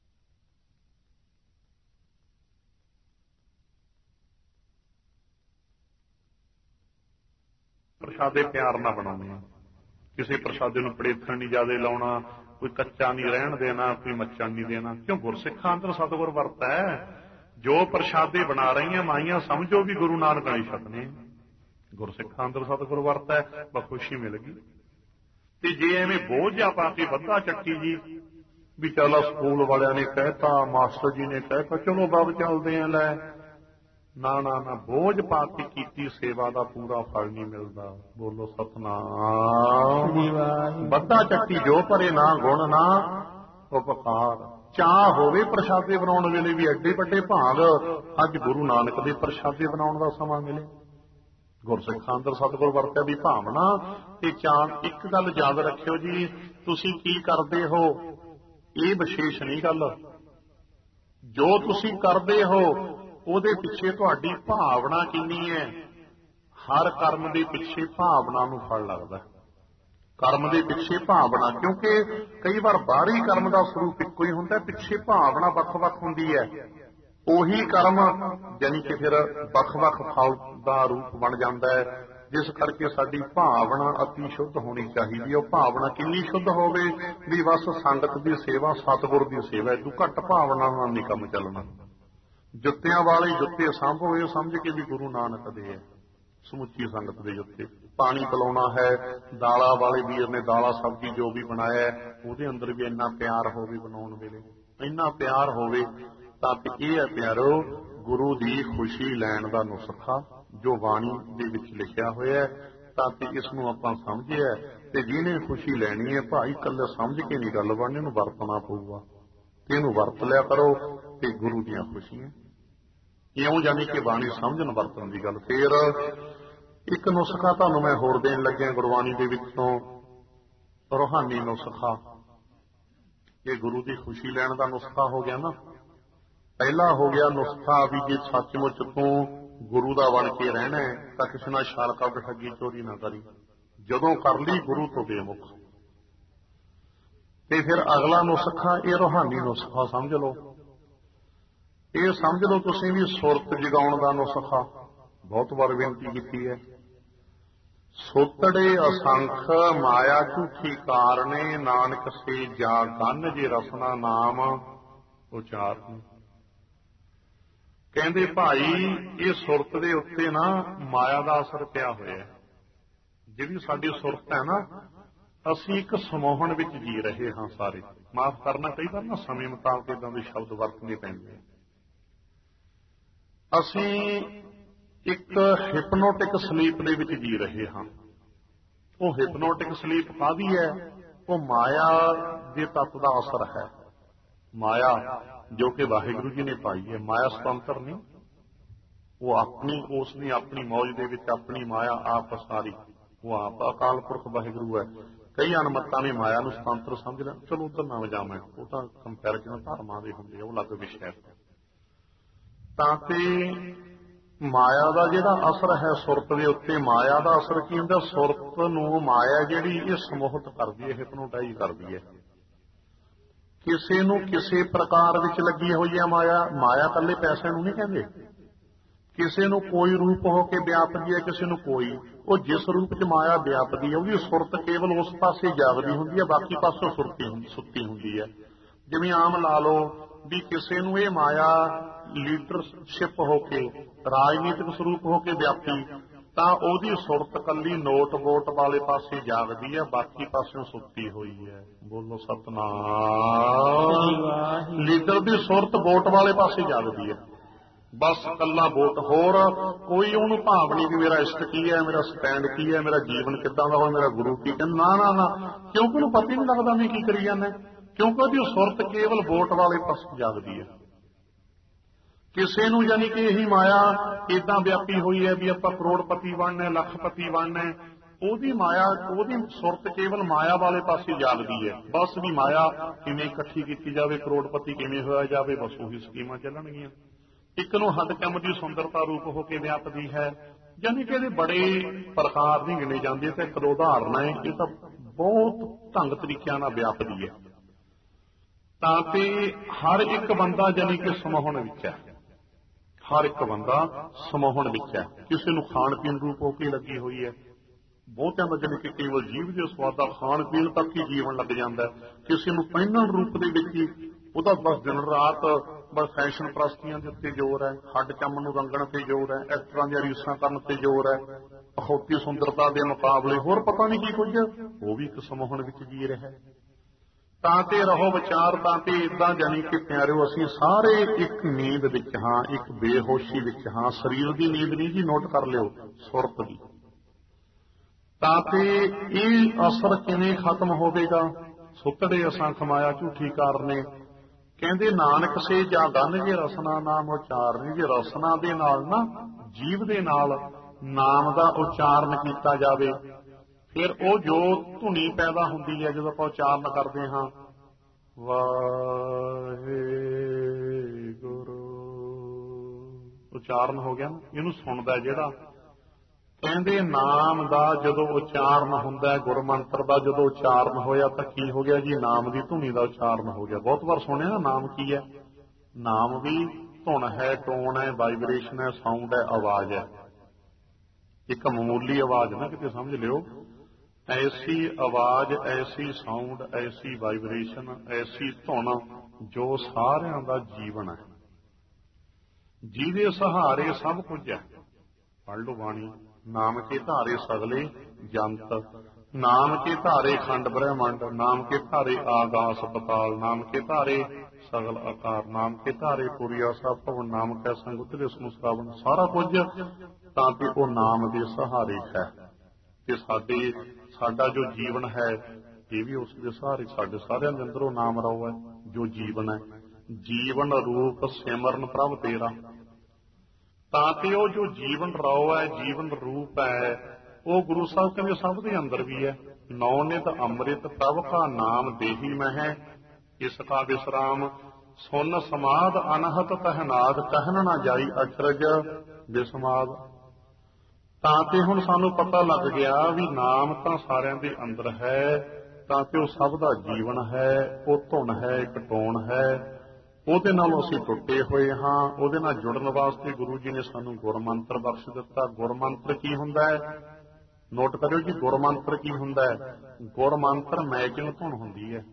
ਪ੍ਰਸ਼ਾਦੇ ਪਿਆਰ ਨਾਲ ਬਣਾਉਂਦੇ ਆ। ਕਿਸੇ ਪ੍ਰਸ਼ਾਦੇ ਨੂੰ ਪੜੇਥਣ ਨਹੀਂ ਜ਼ਿਆਦਾ ਲਾਉਣਾ, ਕੋਈ ਕੱਚਾ ਨਹੀਂ ਰਹਿਣ ਦੇਣਾ, ਕੋਈ ਮੱਚਣ ਨਹੀਂ ਦੇਣਾ। ਕਿਉਂ? ਗੁਰਸਿੱਖਾਂ ਅੰਦਰ ਸਤਿਗੁਰ ਵਰਤ ਹੈ। ਜੋ ਪ੍ਰਸ਼ਾਦੇ ਬਣਾ ਰਹੀਆਂ ਮਾਈਆਂ ਸਮਝੋ ਵੀ ਗੁਰੂ ਨਾਨਕ ਵਾਲੀ ਛਕਣੇ। ਗੁਰਸਿੱਖਾਂ ਅੰਦਰ ਸਤਿਗੁਰ ਵਰਤ ਹੈ, ਬਸ ਖੁਸ਼ੀ ਮਿਲ ਗਈ। ਤੇ ਜੇ ਐਵੇਂ ਬੋਝ ਜਾ ਪਾ ਕੇ ਵੱਧਾ ਚੱਕੀ ਜੀ ਵੀ ਚਲੋ ਸਕੂਲ ਵਾਲਿਆਂ ਨੇ ਕਹਿਤਾ, ਮਾਸਟਰ ਜੀ ਨੇ ਕਹਿਤਾ, ਚਲੋ ਬਾਬ ਚੱਲਦੇ ਆ, ਲੈ ਨਾ ਨਾ ਨਾ, ਬੋਝ ਪਾ ਕੇ ਕੀਤੀ ਸੇਵਾ ਦਾ ਪੂਰਾ ਫਲ ਨਹੀਂ ਮਿਲਦਾ। ਬੋਲੋ ਸਤਿਨਾਮ। ਵੱਧਾ ਚੱਕੀ ਜੋ ਭਰੇ ਨਾ ਗੁਣ ਨਾ ਉਪਕਾਰ। ਚਾਹ ਹੋਵੇ ਪ੍ਰਸ਼ਾਦੇ ਬਣਾਉਣ ਵੇਲੇ ਵੀ ਐਡੇ ਵੱਡੇ ਭਾਗ, ਅੱਜ ਗੁਰੂ ਨਾਨਕ ਦੇ ਪ੍ਰਸ਼ਾਦੇ ਬਣਾਉਣ ਦਾ ਸਮਾਂ ਮਿਲੇ। ਗੁਰਸਿੱਖਾਂ ਅੰਦਰ ਸਤਿਗੁਰ ਵਰਤਿਆ ਦੀ ਭਾਵਨਾ ਤੇ ਚਾਹ। ਇੱਕ ਗੱਲ ਯਾਦ ਰੱਖਿਓ ਜੀ, ਤੁਸੀਂ ਕੀ ਕਰਦੇ ਹੋ ਇਹ ਵਿਸ਼ੇਸ਼ ਨਹੀਂ ਗੱਲ। ਜੋ ਤੁਸੀਂ ਕਰਦੇ ਹੋ ਉਹਦੇ ਪਿੱਛੇ ਤੁਹਾਡੀ ਭਾਵਨਾ ਕਿੰਨੀ ਹੈ। ਹਰ ਕਰਮ ਦੇ ਪਿੱਛੇ ਭਾਵਨਾ ਨੂੰ ਫਲ ਲੱਗਦਾ। ਕਰਮ ਦੇ ਪਿੱਛੇ ਭਾਵਨਾ, ਕਿਉਂਕਿ ਕਈ ਵਾਰ ਬਾਹਰੀ ਕਰਮ ਦਾ ਸਰੂਪ ਇੱਕੋ ਹੀ ਹੁੰਦਾ, ਪਿੱਛੇ ਭਾਵਨਾ ਵੱਖ-ਵੱਖ ਹੁੰਦੀ ਹੈ। ਉਹੀ ਕਰਮ ਯਾਨੀ ਕਿ ਫਿਰ ਵੱਖ-ਵੱਖ ਫਲ ਦਾ ਰੂਪ ਬਣ ਜਾਂਦਾ ਹੈ। ਜਿਸ ਕਰਕੇ ਸਾਡੀ ਭਾਵਨਾ ਅਤੀ ਸ਼ੁੱਧ ਹੋਣੀ ਚਾਹੀਦੀ ਹੈ। ਉਹ ਭਾਵਨਾ ਕਿੰਨੀ ਸ਼ੁੱਧ ਹੋਵੇ ਵੀ ਬਸ ਸੰਗਤ ਦੀ ਸੇਵਾ, ਸਤਿਗੁਰ ਦੀ ਸੇਵਾ, ਇਦੋਂ ਘੱਟ ਭਾਵਨਾ ਨਾਲ ਨਹੀਂ ਕੰਮ ਚੱਲਣਾ। ਜੁੱਤਿਆਂ ਵਾਲੇ ਜੁੱਤੇ ਸਾਂਭੋ, ਇਹ ਸਮਝ ਕੇ ਵੀ ਗੁਰੂ ਨਾਨਕ ਦੇ ਹੈ। ਸਮੁੱਚੀ ਸੰਗਤ ਦੇ ਜੁੱਤੇ। ਪਾਣੀ ਪਿਲਾਉਣਾ ਹੈ, ਦਾਲਾਂ ਵਾਲੇ ਵੀਰ ਨੇ ਦਾਲਾਂ ਸਬਜ਼ੀ ਜੋ ਵੀ ਬਣਾਇਆ ਉਹਦੇ ਅੰਦਰ ਵੀ ਇੰਨਾ ਪਿਆਰ ਹੋਵੇ, ਬਣਾਉਣ ਵੇਲੇ ਇੰਨਾ ਪਿਆਰ ਹੋਵੇ ਤਾਂ ਇਹ ਹੈ ਪਿਆਰੋ ਗੁਰੂ ਦੀ ਖੁਸ਼ੀ ਲੈਣ ਦਾ ਨੁਸਖਾ ਜੋ ਬਾਣੀ ਦੇ ਵਿੱਚ ਲਿਖਿਆ ਹੋਇਆ ਹੈ, ਤਾਂ ਕਿ ਇਸ ਨੂੰ ਆਪਾਂ ਸਮਝਿਆ ਤੇ ਜਿਹਨੇ ਖੁਸ਼ੀ ਲੈਣੀ ਹੈ ਭਾਈ ਇਕੱਲੇ ਸਮਝ ਕੇ ਨਹੀਂ ਗੱਲ ਬਣਨੀ, ਇਹਨੂੰ ਵਰਤਣਾ ਪਊਗਾ। ਇਹਨੂੰ ਵਰਤ ਲਿਆ ਕਰੋ ਤੇ ਗੁਰੂ ਦੀਆਂ ਖੁਸ਼ੀਆਂ ਇਉਂ, ਜਾਨੀ ਕਿ ਬਾਣੀ ਸਮਝਣ ਵਰਤਣ ਦੀ ਗੱਲ। ਫੇਰ ਇੱਕ ਨੁਸਖਾ ਤੁਹਾਨੂੰ ਮੈਂ ਹੋਰ ਦੇਣ ਲੱਗਿਆ ਗੁਰਬਾਣੀ ਦੇ ਵਿੱਚੋਂ, ਰੂਹਾਨੀ ਨੁਸਖਾ। ਇਹ ਗੁਰੂ ਦੀ ਖੁਸ਼ੀ ਲੈਣ ਦਾ ਨੁਸਖਾ ਹੋ ਗਿਆ ਨਾ। ਪਹਿਲਾ ਹੋ ਗਿਆ ਨੁਸਖਾ ਵੀ ਜੇ ਸੱਚਮੁੱਚ ਤੂੰ ਗੁਰੂ ਦਾ ਬਣ ਕੇ ਰਹਿਣਾ ਹੈ ਤਾਂ ਕਿਸੇ ਨਾਲ ਛਲ ਠੱਗੀ ਚੋਰੀ ਨਾ ਕਰੀ। ਜਦੋਂ ਕਰ ਲਈ ਗੁਰੂ ਤੋਂ ਬੇਮੁਖ। ਤੇ ਫਿਰ ਅਗਲਾ ਨੁਸਖਾ ਇਹ ਰੂਹਾਨੀ ਨੁਸਖਾ ਸਮਝ ਲਓ। ਇਹ ਸਮਝ ਲਓ ਤੁਸੀਂ ਵੀ ਸੁਰਤ ਜਗਾਉਣ ਦਾ ਨੁਸਖਾ। ਬਹੁਤ ਵਾਰ ਬੇਨਤੀ ਕੀਤੀ ਹੈ। ਸੋਤੜੇ ਅਸੰਖ ਮਾਇਆ ਝੂਠੀ ਕਾਰਨੇ, ਨਾਨਕ ਸੇ ਜਾ ਕੰਨ ਜੇ ਰਸਨਾ ਨਾਮ ਉਚਾਰਨ। ਕਹਿੰਦੇ ਭਾਈ ਇਹ ਸੁਰਤ ਦੇ ਉੱਤੇ ਨਾ ਮਾਇਆ ਦਾ ਅਸਰ ਪਿਆ ਹੋਇਆ ਹੈ। ਜਿਹੜੀ ਸਾਡੀ ਸੁਰਤ ਹੈ ਨਾ, ਅਸੀਂ ਇੱਕ ਸਮੋਹਣ ਵਿੱਚ ਜੀ ਰਹੇ ਹਾਂ ਸਾਰੇ। ਮਾਫ ਕਰਨਾ, ਕਈ ਵਾਰ ਨਾ ਸਮੇਂ ਮੁਤਾਬਕ ਏਦਾਂ ਦੇ ਸ਼ਬਦ ਵਰਤਣੇ ਪੈਂਦੇ। ਅਸੀਂ ਇੱਕ ਹਿਪਨੋਟਿਕ ਸਲੀਪ ਦੇ ਵਿੱਚ ਜੀ ਰਹੇ ਹਾਂ। ਉਹ ਹਿਪਨੋਟਿਕ ਸਲੀਪ ਕਾਹਦੀ ਹੈ? ਉਹ ਮਾਇਆ ਦੇ ਤੱਤ ਦਾ ਅਸਰ ਹੈ। ਮਾਇਆ ਜੋ ਕਿ ਵਾਹਿਗੁਰੂ ਜੀ ਨੇ ਪਾਈ ਹੈ, ਮਾਇਆ ਸੁਤੰਤਰ ਨਹੀਂ। ਉਹ ਆਪਣੀ, ਉਸ ਨੇ ਆਪਣੀ ਮੌਜ ਦੇ ਵਿੱਚ ਆਪਣੀ ਮਾਇਆ ਆਪ ਸਾਰੀ, ਉਹ ਆਪ ਅਕਾਲ ਪੁਰਖ ਵਾਹਿਗੁਰੂ ਹੈ। ਕਈ ਅਨਮਤਾਂ ਨੇ ਮਾਇਆ ਨੂੰ ਸੁਤੰਤਰ ਸਮਝ ਲਿਆ। ਚਲੋ ਉੱਧਰ ਨਾ ਵਜਾਵਾਂ, ਉਹ ਤਾਂ ਕੰਪੈਰੀਜ਼ਨ ਧਰਮਾਂ ਦੇ ਹੁੰਦੇ ਆ, ਉਹ ਅਲੱਗ ਵਿਸ਼ਾ ਹੈ। ਤਾਂ ਤੇ ਮਾਇਆ ਦਾ ਜਿਹੜਾ ਅਸਰ ਹੈ ਸੁਰਤ ਦੇ ਉੱਤੇ, ਮਾਇਆ ਦਾ ਅਸਰ ਕੀ ਹੁੰਦਾ? ਸੁਰਤ ਨੂੰ ਮਾਇਆ ਜਿਹੜੀ ਇਹ ਸਮੋਹਿਤ ਕਰਦੀ ਹੈ, ਹਿਪਨੋਟਾਈਜ਼ ਕਰਦੀ ਹੈ। ਕਿਸੇ ਨੂੰ ਕਿਸੇ ਪ੍ਰਕਾਰ ਵਿੱਚ ਲੱਗੀ ਹੋਈ ਹੈ ਮਾਇਆ। ਮਾਇਆ ਇਕੱਲੇ ਪੈਸੇ ਨੂੰ ਨਹੀਂ ਕਹਿੰਦੇ। ਕਿਸੇ ਨੂੰ ਕੋਈ ਰੂਪ ਹੋ ਕੇ ਵਿਆਪਦੀ ਹੈ, ਕਿਸੇ ਨੂੰ ਕੋਈ। ਉਹ ਜਿਸ ਰੂਪ 'ਚ ਮਾਇਆ ਵਿਆਪਦੀ ਹੈ ਉਹਦੀ ਸੁਰਤ ਕੇਵਲ ਉਸ ਪਾਸੇ ਜਾਗਦੀ ਹੁੰਦੀ ਹੈ, ਬਾਕੀ ਪਾਸੋਂ ਸੁਰਤੀ ਹੁੰਦੀ ਸੁੱਤੀ ਹੁੰਦੀ ਹੈ। ਜਿਵੇਂ ਆਮ ਲਾ ਲਓ ਵੀ ਕਿਸੇ ਨੂੰ ਇਹ ਮਾਇਆ ਲੀਡਰਸ਼ਿਪ ਹੋ ਕੇ, ਰਾਜਨੀਤਿਕ ਸਰੂਪ ਹੋ ਕੇ ਵਿਆਪੀ, ਤਾਂ ਉਹਦੀ ਸੁਰਤ ਕੱਲੀ ਨੋਟ ਵੋਟ ਵਾਲੇ ਪਾਸੇ ਜਾਗਦੀ ਹੈ, ਬਾਕੀ ਪਾਸਿਓਂ ਸੁੱਤੀ ਹੋਈ ਹੈ। ਬੋਲੋ ਸਤਿਨਾਮ। ਲੀਡਰ ਦੀ ਸੁਰਤ ਵੋਟ ਵਾਲੇ ਪਾਸੇ ਜਾਗਦੀ ਹੈ, ਬਸ ਕੱਲਾ ਵੋਟ, ਹੋਰ ਕੋਈ ਉਹਨੂੰ ਭਾਵ ਨਹੀਂ ਵੀ ਮੇਰਾ ਇਸ਼ਟ ਕੀ ਹੈ, ਮੇਰਾ ਸਟੈਂਡ ਕੀ ਹੈ, ਮੇਰਾ ਜੀਵਨ ਕਿੱਦਾਂ ਦਾ ਹੋਵੇ, ਮੇਰਾ ਗੁਰੂ ਕੀ ਕਹਿੰਦਾ। ਨਾ ਨਾ ਨਾ, ਕਿਉਂਕਿ ਉਹਨੂੰ ਪਤਾ ਹੀ ਨਹੀਂ ਲੱਗਦਾ ਮੈਂ ਕੀ ਕਰੀ ਜਾਂਦਾ, ਕਿਉਂਕਿ ਉਹਦੀ ਸੁਰਤ ਕੇਵਲ ਵੋਟ ਵਾਲੇ ਪਾਸੇ ਜਾਗਦੀ ਹੈ। ਕਿਸੇ ਨੂੰ ਯਾਨੀ ਕਿ ਇਹੀ ਮਾਇਆ ਏਦਾਂ ਵਿਆਪੀ ਹੋਈ ਹੈ ਵੀ ਆਪਾਂ ਕਰੋੜਪਤੀ ਬਣਨਾ, ਲੱਖਪਤੀ ਬਣਨਾ, ਉਹਦੀ ਮਾਇਆ, ਉਹਦੀ ਸੁਰਤ ਕੇਵਲ ਮਾਇਆ ਵਾਲੇ ਪਾਸੇ ਜਾਗਦੀ ਹੈ। ਬਸ ਵੀ ਮਾਇਆ ਕਿਵੇਂ ਇਕੱਠੀ ਕੀਤੀ ਜਾਵੇ, ਕਰੋੜਪਤੀ ਕਿਵੇਂ ਹੋਇਆ ਜਾਵੇ, ਬਸ ਉਹੀ ਸਕੀਮਾਂ ਚੱਲਣਗੀਆਂ। ਇੱਕ ਨੂੰ ਹੱਦ ਕੰਮ ਦੀ ਸੁੰਦਰਤਾ ਰੂਪ ਹੋ ਕੇ ਵਿਆਪਦੀ ਹੈ, ਯਾਨੀ ਕਿ ਇਹਦੇ ਬੜੇ ਪ੍ਰਕਾਰ ਨਹੀਂ ਗਿਣੇ ਜਾਂਦੇ। ਤੇ ਇੱਕ ਦੋ ਉਦਾਹਰਨ ਹੈ, ਇਹ ਤਾਂ ਬਹੁਤ ਢੰਗ ਤਰੀਕਿਆਂ ਨਾਲ ਵਿਆਪਦੀ ਹੈ। ਤਾਂ ਤੇ ਹਰ ਇੱਕ ਬੰਦਾ ਯਾਨੀ ਕਿ ਸਮੋਹਣ ਵਿੱਚ ਹੈ, ਹਰ ਇੱਕ ਬੰਦਾ ਸਮੋਹਣ ਵਿੱਚ ਹੈ। ਕਿਸੇ ਨੂੰ ਖਾਣ ਪੀਣ ਰੂਪ ਹੋ ਕੇ ਲੱਗੀ ਹੋਈ ਹੈ, ਬਹੁਤਿਆਂ ਦਾ ਯਾਨੀ ਕਿ ਕੇਵਲ ਜੀਭ ਦੇ ਸਵਾਦ ਦਾ ਖਾਣ ਪੀਣ ਤੱਕ ਹੀ ਜੀਵਨ ਲੱਗ ਜਾਂਦਾ। ਕਿਸੇ ਨੂੰ ਪਹਿਨਣ ਰੂਪ ਦੇ ਵਿੱਚ ਹੀ ਉਹਦਾ ਬਸ ਦਿਨ ਰਾਤ ਬਸ ਫੈਸ਼ਨ ਪ੍ਰਸਤੀਆਂ ਦੇ ਉੱਤੇ ਜ਼ੋਰ ਹੈ, ਹੱਡ ਚੰਮ ਨੂੰ ਰੰਗਣ ਤੇ ਜ਼ੋਰ ਹੈ, ਇਸ ਤਰ੍ਹਾਂ ਦੀਆਂ ਰੀਸਾਂ ਕਰਨ ਤੇ ਜ਼ੋਰ ਹੈ, ਅਖੌਤੀ ਸੁੰਦਰਤਾ ਦੇ ਮੁਕਾਬਲੇ ਹੋਰ ਪਤਾ ਨਹੀਂ ਕੀ ਕੁਝ, ਉਹ ਵੀ ਇੱਕ ਸਮੋਹਣ ਵਿੱਚ ਜੀ ਰਿਹਾ। ਤਾਂ ਤੇ ਰਹੋ ਵਿਚਾਰ, ਤਾਂ ਤੇ ਇਦਾਂ ਜਾਣੀ ਕਿ ਪਿਆਰਿਓ ਅਸੀਂ ਸਾਰੇ ਇੱਕ ਨੀਂਦ ਵਿੱਚ ਹਾਂ, ਇੱਕ ਬੇਹੋਸ਼ੀ ਵਿੱਚ ਹਾਂ। ਸਰੀਰ ਦੀ ਨੀਂਦ ਨਹੀਂ ਜੀ, ਨੋਟ ਕਰ ਲਿਓ, ਸੁਰਤ ਦੀ। ਤਾਂ ਤੇ ਇਹ ਅਸਰ ਕਿਵੇਂ ਖਤਮ ਹੋਵੇਗਾ? ਸੁੱਤੜੇ ਅਸੰਖ ਮਾਇਆ ਝੂਠੀ ਕਾਰਨੇ, ਕਹਿੰਦੇ ਨਾਨਕ ਸੇ ਜਾਂ ਗੰਨ ਜੇ ਰਸਨਾ ਨਾਮ ਉਚਾਰਨੀ। ਜੇ ਰਸਨਾ ਦੇ ਨਾਲ ਨਾ, ਜੀਵ ਦੇ ਨਾਲ ਨਾਮ ਦਾ ਉਚਾਰਨ ਕੀਤਾ ਜਾਵੇ, ਫਿਰ ਉਹ ਜੋ ਧੁਨੀ ਪੈਦਾ ਹੁੰਦੀ ਹੈ ਜਦੋਂ ਆਪਾਂ ਉਚਾਰਨ ਕਰਦੇ ਹਾਂ, ਵਾਹਿਗੁਰੂ, ਉਚਾਰਨ ਹੋ ਗਿਆ ਨਾ, ਇਹਨੂੰ ਸੁਣਦਾ ਜਿਹੜਾ। ਕਹਿੰਦੇ ਨਾਮ ਦਾ ਜਦੋਂ ਉਚਾਰਨ ਹੁੰਦਾ, ਗੁਰਮੰਤਰ ਦਾ ਜਦੋਂ ਉਚਾਰਨ ਹੋਇਆ ਤਾਂ ਕੀ ਹੋ ਗਿਆ ਜੀ? ਨਾਮ ਦੀ ਧੁਨੀ ਦਾ ਉਚਾਰਨ ਹੋ ਗਿਆ। ਬਹੁਤ ਵਾਰ ਸੁਣਿਆ ਨਾ, ਨਾਮ ਕੀ ਹੈ? ਨਾਮ ਵੀ ਧੁਨ ਹੈ, ਟੋਨ ਹੈ, ਵਾਈਬ੍ਰੇਸ਼ਨ ਹੈ, ਸਾਊਂਡ ਹੈ, ਆਵਾਜ਼ ਹੈ। ਇੱਕ ਮਾਮੂਲੀ ਆਵਾਜ਼ ਨਾ ਕਿਤੇ ਸਮਝ ਲਿਓ, ਐਸੀ ਆਵਾਜ਼, ਐਸੀ ਸਾਊਂਡ, ਐਸੀ ਵਾਈਬ੍ਰੇਸ਼ਨ, ਐਸੀ ਧੁਨ ਜੋ ਸਾਰਿਆਂ ਦਾ ਜੀਵਨ ਹੈ, ਜਿਹਦੇ ਸਹਾਰੇ ਸਭ ਕੁਝ ਹੈ। ਪੜ੍ਹ ਲਓ ਬਾਣੀ, ਨਾਮ ਕੇ ਧਾਰੇ ਸਗਲੇ ਜੰਤ, ਨਾਮ ਕੇ ਧਾਰੇ ਖੰਡ ਬ੍ਰਹਿਮੰਡ, ਨਾਮ ਕੇ ਧਾਰੇ ਆਗਾਸ ਪਤਾਲ, ਨਾਮ ਕੇ ਧਾਰੇ ਸਗਲ ਆਕਾਰ, ਨਾਮ ਕੇ ਧਾਰੇ ਪੁਰੀਆ ਸਭ ਭਵਨ, ਨਾਮ ਕੈ ਸੰਗ ਉਤਰੇ ਸਮੁ ਸਰਾਵਣ। ਸਾਰਾ ਕੁਝ ਤਾਂ ਕਿ ਉਹ ਨਾਮ ਦੇ ਸਹਾਰੇ ਹੈ। ਤੇ ਸਾਡੇ ਸਾਡਾ ਜੋ ਜੀਵਨ ਹੈ ਇਹ ਵੀ ਉਸ ਦੇ ਸਹਾਰੇ, ਸਾਡੇ ਸਾਰਿਆਂ ਦੇ ਅੰਦਰ ਉਹ ਨਾਮ ਰਹੁ ਹੈ ਜੋ ਜੀਵਨ ਹੈ। ਜੀਵਨ ਰੂਪ ਸਿਮਰਨ ਪ੍ਰਭ ਤੇਰਾ, ਤਾਂ ਤੇ ਉਹ ਜੋ ਜੀਵਨ ਰਹੁ ਹੈ, ਜੀਵਨ ਰੂਪ ਹੈ, ਉਹ ਗੁਰੂ ਸਾਹਿਬ ਕਹਿੰਦੇ ਸਭ ਦੇ ਅੰਦਰ ਵੀ ਹੈ। ਨੌ ਨਿਤ ਅੰਮ੍ਰਿਤ ਪ੍ਰਭ ਕਾ ਨਾਮ ਦੇਹੀ ਮਹਿ, ਇਸ ਕਾ ਵਿਸਰਾਮ ਸੁਨ ਸਮਾਧ ਅਨਹਤ ਤਹਿਨਾਦ, ਕਹਿਨ ਨਾ ਜਾਈ ਅਚਰਜ ਬਿਸਮਾਦ। ਤਾਂ ਤੇ ਹੁਣ ਸਾਨੂੰ ਪਤਾ ਲੱਗ ਗਿਆ ਵੀ ਨਾਮ ਤਾਂ ਸਾਰਿਆਂ ਦੇ ਅੰਦਰ ਹੈ, ਤਾਂ ਤੇ ਉਹ ਸਭ ਦਾ ਜੀਵਨ ਹੈ, ਉਹ ਧੁਨ ਹੈ, ਇੱਕ ਟੋਨ ਹੈ। ਉਹਦੇ ਨਾਲ ਅਸੀਂ ਟੁੱਟੇ ਹੋਏ ਹਾਂ। ਉਹਦੇ ਨਾਲ ਜੁੜਨ ਵਾਸਤੇ ਗੁਰੂ ਜੀ ਨੇ ਸਾਨੂੰ ਗੁਰਮੰਤਰ ਬਖਸ਼ ਦਿੱਤਾ। ਗੁਰਮੰਤਰ ਕੀ ਹੁੰਦਾ ਹੈ? ਨੋਟ ਕਰਿਓ ਜੀ, ਗੁਰਮੰਤਰ ਕੀ ਹੁੰਦਾ ਹੈ? ਗੁਰਮੰਤਰ ਮੈਚਿੰਗ ਧੁਨ ਹੁੰਦੀ ਹੈ।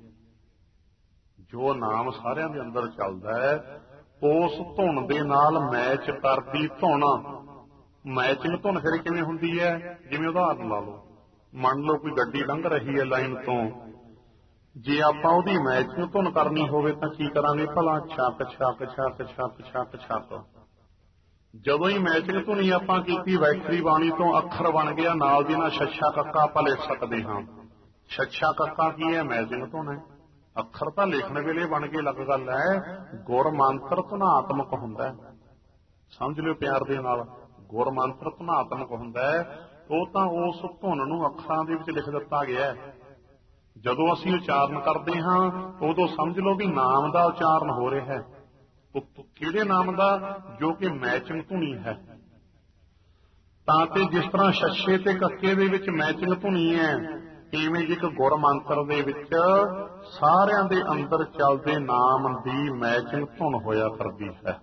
ਜੋ ਨਾਮ ਸਾਰਿਆਂ ਦੇ ਅੰਦਰ ਚੱਲਦਾ ਹੈ, ਉਸ ਧੁਨ ਦੇ ਨਾਲ ਮੈਚ ਕਰਦੀ ਧੁਨ। ਮੈਚਿੰਗ ਧੁਨ ਫਿਰ ਕਿਵੇਂ ਹੁੰਦੀ ਹੈ? ਜਿਵੇਂ ਉਦਾਹਰਨ ਲਾ ਲਓ, ਮੰਨ ਲਓ ਕੋਈ ਗੱਡੀ ਲੰਘ ਰਹੀ ਹੈ ਲਾਈਨ ਤੋਂ, ਜੇ ਆਪਾਂ ਉਹਦੀ ਮੈਚਿੰਗ ਧੁਨ ਕਰਨੀ ਹੋਵੇ ਤਾਂ ਕੀ ਕਰਾਂਗੇ ਭਲਾ? ਛੱਕ ਛੱਕ ਛੱਕ ਛੱਕ ਛੱਕ ਛੱਕ। ਜਦੋਂ ਹੀ ਮੈਚਿੰਗ ਧੁਨੀ ਆਪਾਂ ਕੀਤੀ, ਵੈਖਰੀ ਬਾਣੀ ਤੋਂ ਅੱਖਰ ਬਣ ਗਿਆ, ਨਾਲ ਦੀ ਨਾਲ ਛੱਛਾ ਕੱਕਾ ਆਪਾਂ ਲਿਖ ਸਕਦੇ ਹਾਂ। ਛੱਛਾ ਕੱਕਾ ਕੀ ਹੈ? ਮੈਚਿੰਗ ਧੁਨ ਹੈ। ਅੱਖਰ ਤਾਂ ਲਿਖਣ ਵੇਲੇ ਬਣ ਕੇ ਲੱਗ ਗੱਲ ਹੈ। ਗੁਰਮੰਤਰ ਧੁਨਾਤਮਕ ਹੁੰਦਾ ਹੈ, ਸਮਝ ਲਿਓ ਪਿਆਰ ਦੇ ਨਾਲ। ਗੁਰਮੰਤਰ ਧੁਨਾਤਮਕ ਹੁੰਦਾ ਹੈ, ਉਹ ਤਾਂ ਉਸ ਧੁਨ ਨੂੰ ਅੱਖਰਾਂ ਦੇ ਵਿੱਚ ਲਿਖ ਦਿੱਤਾ ਗਿਆ ਹੈ। ਜਦੋਂ ਅਸੀਂ ਉਚਾਰਨ ਕਰਦੇ ਹਾਂ ਉਦੋਂ ਸਮਝ ਲਓ ਵੀ ਨਾਮ ਦਾ ਉਚਾਰਨ ਹੋ ਰਿਹਾ ਹੈ। ਕਿਹੜੇ ਨਾਮ ਦਾ? ਜੋ ਕਿ ਮੈਚਿੰਗ ਧੁਨੀ ਹੈ। ਤਾਂ ਤੇ ਜਿਸ ਤਰ੍ਹਾਂ ਛੱਛੇ ਤੇ ਕੱਕੇ ਦੇ ਵਿੱਚ ਮੈਚਿੰਗ ਧੁਨੀ ਹੈ, ਇਵੇਂ ਇੱਕ ਗੁਰਮੰਤਰ ਦੇ ਵਿੱਚ ਸਾਰਿਆਂ ਦੇ ਅੰਦਰ ਚੱਲਦੇ ਨਾਮ ਦੀ ਮੈਚਿੰਗ ਧੁਨ ਹੋਇਆ ਕਰਦੀ ਹੈ।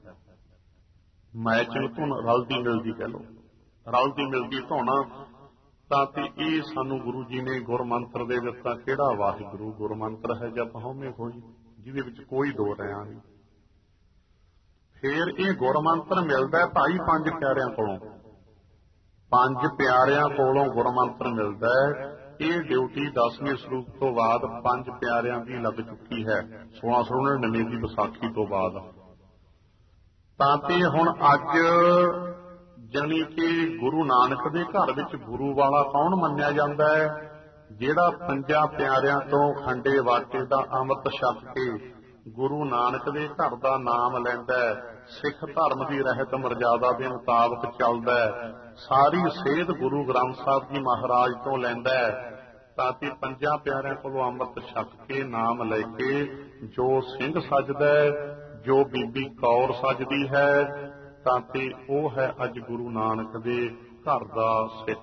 ਮੈਚਿੰਗ ਧੁਨ ਰਲਦੀ ਮਿਲਦੀ ਕਹਿ ਲਓ, ਰਲਦੀ ਮਿਲਦੀ ਧੁਨ। ਤਾਂ ਤੇ ਇਹ ਸਾਨੂੰ ਗੁਰੂ ਜੀ ਨੇ ਗੁਰਮੰਤਰ ਦੇ ਦਿੱਤਾ। ਕਿਹੜਾ? ਵਾਹਿਗੁਰੂ ਗੁਰਮੰਤਰ ਹੈ ਜਪ ਹਉਮੈ ਹੋਈ, ਜਿਹਦੇ ਵਿੱਚ ਕੋਈ ਦੋ ਰਿਆਂ ਨਹੀਂ। ਫਿਰ ਇਹ ਗੁਰਮੰਤਰ ਮਿਲਦਾ ਭਾਈ ਪੰਜ ਪਿਆਰਿਆਂ ਕੋਲੋਂ। ਪੰਜ ਪਿਆਰਿਆਂ ਕੋਲੋਂ ਗੁਰਮੰਤਰ ਮਿਲਦਾ ਹੈ। ਇਹ ਡਿਊਟੀ ਦਸਵੇਂ ਸਰੂਪ ਤੋਂ ਬਾਅਦ ਪੰਜ ਪਿਆਰਿਆਂ ਦੀ ਲੱਗ ਚੁੱਕੀ ਹੈ, ਸੋਲਾਂ ਸੌ ਨੜਿਨਵੇਂ ਦੀ ਵਿਸਾਖੀ ਤੋਂ ਬਾਅਦ। ਤਾਂ ਤੇ ਹੁਣ ਅੱਜ ਜਾਣੀ ਕਿ ਗੁਰੂ ਨਾਨਕ ਦੇ ਘਰ ਵਿੱਚ ਗੁਰੂ ਵਾਲਾ ਕੌਣ ਮੰਨਿਆ ਜਾਂਦਾ ਹੈ? ਜਿਹੜਾ ਪੰਜਾਂ ਪਿਆਰਿਆਂ ਤੋਂ ਖੰਡੇ ਵਾਟੇ ਦਾ ਅੰਮ੍ਰਿਤ ਛਕ ਕੇ ਗੁਰੂ ਨਾਨਕ ਦੇ ਘਰ ਦਾ ਨਾਮ ਲੈਂਦਾ ਹੈ, ਸਿੱਖ ਧਰਮ ਦੀ ਰਹਿਤ ਮਰਜ਼ਾਦਾ ਦੇ ਮੁਤਾਬਕ ਚੱਲਦਾ ਹੈ, ਸਾਰੀ ਸੇਧ ਗੁਰੂ ਗ੍ਰੰਥ ਸਾਹਿਬ ਜੀ ਮਹਾਰਾਜ ਤੋਂ ਲੈਂਦਾ ਹੈ, ਤਾਂ ਕਿ ਪੰਜਾਂ ਪਿਆਰਿਆਂ ਕੋਲੋਂ ਅੰਮ੍ਰਿਤ ਛਕ ਕੇ ਨਾਮ ਲੈ ਕੇ ਜੋ ਸਿੰਘ ਸਜਦਾ ਹੈ, ਜੋ ਬੀਬੀ ਕੌਰ ਸਜਦੀ ਹੈ, ਤਾਂ ਕਿ ਉਹ ਹੈ ਅੱਜ ਗੁਰੂ ਨਾਨਕ ਦੇ ਘਰ ਦਾ ਸਿੱਖ,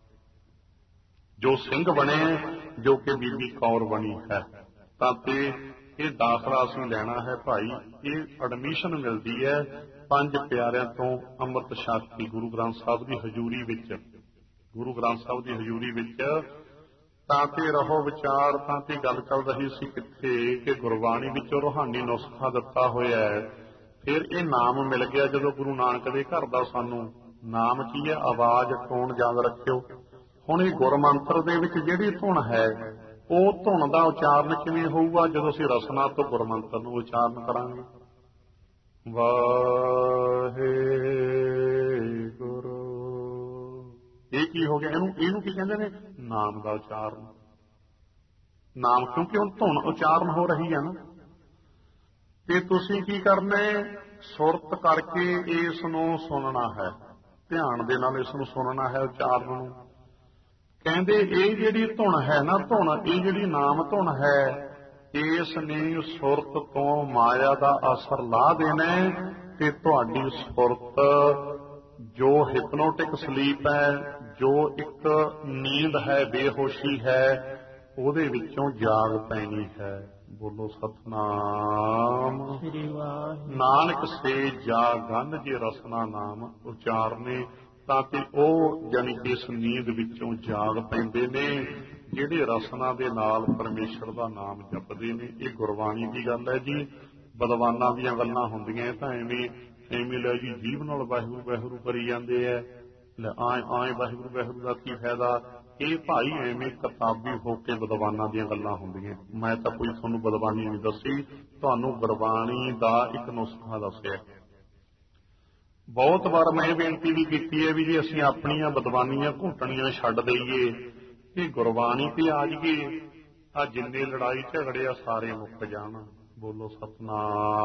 ਜੋ ਸਿੰਘ ਬਣੇ, ਜੋ ਕਿ ਬੀਬੀ ਕੌਰ ਬਣੀ ਹੈ। ਤਾਂ ਕਿ ਇਹ ਦਾਖਲਾ ਅਸੀਂ ਲੈਣਾ ਹੈ ਭਾਈ, ਇਹ ਐਡਮਿਸ਼ਨ ਮਿਲਦੀ ਹੈ ਪੰਜ ਪਿਆਰਿਆਂ ਤੋਂ ਅੰਮ੍ਰਿਤ ਛਕ ਕੇ ਗੁਰੂ ਗ੍ਰੰਥ ਸਾਹਿਬ ਦੀ ਹਜ਼ੂਰੀ ਵਿੱਚ, ਗੁਰੂ ਗ੍ਰੰਥ ਸਾਹਿਬ ਦੀ ਹਜ਼ੂਰੀ ਵਿੱਚ। ਤਾਂ ਤੇ ਰਹੋ ਵਿਚਾਰ, ਤਾਂ ਤੇ ਗੱਲ ਚੱਲ ਰਹੀ ਸੀ ਕਿੱਥੇ ਕਿ ਗੁਰਬਾਣੀ ਵਿੱਚੋਂ ਰੂਹਾਨੀ ਨੁਸਖਾ ਦਿੱਤਾ ਹੋਇਆ ਹੈ। ਫਿਰ ਇਹ ਨਾਮ ਮਿਲ ਗਿਆ ਜਦੋਂ ਗੁਰੂ ਨਾਨਕ ਦੇ ਘਰ ਦਾ ਸਾਨੂੰ। ਨਾਮ ਕੀ ਹੈ? ਆਵਾਜ਼, ਟੋਨ ਯਾਦ ਰੱਖਿਓ। ਹੁਣ ਇਹ ਗੁਰਮੰਤਰ ਦੇ ਵਿੱਚ ਜਿਹੜੀ ਧੁਨ ਹੈ, ਉਹ ਧੁਨ ਦਾ ਉਚਾਰਨ ਕਿਵੇਂ ਹੋਊਗਾ? ਜਦੋਂ ਅਸੀਂ ਰਸਨਾ ਤੋਂ ਗੁਰਮੰਤਰ ਨੂੰ ਉਚਾਰਨ ਕਰਾਂਗੇ। ਵਾਹਿਗੁਰੂ, ਇਹ ਕੀ ਹੋ ਗਿਆ? ਇਹਨੂੰ ਇਹਨੂੰ ਕੀ ਕਹਿੰਦੇ ਨੇ? ਨਾਮ ਦਾ ਉਚਾਰਨ। ਨਾਮ, ਕਿਉਂਕਿ ਹੁਣ ਧੁਨ ਉਚਾਰਨ ਹੋ ਰਹੀ ਹੈ ਨਾ। ਤੇ ਤੁਸੀਂ ਕੀ ਕਰਨਾ? ਸੁਰਤ ਕਰਕੇ ਇਸ ਨੂੰ ਸੁਣਨਾ ਹੈ, ਧਿਆਨ ਦੇ ਨਾਲ ਇਸ ਨੂੰ ਸੁਣਨਾ ਹੈ, ਉਚਾਰਨ ਨੂੰ। ਕਹਿੰਦੇ ਇਹ ਜਿਹੜੀ ਧੁਨ ਹੈ ਨਾ, ਧੁਨ, ਇਹ ਜਿਹੜੀ ਨਾਮ ਧੁਨ ਹੈ, ਇਸ ਨੇ ਸੁਰਤ ਤੋਂ ਮਾਇਆ ਦਾ ਅਸਰ ਲਾ ਦੇਣਾ ਤੇ ਤੁਹਾਡੀ ਸੁਰਤ ਜੋ ਹਿਪਨੋਟਿਕ ਸਲੀਪ ਹੈ, ਜੋ ਇੱਕ ਨੀਂਦ ਹੈ, ਬੇਹੋਸ਼ੀ ਹੈ, ਉਹਦੇ ਵਿੱਚੋਂ ਜਾਗ ਪੈਣੀ ਹੈ। ਬੋਲੋ ਸਤਨਾਮ ਨਾਨਕ ਸੇ ਜਾਗਨ ਜੇ ਰਸਨਾ ਨਾਮ ਉਚਾਰਨੇ, ਤਾਂ ਕਿ ਉਹ ਜਾਨੀ ਕਿ ਇਸ ਨੀਂਦ ਵਿੱਚੋਂ ਜਾਗ ਪੈਂਦੇ ਨੇ ਜਿਹੜੇ ਰਸਨਾ ਦੇ ਨਾਲ ਪਰਮੇਸ਼ਰ ਦਾ ਨਾਮ ਜਪਦੇ ਨੇ। ਇਹ ਗੁਰਬਾਣੀ ਦੀ ਗੱਲ ਹੈ ਜੀ। ਬਦਵਾਨਾਂ ਦੀਆਂ ਗੱਲਾਂ ਹੁੰਦੀਆਂ ਤਾਂ ਐਵੇਂ ਐਵੇਂ ਲੈ ਜੀ ਜੀਭ ਨਾਲ ਵਾਹਿਗੁਰੂ ਵਾਹਿਗੁਰੂ ਕਰੀ ਜਾਂਦੇ ਐ, ਲੈ ਆਏ ਆਏ ਵਾਹਿਗੁਰੂ ਵਾਹਿਗੁਰੂ ਦਾ ਕੀ ਫਾਇਦਾ? ਇਹ ਭਾਈ ਐਵੇਂ ਕਿਤਾਬੀ ਹੋ ਕੇ ਬਦਵਾਨਾਂ ਦੀਆਂ ਗੱਲਾਂ ਹੁੰਦੀਆਂ। ਮੈਂ ਤਾਂ ਕੋਈ ਤੁਹਾਨੂੰ ਬਦਵਾਨੀ ਨਹੀਂ ਦੱਸੀ, ਤੁਹਾਨੂੰ ਗੁਰਬਾਣੀ ਦਾ ਇੱਕ ਨੁਸਖਾ ਦੱਸਿਆ। ਬਹੁਤ ਵਾਰ ਮੈਂ ਬੇਨਤੀ ਵੀ ਕੀਤੀ ਹੈ ਵੀ ਜੇ ਅਸੀਂ ਆਪਣੀਆਂ ਬਦਵਾਨੀਆਂ ਘੁੱਟਣੀਆਂ ਛੱਡ ਦਈਏ, ਇਹ ਗੁਰਬਾਣੀ ਤੇ ਆ ਜਾਈਏ, ਆ ਜਿੰਨੇ ਲੜਾਈ ਝਗੜੇ ਆ ਸਾਰੇ ਮੁੱਕ ਜਾਣ। ਬੋਲੋ ਸਤਨਾਮ।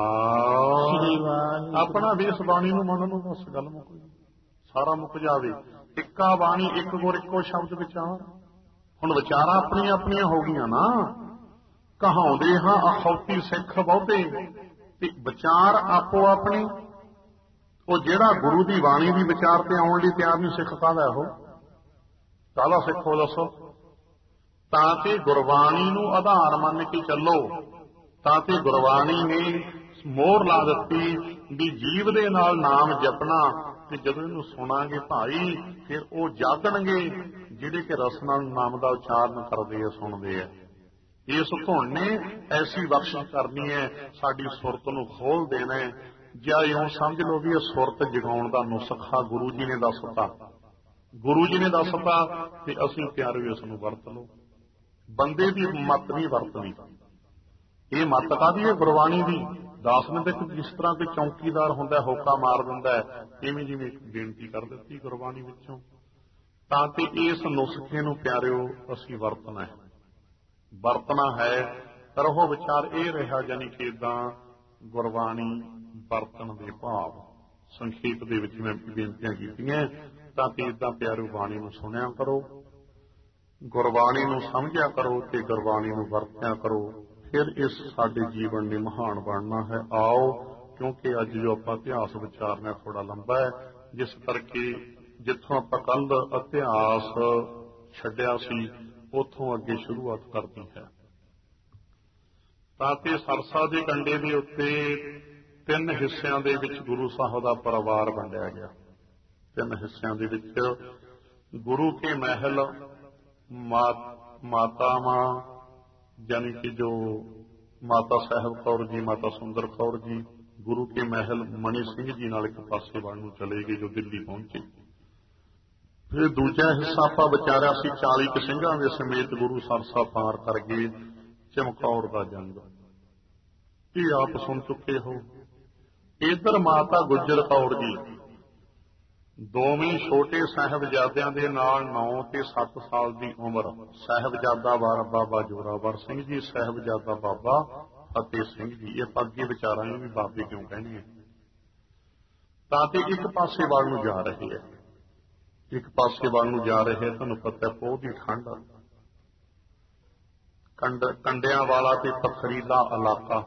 ਆਪਣਾ ਵੇਸ ਬਾਣੀ ਨੂੰ ਮੰਨ ਲਓ, ਬਸ ਗੱਲ ਮੁੱਕ ਗਈ, ਸਾਰਾ ਮੁੱਕ ਜਾਵੇ। ਇੱਕਾ ਬਾਣੀ, ਇੱਕ ਗੁਰ, ਇੱਕੋ ਸ਼ਬਦ ਵਿਚਾਰ। ਹੁਣ ਵਿਚਾਰਾਂ ਆਪਣੀਆਂ ਆਪਣੀਆਂ ਹੋ ਗਈਆਂ ਨਾ। ਕਹਾਉਂਦੇ ਹਾਂ ਅਖੌਤੀ ਸਿੱਖ ਬਹੁਤੇ, ਤੇ ਵਿਚਾਰ ਆਪੋ ਆਪਣੀ। ਉਹ ਜਿਹੜਾ ਗੁਰੂ ਦੀ ਬਾਣੀ ਦੀ ਵਿਚਾਰ ਤੇ ਆਉਣ ਲਈ ਤਿਆਰ ਨਹੀਂ, ਸਿੱਖ ਕਾਹਦਾ? ਉਹ ਕਾਹਦਾ ਸਿੱਖ ਹੋ ਦੱਸੋ? ਤਾਂ ਕਿ ਗੁਰਬਾਣੀ ਨੂੰ ਆਧਾਰ ਮੰਨ ਕੇ ਚੱਲੋ। ਤਾਂ ਕਿ ਗੁਰਬਾਣੀ ਨੇ ਮੋਹਰ ਲਾ ਦਿੱਤੀ ਵੀ ਜੀਵ ਦੇ ਨਾਲ ਨਾਮ ਜਪਣਾ, ਤੇ ਜਦੋਂ ਇਹਨੂੰ ਸੁਣਾਂਗੇ ਭਾਈ ਫਿਰ ਉਹ ਜਾਗਣਗੇ ਜਿਹੜੇ ਕਿ ਰਸਨਾ ਨਾਮ ਦਾ ਉਚਾਰਨ ਕਰਦੇ ਆ, ਸੁਣਦੇ ਆ। ਇਸ ਧੁਨ ਨੇ ਐਸੀ ਬਖਸ਼ਿਸ਼ ਕਰਨੀ ਹੈ, ਸਾਡੀ ਸੁਰਤ ਨੂੰ ਖੋਲ ਦੇਣਾ ਹੈ। ਜਾਂ ਇਉਂ ਸਮਝ ਲਓ ਵੀ ਇਹ ਸੁਰਤ ਜਗਾਉਣ ਦਾ ਨੁਸਖਾ ਗੁਰੂ ਜੀ ਨੇ ਦੱਸਤਾ, ਗੁਰੂ ਜੀ ਨੇ ਦੱਸਤਾ, ਤੇ ਅਸੀਂ ਪਿਆਰੇ ਇਸ ਨੂੰ ਵਰਤ ਲਓ। ਬੰਦੇ ਦੀ ਮੱਤ ਨਹੀਂ ਵਰਤਣੀ। ਇਹ ਮੱਤ ਕਾਹਦੀ ਹੈ? ਗੁਰਬਾਣੀ ਦੀ। ਦਾਸ ਨੇ ਦੇਖੋ ਜਿਸ ਤਰ੍ਹਾਂ ਕੋਈ ਚੌਕੀਦਾਰ ਹੁੰਦਾ, ਹੋਕਾ ਮਾਰ ਦਿੰਦਾ, ਇਵੇਂ ਜਿਵੇਂ ਇੱਕ ਬੇਨਤੀ ਕਰ ਦਿੱਤੀ ਗੁਰਬਾਣੀ ਵਿੱਚੋਂ। ਤਾਂ ਕਿ ਇਸ ਨੁਸਖੇ ਨੂੰ ਪਿਆਰਿਓ ਅਸੀਂ ਵਰਤਣਾ ਹੈ, ਵਰਤਣਾ ਹੈ। ਰਹੋ ਵਿਚਾਰ ਇਹ ਰਿਹਾ, ਜਾਨੀ ਕਿ ਏਦਾਂ ਗੁਰਬਾਣੀ ਵਰਤਣ ਦੇ ਭਾਵ ਸੰਖੇਪ ਦੇ ਵਿੱਚ ਮੈਂ ਬੇਨਤੀਆਂ ਕੀਤੀਆਂ। ਤਾਂ ਕਿ ਏਦਾਂ ਪਿਆਰਿਓ ਬਾਣੀ ਨੂੰ ਸੁਣਿਆ ਕਰੋ, ਗੁਰਬਾਣੀ ਨੂੰ ਸਮਝਿਆ ਕਰੋ ਤੇ ਗੁਰਬਾਣੀ ਨੂੰ ਵਰਤਿਆ ਕਰੋ। ਫਿਰ ਇਸ ਸਾਡੇ ਜੀਵਨ ਨੇ ਮਹਾਨ ਬਣਨਾ ਹੈ। ਆਓ, ਕਿਉਂਕਿ ਅੱਜ ਜੋ ਆਪਾਂ ਇਤਿਹਾਸ ਵਿਚਾਰਨਾ ਥੋੜਾ ਲੰਬਾ ਹੈ, ਜਿਸ ਕਰਕੇ ਜਿੱਥੋਂ ਆਪਾਂ ਕੱਲ ਇਤਿਹਾਸ ਛੱਡਿਆ ਸੀ ਉੱਥੋਂ ਅੱਗੇ ਸ਼ੁਰੂਆਤ ਕਰਨੀ ਹੈ। ਤਾਂ ਕਿ ਸਰਸਾ ਦੇ ਕੰਢੇ ਦੇ ਉੱਤੇ ਤਿੰਨ ਹਿੱਸਿਆਂ ਦੇ ਵਿੱਚ ਗੁਰੂ ਸਾਹਿਬ ਦਾ ਪਰਿਵਾਰ ਵੰਡਿਆ ਗਿਆ। ਤਿੰਨ ਹਿੱਸਿਆਂ ਦੇ ਵਿੱਚ ਗੁਰੂ ਕੇ ਮਹਿਲ, ਮਾਤਾ ਮਾਂ यानी कि जो माता साहब कौर जी, माता सुंदर कौर जी, गुरु के महल मणि सिंह जी नाल एक पासे वल नूं चले गए जो दिल्ली पहुंचे। ਫਿਰ ਦੂਜਾ ਹਿੱਸਾ ਆਪਾਂ ਵਿਚਾਰਿਆ ਸੀ ਚਾਲੀ ਕੁ ਸਿੰਘਾਂ ਦੇ ਸਮੇਤ ਗੁਰੂ ਸਰਸਾ ਪਾਰ ਕਰ ਗਏ ਚਮਕੌਰ ਦਾ ਜੰਗ। ਇਹ ਆਪ ਸੁਣ ਚੁੱਕੇ ਹੋ। ਇਧਰ ਮਾਤਾ ਗੁਜਰ ਕੌਰ ਜੀ ਦੋਵੇਂ ਛੋਟੇ ਸਾਹਿਬਜ਼ਾਦਿਆਂ ਦੇ ਨਾਲ ਨੌ ਤੇ ਸੱਤ ਸਾਲ ਦੀ ਉਮਰ, ਸਾਹਿਬਜ਼ਾਦਾ ਬਾਬਾ ਜ਼ੋਰਾਵਰ ਸਿੰਘ ਜੀ, ਸਾਹਿਬਜ਼ਾਦਾ ਬਾਬਾ ਫਤਿਹ ਸਿੰਘ ਜੀ। ਇਹ ਆਪਾਂ ਅੱਗੇ ਵਿਚਾਰਾਂਗੇ ਵੀ ਬਾਬੇ ਕਿਉਂ ਕਹਿੰਦੇ ਆ। ਤਾਂ ਤੇ ਇੱਕ ਪਾਸੇ ਵੱਲ ਨੂੰ ਜਾ ਰਹੇ ਹੈ, ਇੱਕ ਪਾਸੇ ਵੱਲ ਨੂੰ ਜਾ ਰਹੇ। ਤੁਹਾਨੂੰ ਪਤਾ ਪੋਹ ਦੀ ਠੰਡ, ਕੰਡ ਕੰਡਿਆਂ ਵਾਲਾ ਤੇ ਪਥਰੀਲਾ ਇਲਾਕਾ।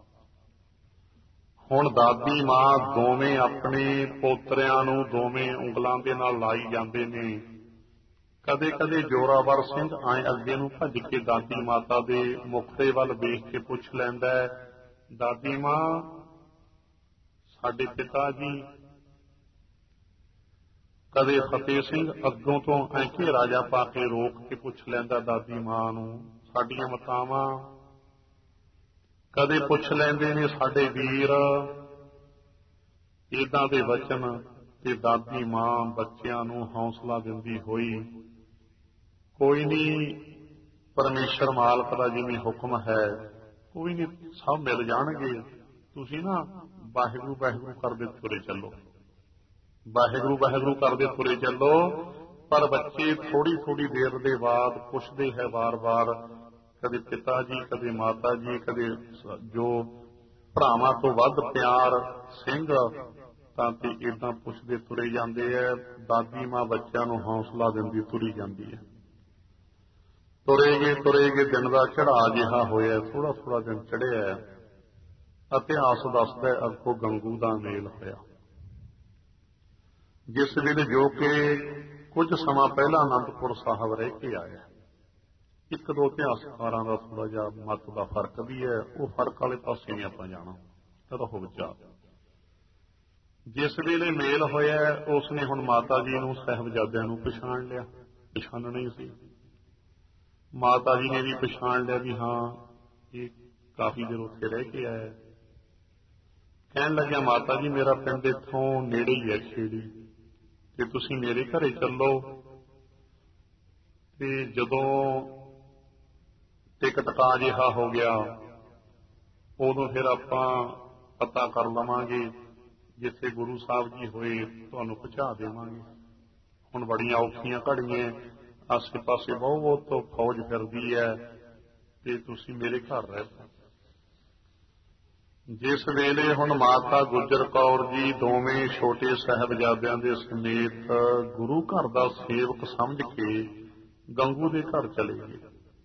ਹੁਣ ਦਾਦੀ ਮਾਂ ਦੋਵੇਂ ਆਪਣੇ ਪੋਤਰਿਆਂ ਨੂੰ ਦੋਵੇਂ ਉਂਗਲਾਂ ਦੇ ਨਾਲ ਲਾਈ ਜਾਂਦੇ ਨੇ। ਕਦੇ ਕਦੇ ਜ਼ੋਰਾਵਰ ਸਿੰਘ ਆਏ ਅੱਗੇ ਨੂੰ ਭੱਜ ਕੇ ਦਾਦੀ ਮਾਤਾ ਦੇ ਮੁਖੜੇ ਵੱਲ ਵੇਖ ਕੇ ਪੁੱਛ ਲੈਂਦਾ, ਦਾਦੀ ਮਾਂ ਸਾਡੇ ਪਿਤਾ ਜੀ। ਕਦੇ ਫਤਿਹ ਸਿੰਘ ਅੱਗੋਂ ਤੋਂ ਐ ਘੇਰਾ ਜਾ ਪਾ ਕੇ ਰੋਕ ਕੇ ਪੁੱਛ ਲੈਂਦਾ ਦਾਦੀ ਮਾਂ ਨੂੰ, ਸਾਡੀਆਂ ਮਾਤਾਵਾਂ। ਕਦੇ ਪੁੱਛ ਲੈਂਦੇ ਨੇ ਸਾਡੇ ਵੀਰ। ਏਦਾਂ ਦੇ ਵਚਨ ਤੇ ਦਾਦੀ ਮਾਂ ਬੱਚਿਆਂ ਨੂੰ ਹੌਸਲਾ ਦਿੰਦੀ ਹੋਈ, ਕੋਈ ਨਹੀਂ, ਪਰਮੇਸ਼ਰ ਮਾਲਕ ਦਾ ਜਿਵੇਂ ਹੁਕਮ ਹੈ, ਕੋਈ ਨਹੀਂ, ਸਭ ਮਿਲ ਜਾਣਗੇ। ਤੁਸੀਂ ਨਾ ਵਾਹਿਗੁਰੂ ਵਾਹਿਗੁਰੂ ਕਰਦੇ ਤੁਰੇ ਚੱਲੋ, ਵਾਹਿਗੁਰੂ ਵਾਹਿਗੁਰੂ ਕਰਦੇ ਤੁਰੇ ਚੱਲੋ। ਪਰ ਬੱਚੇ ਥੋੜੀ ਥੋੜੀ ਦੇਰ ਦੇ ਬਾਅਦ ਪੁੱਛਦੇ ਹੈ ਵਾਰ-ਵਾਰ, ਕਦੇ ਪਿਤਾ ਜੀ, ਕਦੇ ਮਾਤਾ ਜੀ, ਕਦੇ ਜੋ ਭਰਾਵਾਂ ਤੋਂ ਵੱਧ ਪਿਆਰ ਸਿੰਘ, ਤਾਂ ਤੇ ਏਦਾਂ ਪੁੱਛਦੇ ਤੁਰੇ ਜਾਂਦੇ ਹੈ। ਦਾਦੀ ਮਾਂ ਬੱਚਿਆਂ ਨੂੰ ਹੌਸਲਾ ਦਿੰਦੀ ਤੁਰੀ ਜਾਂਦੀ ਹੈ। ਤੁਰੇ ਗਏ ਤੁਰੇ ਗਏ ਦਿਨ ਦਾ ਚੜ੍ਹਾਅ ਜਿਹਾ ਹੋਇਆ, ਥੋੜਾ ਥੋੜਾ ਦਿਨ ਚੜ੍ਹਿਆ। ਇਤਿਹਾਸ ਦੱਸਦਾ ਅੱਗੋਂ ਗੰਗੂ ਦਾ ਮੇਲ ਹੋਇਆ, ਜਿਸ ਵੇਲੇ ਜੋ ਕਿ ਕੁਝ ਸਮਾਂ ਪਹਿਲਾਂ ਅਨੰਦਪੁਰ ਸਾਹਿਬ ਰਹਿ ਕੇ ਆਇਆ। ਇੱਕ ਦੋ ਇਤਿਹਾਸਕਾਰਾਂ ਦਾ ਥੋੜਾ ਜਿਹਾ ਮਤ ਦਾ ਫਰਕ ਵੀ ਹੈ, ਉਹ ਫਰਕ ਵਾਲੇ ਪਾਸੇ ਨਹੀਂ ਆਪਾਂ ਜਾਣਾ, ਇਹਦਾ ਵਿਚਾਰ। ਜਿਸ ਵੇਲੇ ਮੇਲ ਹੋਇਆ ਉਸਨੇ ਹੁਣ ਮਾਤਾ ਜੀ ਨੂੰ ਸਾਹਿਬਜ਼ਾਦਿਆਂ ਨੂੰ ਪਛਾਣ ਲਿਆ, ਪਛਾਣਨਾ ਹੀ ਸੀ। ਮਾਤਾ ਜੀ ਨੇ ਵੀ ਪਛਾਣ ਲਿਆ ਵੀ ਹਾਂ ਇਹ ਕਾਫੀ ਦੇਰ ਉੱਥੇ ਰਹਿ ਕੇ ਆਇਆ। ਕਹਿਣ ਲੱਗਿਆ, ਮਾਤਾ ਜੀ ਮੇਰਾ ਪਿੰਡ ਇੱਥੋਂ ਨੇੜੇ ਹੀ ਹੈ ਛੇੜੀ, ਤੇ ਤੁਸੀਂ ਮੇਰੇ ਘਰੇ ਚੱਲੋ। ਤੇ ਜਦੋਂ ਟਿਕ ਟਕਾ ਜਿਹਾ ਹੋ ਗਿਆ, ਉਦੋਂ ਫਿਰ ਆਪਾਂ ਪਤਾ ਕਰ ਲਵਾਂਗੇ, ਜਿੱਥੇ ਗੁਰੂ ਸਾਹਿਬ ਜੀ ਹੋਏ ਤੁਹਾਨੂੰ ਪਹੁੰਚਾ ਦੇਵਾਂਗੇ। ਹੁਣ ਬੜੀਆਂ ਔਖੀਆਂ ਘੜੀਆਂ, ਆਸੇ ਪਾਸੇ ਬਹੁਤ ਫੌਜ ਫਿਰਦੀ ਹੈ, ਤੇ ਤੁਸੀਂ ਮੇਰੇ ਘਰ ਰਹਿ ਪਓ। ਜਿਸ ਵੇਲੇ ਹੁਣ ਮਾਤਾ ਗੁਜਰ ਕੌਰ ਜੀ ਦੋਵੇਂ ਛੋਟੇ ਸਾਹਿਬਜ਼ਾਦਿਆਂ ਦੇ ਸਮੇਤ ਗੁਰੂ ਘਰ ਦਾ ਸੇਵਕ ਸਮਝ ਕੇ ਗੰਗੂ ਦੇ ਘਰ ਚਲੇ ਗਏ।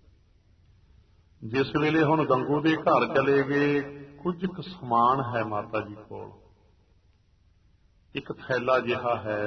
ਜਿਸ ਵੇਲੇ ਹੁਣ ਗੰਗੂ ਦੇ ਘਰ ਚਲੇ ਗਏ, ਕੁਝ ਕੁ ਸਮਾਨ ਹੈ ਮਾਤਾ ਜੀ ਕੋਲ। ਇੱਕ ਥੈਲਾ ਜਿਹਾ ਹੈ,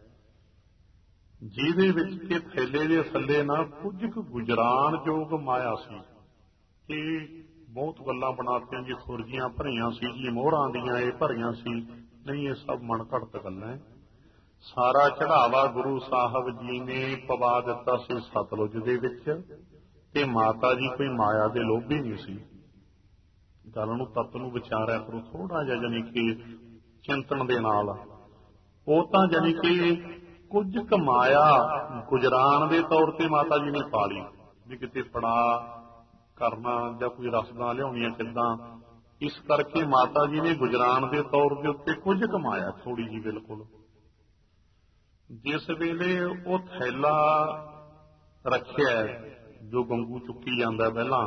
ਜਿਹਦੇ ਵਿੱਚ ਕਿ ਥੈਲੇ ਦੇ ਥੱਲੇ ਨਾ ਕੁਝ ਕੁ ਗੁਜਰਾਨ ਯੋਗ ਮਾਇਆ ਸੀ। ਕਿ ਬਹੁਤ ਗੱਲਾਂ ਬਣਾਤੀਆਂ ਜੀ, ਸੁਰਜੀਆਂ ਭਰੀਆਂ ਸੀ ਜੀ, ਮੋਹਰਾਂ ਦੀਆਂ ਇਹ ਭਰੀਆਂ ਸੀ। ਨਹੀਂ, ਇਹ ਸਭ ਮਨ ਘੜਤ ਗੱਲਾਂ। ਸਾਰਾ ਚੜਾਵਾ ਗੁਰੂ ਸਾਹਿਬ ਜੀ ਨੇ ਪਵਾ ਦਿੱਤਾ ਸੀ ਸਤਲੁਜ ਦੇ ਵਿੱਚ, ਤੇ ਮਾਤਾ ਜੀ ਕੋਈ ਮਾਇਆ ਦੇ ਲੋਭੀ ਨਹੀਂ ਸੀ। ਗੱਲ ਨੂੰ ਤੱਤ ਨੂੰ ਵਿਚਾਰਿਆ ਕਰੋ ਥੋੜਾ ਜਿਹਾ, ਜਾਨੀ ਕਿ ਚਿੰਤਨ ਦੇ ਨਾਲ। ਉਹ ਤਾਂ ਜਾਨੀ ਕਿ ਕੁਝ ਕੁ ਮਾਇਆ ਗੁਜਰਾਨ ਦੇ ਤੌਰ ਤੇ ਮਾਤਾ ਜੀ ਨੇ ਪਾ ਲਈ, ਵੀ ਕਿਤੇ ਫੜਾ ਕਰਨਾ ਜਾਂ ਕੋਈ ਰਸਦਾਂ ਲਿਆਉਣੀਆਂ ਕਿੱਦਾਂ। ਇਸ ਕਰਕੇ ਮਾਤਾ ਜੀ ਨੇ ਗੁਜਰਾਨ ਦੇ ਤੌਰ ਦੇ ਉੱਤੇ ਕੁਝ ਕਮਾਇਆ, ਥੋੜੀ ਜੀ ਬਿਲਕੁਲ। ਜਿਸ ਵੇਲੇ ਉਹ ਥੈਲਾ ਰੱਖਿਆ ਜੋ ਗੰਗੂ ਚੁੱਕੀ ਜਾਂਦਾ ਪਹਿਲਾਂ,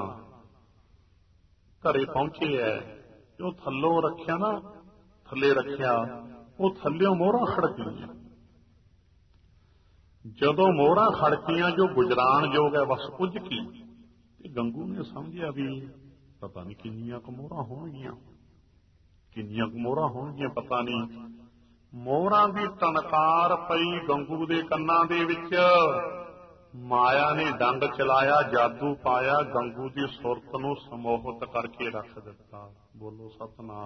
ਘਰੇ ਪਹੁੰਚੇ ਹੈ, ਉਹ ਥੱਲੋਂ ਰੱਖਿਆ ਨਾ, ਥੱਲੇ ਰੱਖਿਆ, ਉਹ ਥੱਲਿਓਂ ਮੋਹਰਾਂ ਖੜਕੀਆਂ। ਜਦੋਂ ਮੋਹਰਾਂ ਖੜਕੀਆਂ, ਜੋ ਗੁਜਰਾਨ ਯੋਗ ਹੈ ਬਸ ਕੁਝ ਕੀ, ਤੇ ਗੰਗੂ ਨੇ ਸਮਝਿਆ ਵੀ ਪਤਾ ਨਹੀਂ ਕਿੰਨੀਆਂ ਕੁ ਮੋਹਰਾਂ ਹੋਣਗੀਆਂ, ਕਿੰਨੀਆਂ ਕੁ ਮੋਹਰਾਂ ਹੋਣਗੀਆਂ ਪਤਾ ਨਹੀਂ। ਮੋਹਰਾਂ ਦੀ ਟਨਕਾਰ ਪਈ ਗੰਗੂ ਦੇ ਕੰਨਾਂ ਦੇ ਵਿੱਚ। ਮਾਇਆ ਨੇ ਡੰਗ ਚਲਾਇਆ, ਜਾਦੂ ਪਾਇਆ, ਗੰਗੂ ਦੀ ਸੁਰਤ ਨੂੰ ਸਮੋਹਿਤ ਕਰਕੇ ਰੱਖ ਦਿੱਤਾ। ਬੋਲੋ ਸਤਨਾਮ।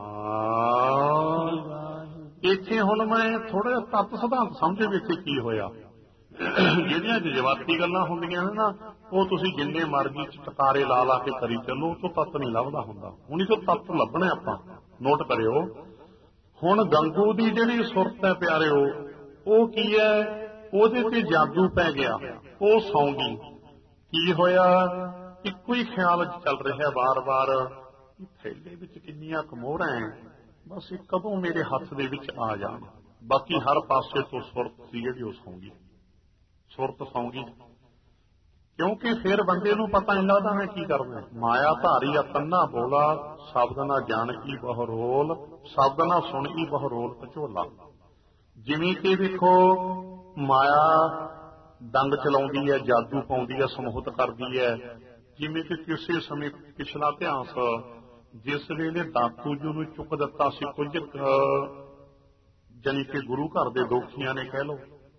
ਇੱਥੇ ਹੁਣ ਮੈਂ ਥੋੜਾ ਜਿਹਾ ਤੱਤ ਸਿਧਾਂਤ ਸਮਝੇ ਵੀ ਇੱਥੇ ਕੀ ਹੋਇਆ। ਜਿਹੜੀਆਂ ਜਜ਼ਬਾਤੀ ਗੱਲਾਂ ਹੁੰਦੀਆਂ ਨੇ ਨਾ, ਉਹ ਤੁਸੀਂ ਜਿੰਨੇ ਮਰਜ਼ੀ ਟਕਾਰੇ ਲਾ ਲਾ ਕੇ ਕਰੀ ਚੱਲੋ, ਉਹ ਤੋਂ ਤੱਤ ਨਹੀਂ ਲੱਭਦਾ ਹੁੰਦਾ। ਹੁਣ ਇਹ ਤੱਤ ਲੱਭਣੇ ਆਪਾਂ, ਨੋਟ ਕਰਿਓ। ਹੁਣ ਗੰਗੂ ਦੀ ਜਿਹੜੀ ਸੁਰਤ ਹੈ ਪਿਆਰਿਓ, ਉਹ ਕੀ ਹੈ ਉਹਦੇ ਤੇ ਜਾਦੂ ਪੈ ਗਿਆ, ਉਹ ਸੌਂ ਗਈ। ਕੀ ਹੋਇਆ? ਇੱਕੋ ਹੀ ਖਿਆਲ ਚੱਲ ਰਿਹਾ ਵਾਰ ਵਾਰ, ਥੈਲੇ ਵਿੱਚ ਕਿੰਨੀਆਂ ਕੁ ਮੋਹਰਾਂ ਐ, ਬਸ ਇਹ ਕਦੋਂ ਮੇਰੇ ਹੱਥ ਦੇ ਵਿੱਚ ਆ ਜਾਣ। ਬਾਕੀ ਹਰ ਪਾਸੇ ਤੋਂ ਸੁਰਤ ਸੀ ਜਿਹੜੀ ਉਹ ਸੌਂ ਗਈ, ਸੁਰਤ ਸੌਂ ਗਈ। ਕਿਉਂਕਿ ਫਿਰ ਬੰਦੇ ਨੂੰ ਪਤਾ ਨਹੀਂ ਲੱਗਦਾ ਮੈਂ ਕੀ ਕਰਨਾ। ਮਾਇਆ ਧਾਰੀ ਆ ਤੰਨਾ ਬੋਲਾ, ਸ਼ਬਦ ਨਾ ਜਾਣ ਕੀ ਬਹੁ ਰੋਲ, ਸ਼ਬਦ ਨਾ ਸੁਣ ਕੀ ਬਹੁ ਰੋਲ ਪਚੋਲਾ। ਜਿਵੇਂ ਕਿ ਦੇਖੋ ਮਾਇਆ ਡੰਗ ਚਲਾਉਂਦੀ ਹੈ, ਜਾਦੂ ਪਾਉਂਦੀ ਹੈ, ਸਮੋਹਿਤ ਕਰਦੀ ਹੈ। ਜਿਵੇਂ ਕਿ ਕਿਸੇ ਸਮੇਂ ਪਿਛਲਾ ਇਤਿਹਾਸ, ਜਿਸ ਵੇਲੇ ਦਾਤੂ ਜੀ ਨੂੰ ਚੁੱਕ ਦਿੱਤਾ ਸੀ ਕੁਝ ਜਾਣੀ ਕਿ ਗੁਰੂ ਘਰ ਦੇ ਦੋਖੀਆਂ ਨੇ ਕਹਿ ਲਓ,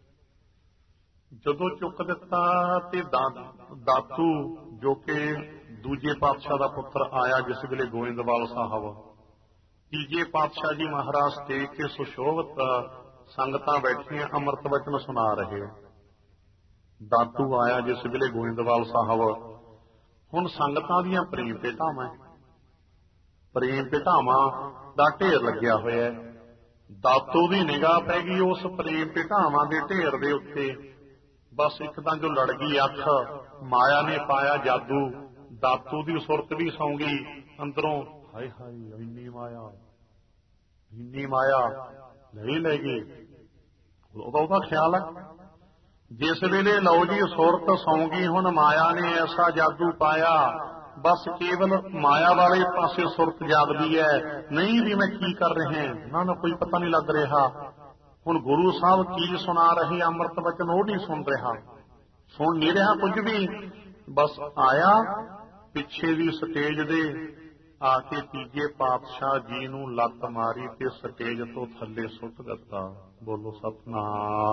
ਜਦੋਂ ਚੁੱਕ ਦਿੱਤਾ ਤੇ ਦਾਤੂ ਜੋ ਕਿ ਦੂਜੇ ਪਾਤਸ਼ਾਹ ਦਾ ਪੁੱਤਰ ਆਇਆ, ਜਿਸ ਵੇਲੇ ਗੋਇੰਦਵਾਲ ਸਾਹਿਬ, ਤੀਜੇ ਪਾਤਸ਼ਾਹ ਜੀ ਮਹਾਰਾਜ ਟੇਕ ਕੇ ਸੁਸ਼ੋਭਤ ਸੰਗਤਾਂ ਬੈਠੀਆਂ ਅੰਮ੍ਰਿਤ ਵਚਨ ਸੁਣਾ ਰਹੇ। ਦਾਤੂ ਆਇਆ ਜਿਸ ਵੇਲੇ ਗੋਇੰਦਵਾਲ ਸਾਹਿਬ। ਹੁਣ ਸੰਗਤਾਂ ਦੀਆਂ ਪ੍ਰੇਮ ਭੇਟਾਵਾਂ, ਪ੍ਰੇਮ ਭੇਟਾਵਾਂ ਦਾ ਢੇਰ ਲੱਗਿਆ ਹੋਇਆ। ਦਾਤੂ ਦੀ ਨਿਗਾਹ ਪੈ ਗਈ ਉਸ ਪ੍ਰੇਮ ਭੇਟਾਵਾਂ ਦੇ ਢੇਰ ਦੇ ਉੱਤੇ। ਬਸ ਇੱਕ ਤਾਂ ਜੋ ਲੜ ਗਈ ਅੱਖ, ਮਾਇਆ ਨੇ ਪਾਇਆ ਜਾਦੂ, ਦਾਤੂ ਦੀ ਸੁਰਤ ਵੀ ਸੌਂ ਗਈ ਅੰਦਰੋਂ। ਹਾਏ ਹਾਏ ਇੰਨੀ ਮਾਇਆ, ਇੰਨੀ ਮਾਇਆ ਨਹੀਂ ਲੈ ਗਈ। ਉਹਦਾ ਉਹਦਾ ਖਿਆਲ ਹੈ ਜਿਸ ਵੇਲੇ ਲਓ ਜੀ ਸੁਰਤ ਸੌਂ ਗਈ, ਹੁਣ ਮਾਇਆ ਨੇ ਐਸਾ ਜਾਦੂ ਪਾਇਆ, ਬਸ ਕੇਵਲ ਮਾਇਆ ਵਾਲੇ ਪਾਸੇ ਸੁਰਤ ਜਾਗਦੀ ਹੈ, ਨਹੀਂ ਵੀ ਮੈਂ ਕੀ ਕਰ ਰਿਹਾ, ਨਾ ਨਾ ਕੋਈ ਪਤਾ ਨਹੀਂ ਲੱਗ ਰਿਹਾ। ਹੁਣ ਗੁਰੂ ਸਾਹਿਬ ਕੀ ਸੁਣਾ ਰਹੇ ਅੰਮ੍ਰਿਤ ਵਚਨ ਉਹ ਨਹੀਂ ਸੁਣ ਰਿਹਾ, ਸੁਣ ਨਹੀਂ ਰਿਹਾ ਕੁਝ ਵੀ। ਬਸ ਆਇਆ ਪਿੱਛੇ ਦੀ ਸਟੇਜ ਦੇ ਆ ਕੇ ਤੀਜੇ ਪਾਤਸ਼ਾਹ ਜੀ ਨੂੰ ਲੱਤ ਮਾਰੀ ਤੇ ਸਟੇਜ ਤੋਂ ਥੱਲੇ ਸੁੱਟ ਦਿੱਤਾ। ਬੋਲੋ ਸਤਨਾਮ।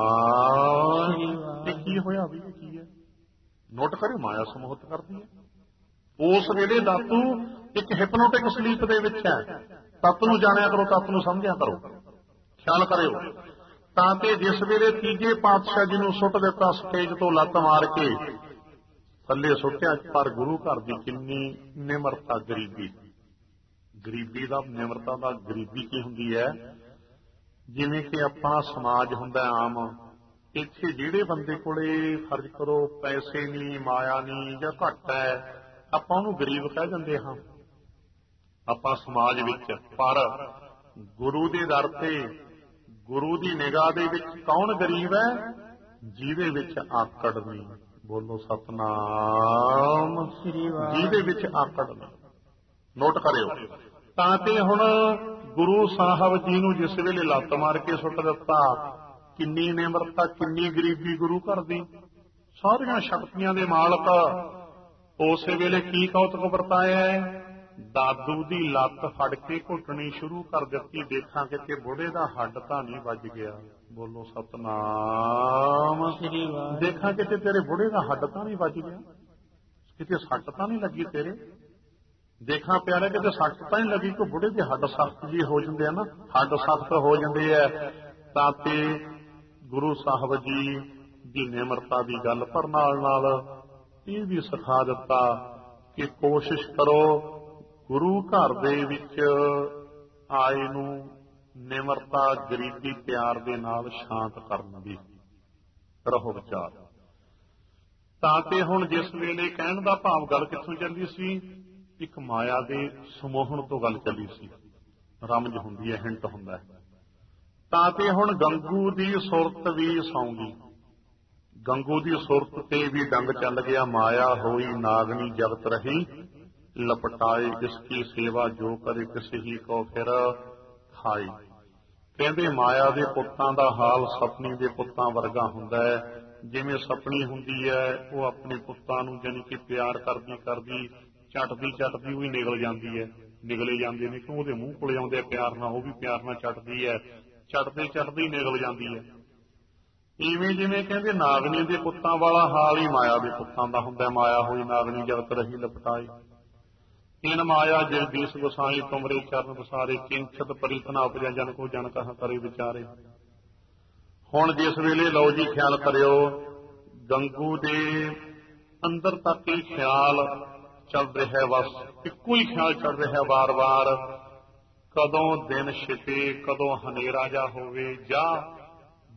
ਇਹ ਕੀ ਹੋਇਆ ਵੀ? ਇਹ ਕੀ ਹੈ? ਨੋਟ ਕਰਿਓ, ਮਾਇਆ ਸਮੋਹਿਤ ਕਰਦੀ ਹੈ। ਉਸ ਵੇਲੇ ਦਾਤੂ ਇੱਕ ਹਿਪਨੋਟਿਕ ਸਲੀਪ ਦੇ ਵਿੱਚ ਹੈ। ਤੱਤ ਨੂੰ ਜਾਣਿਆ ਕਰੋ, ਤੱਤ ਨੂੰ ਸਮਝਿਆ ਕਰੋ, ਖਿਆਲ ਕਰਿਓ। ਤਾਂ ਕਿ ਜਿਸ ਵੇਲੇ ਤੀਜੇ ਪਾਤਸ਼ਾਹ ਜੀ ਨੂੰ ਸੁੱਟ ਦਿੱਤਾ ਸਟੇਜ ਤੋਂ ਲੱਤ ਮਾਰ ਕੇ ਥੱਲੇ ਸੁੱਟਿਆ, ਪਰ ਗੁਰੂ ਘਰ ਦੀ ਕਿੰਨੀ ਨਿਮਰਤਾ, ਗਰੀਬੀ, ਗਰੀਬੀ ਦਾ ਨਿਮਰਤਾ ਦਾ ਗਰੀਬੀ ਕੀ ਹੁੰਦੀ ਹੈ? ਜਿਵੇਂ ਕਿ ਆਪਣਾ ਸਮਾਜ ਹੁੰਦਾ ਆਮ, ਇੱਥੇ ਜਿਹੜੇ ਬੰਦੇ ਕੋਲੇ ਫਰਜ਼ ਕਰੋ ਪੈਸੇ ਨਹੀਂ, ਮਾਇਆ ਨਹੀਂ ਜਾਂ ਘੱਟ ਹੈ, ਆਪਾਂ ਉਹਨੂੰ ਗਰੀਬ ਕਹਿ ਦਿੰਦੇ ਹਾਂ ਆਪਾਂ ਸਮਾਜ ਵਿੱਚ। ਪਰ ਗੁਰੂ ਦੇ ਦਰ ਤੇ, ਗੁਰੂ ਦੀ ਨਿਗਾਹ ਦੇ ਵਿੱਚ ਕੌਣ ਗਰੀਬ ਹੈ? ਜਿਹਦੇ ਵਿੱਚ ਆਕੜ ਨਹੀਂ। ਬੋਲੋ ਸਤਨਾਮ। ਜਿਹਦੇ ਵਿੱਚ ਆਕੜ ਨਹੀਂ। ਨੋਟ ਕਰਿਓ। ਤਾਂ ਤੇ ਹੁਣ ਗੁਰੂ ਸਾਹਿਬ ਜੀ ਨੂੰ ਜਿਸ ਵੇਲੇ ਲੱਤ ਮਾਰ ਕੇ ਸੁੱਟ ਦਿੱਤਾ, ਕਿੰਨੀ ਨਿਮਰਤਾ, ਕਿੰਨੀ ਗਰੀਬੀ ਗੁਰੂ ਘਰ ਦੀ। ਸਾਰੀਆਂ ਸ਼ਕਤੀਆਂ ਦੇ ਮਾਲਕ ਉਸੇ ਵੇਲੇ ਕੀ ਕੌਤਕ ਵਰਤਾਇਆ ਹੈ? ਦਾਦੂ ਦੀ ਲੱਤ ਫੜ ਕੇ ਘੁੱਟਣੀ ਸ਼ੁਰੂ ਕਰ ਦਿੱਤੀ। ਦੇਖਾਂ ਕਿਤੇ ਬੁੜੇ ਦਾ ਹੱਡ ਤਾਂ ਨਹੀਂ ਵੱਜ ਗਿਆ। ਬੋਲੋ ਸਤਨਾਮ। ਦੇਖਾਂ ਕਿਤੇ ਤੇਰੇ ਬੁੜੇ ਦਾ ਹੱਡ ਤਾਂ ਨਹੀਂ ਵੱਜ ਗਿਆ, ਕਿਤੇ ਸੱਟ ਤਾਂ ਨਹੀਂ ਲੱਗੀ ਤੇਰੇ। ਦੇਖਾਂ ਪਿਆਰੇ ਕਿਤੇ ਸੱਟ ਤਾਂ ਨਹੀਂ ਲੱਗੀ। ਕੋਈ ਬੁੜੇ ਦੇ ਹੱਡ ਸਖਤ ਜੀ ਹੋ ਜਾਂਦੇ ਆ ਨਾ, ਹੱਡ ਸਖਤ ਹੋ ਜਾਂਦੇ ਆ। ਤਾਂ ਤੇ ਗੁਰੂ ਸਾਹਿਬ ਜੀ ਦੀ ਨਿਮਰਤਾ ਦੀ ਗੱਲ ਪਰ ਨਾਲ ਨਾਲ ਇਹ ਵੀ ਸਿਖਾ ਦਿੱਤਾ ਕਿ ਕੋਸ਼ਿਸ਼ ਕਰੋ ਗੁਰੂ ਘਰ ਦੇ ਵਿੱਚ ਆਏ ਨੂੰ ਨਿਮਰਤਾ, ਗਰੀਬੀ, ਪਿਆਰ ਦੇ ਨਾਲ ਸ਼ਾਂਤ ਕਰਨ ਦੀ ਰਹੋ ਵਿਚਾਰ। ਤਾਂ ਤੇ ਹੁਣ ਜਿਸ ਵੇਲੇ ਕਹਿਣ ਦਾ ਭਾਵ ਗੱਲ ਕਿੱਥੋਂ ਚੱਲੀ ਸੀ? ਇੱਕ ਮਾਇਆ ਦੇ ਸਮੋਹਣ ਤੋਂ ਗੱਲ ਚੱਲੀ ਸੀ। ਰਮਜ ਹੁੰਦੀ ਹੈ, ਹਿੰਟ ਹੁੰਦਾ ਹੈ। ਤਾਂ ਤੇ ਹੁਣ ਗੰਗੂ ਦੀ ਸੁਰਤ ਵੀ ਸੌਂ ਗਈ। ਗੰਗੂ ਦੀ ਸੁਰਤ ਤੇ ਵੀ ਡੰਗ ਚੱਲ ਗਿਆ। ਮਾਇਆ ਹੋਈ ਨਾਗਣੀ ਜਗਤ ਰਹੀ, ਲਪਟਾਏ ਇਸकी ਸੇਵਾ ਜੋ ਕਰੇ ਕਿਸੇ ਹੀ ਕੋ ਫਿਰ ਖਾਈ। ਕਹਿੰਦੇ ਮਾਇਆ ਦੇ ਪੁੱਤਾਂ ਦਾ ਹਾਲ ਸਪਨੀ ਦੇ ਪੁੱਤਾਂ ਵਰਗਾ ਹੁੰਦਾ ਹੈ। ਜਿਵੇਂ ਸਪਨੀ ਹੁੰਦੀ ਹੈ, ਉਹ ਆਪਣੇ ਪੁੱਤਾਂ ਨੂੰ ਜਾਣੀ ਕਿ ਪਿਆਰ ਕਰਦੀ ਕਰਦੀ ਝਟਦੀ ਝਟਦੀ ਉਹ ਵੀ ਨਿਗਲ ਜਾਂਦੀ ਹੈ, ਨਿਗਲੇ ਜਾਂਦੇ ਨੇ ਕਿਉਂ ਉਹਦੇ ਮੂੰਹ ਕੋਲੇ ਆਉਂਦੇ ਪਿਆਰ ਨਾਲ, ਉਹ ਵੀ ਪਿਆਰ ਨਾਲ ਝਟਦੀ ਹੈ, ਝਟਦੇ ਝਟਦੀ ਨਿਗਲ ਜਾਂਦੀ ਹੈ। ਇਵੇਂ ਜਿਵੇਂ ਕਹਿੰਦੇ ਨਾਗਣੀ ਦੇ ਪੁੱਤਾਂ ਵਾਲਾ ਹਾਲ ਹੀ ਮਾਇਆ ਦੇ ਪੁੱਤਾਂ ਦਾ ਹੁੰਦਾ। ਮਾਇਆ ਹੋਈ ਨਾਗਣੀ ਜਗਤ ਰਹੀ ਲਪਟਾਈ, ਇਨ ਮਾਇਆ ਜਗਦੀਸ਼ ਗੁਸਾਈ ਤੁਮਰੇ ਚਰਨ ਬਸਾਰੇ, ਕਿੰਚਤ ਪ੍ਰੀਤ ਨਾ ਉਪਜੈ ਜਨ ਕੋ ਜਨ ਕਹਾ ਕਰੇ ਵਿਚਾਰੇ। ਹੁਣ ਜਿਸ ਵੇਲੇ ਲਓ ਜੀ ਖਿਆਲ ਕਰਿਓ, ਗੰਗੂ ਦੇ ਅੰਦਰ ਤੱਕ ਹੀ ਖਿਆਲ ਚੱਲ ਰਿਹਾ, ਬਸ ਇੱਕੋ ਹੀ ਖਿਆਲ ਚੱਲ ਰਿਹਾ ਵਾਰ ਵਾਰ, ਕਦੋਂ ਦਿਨ ਛਿਪੇ, ਕਦੋਂ ਹਨੇਰਾ ਜਾ ਹੋਵੇ, ਜਾਂ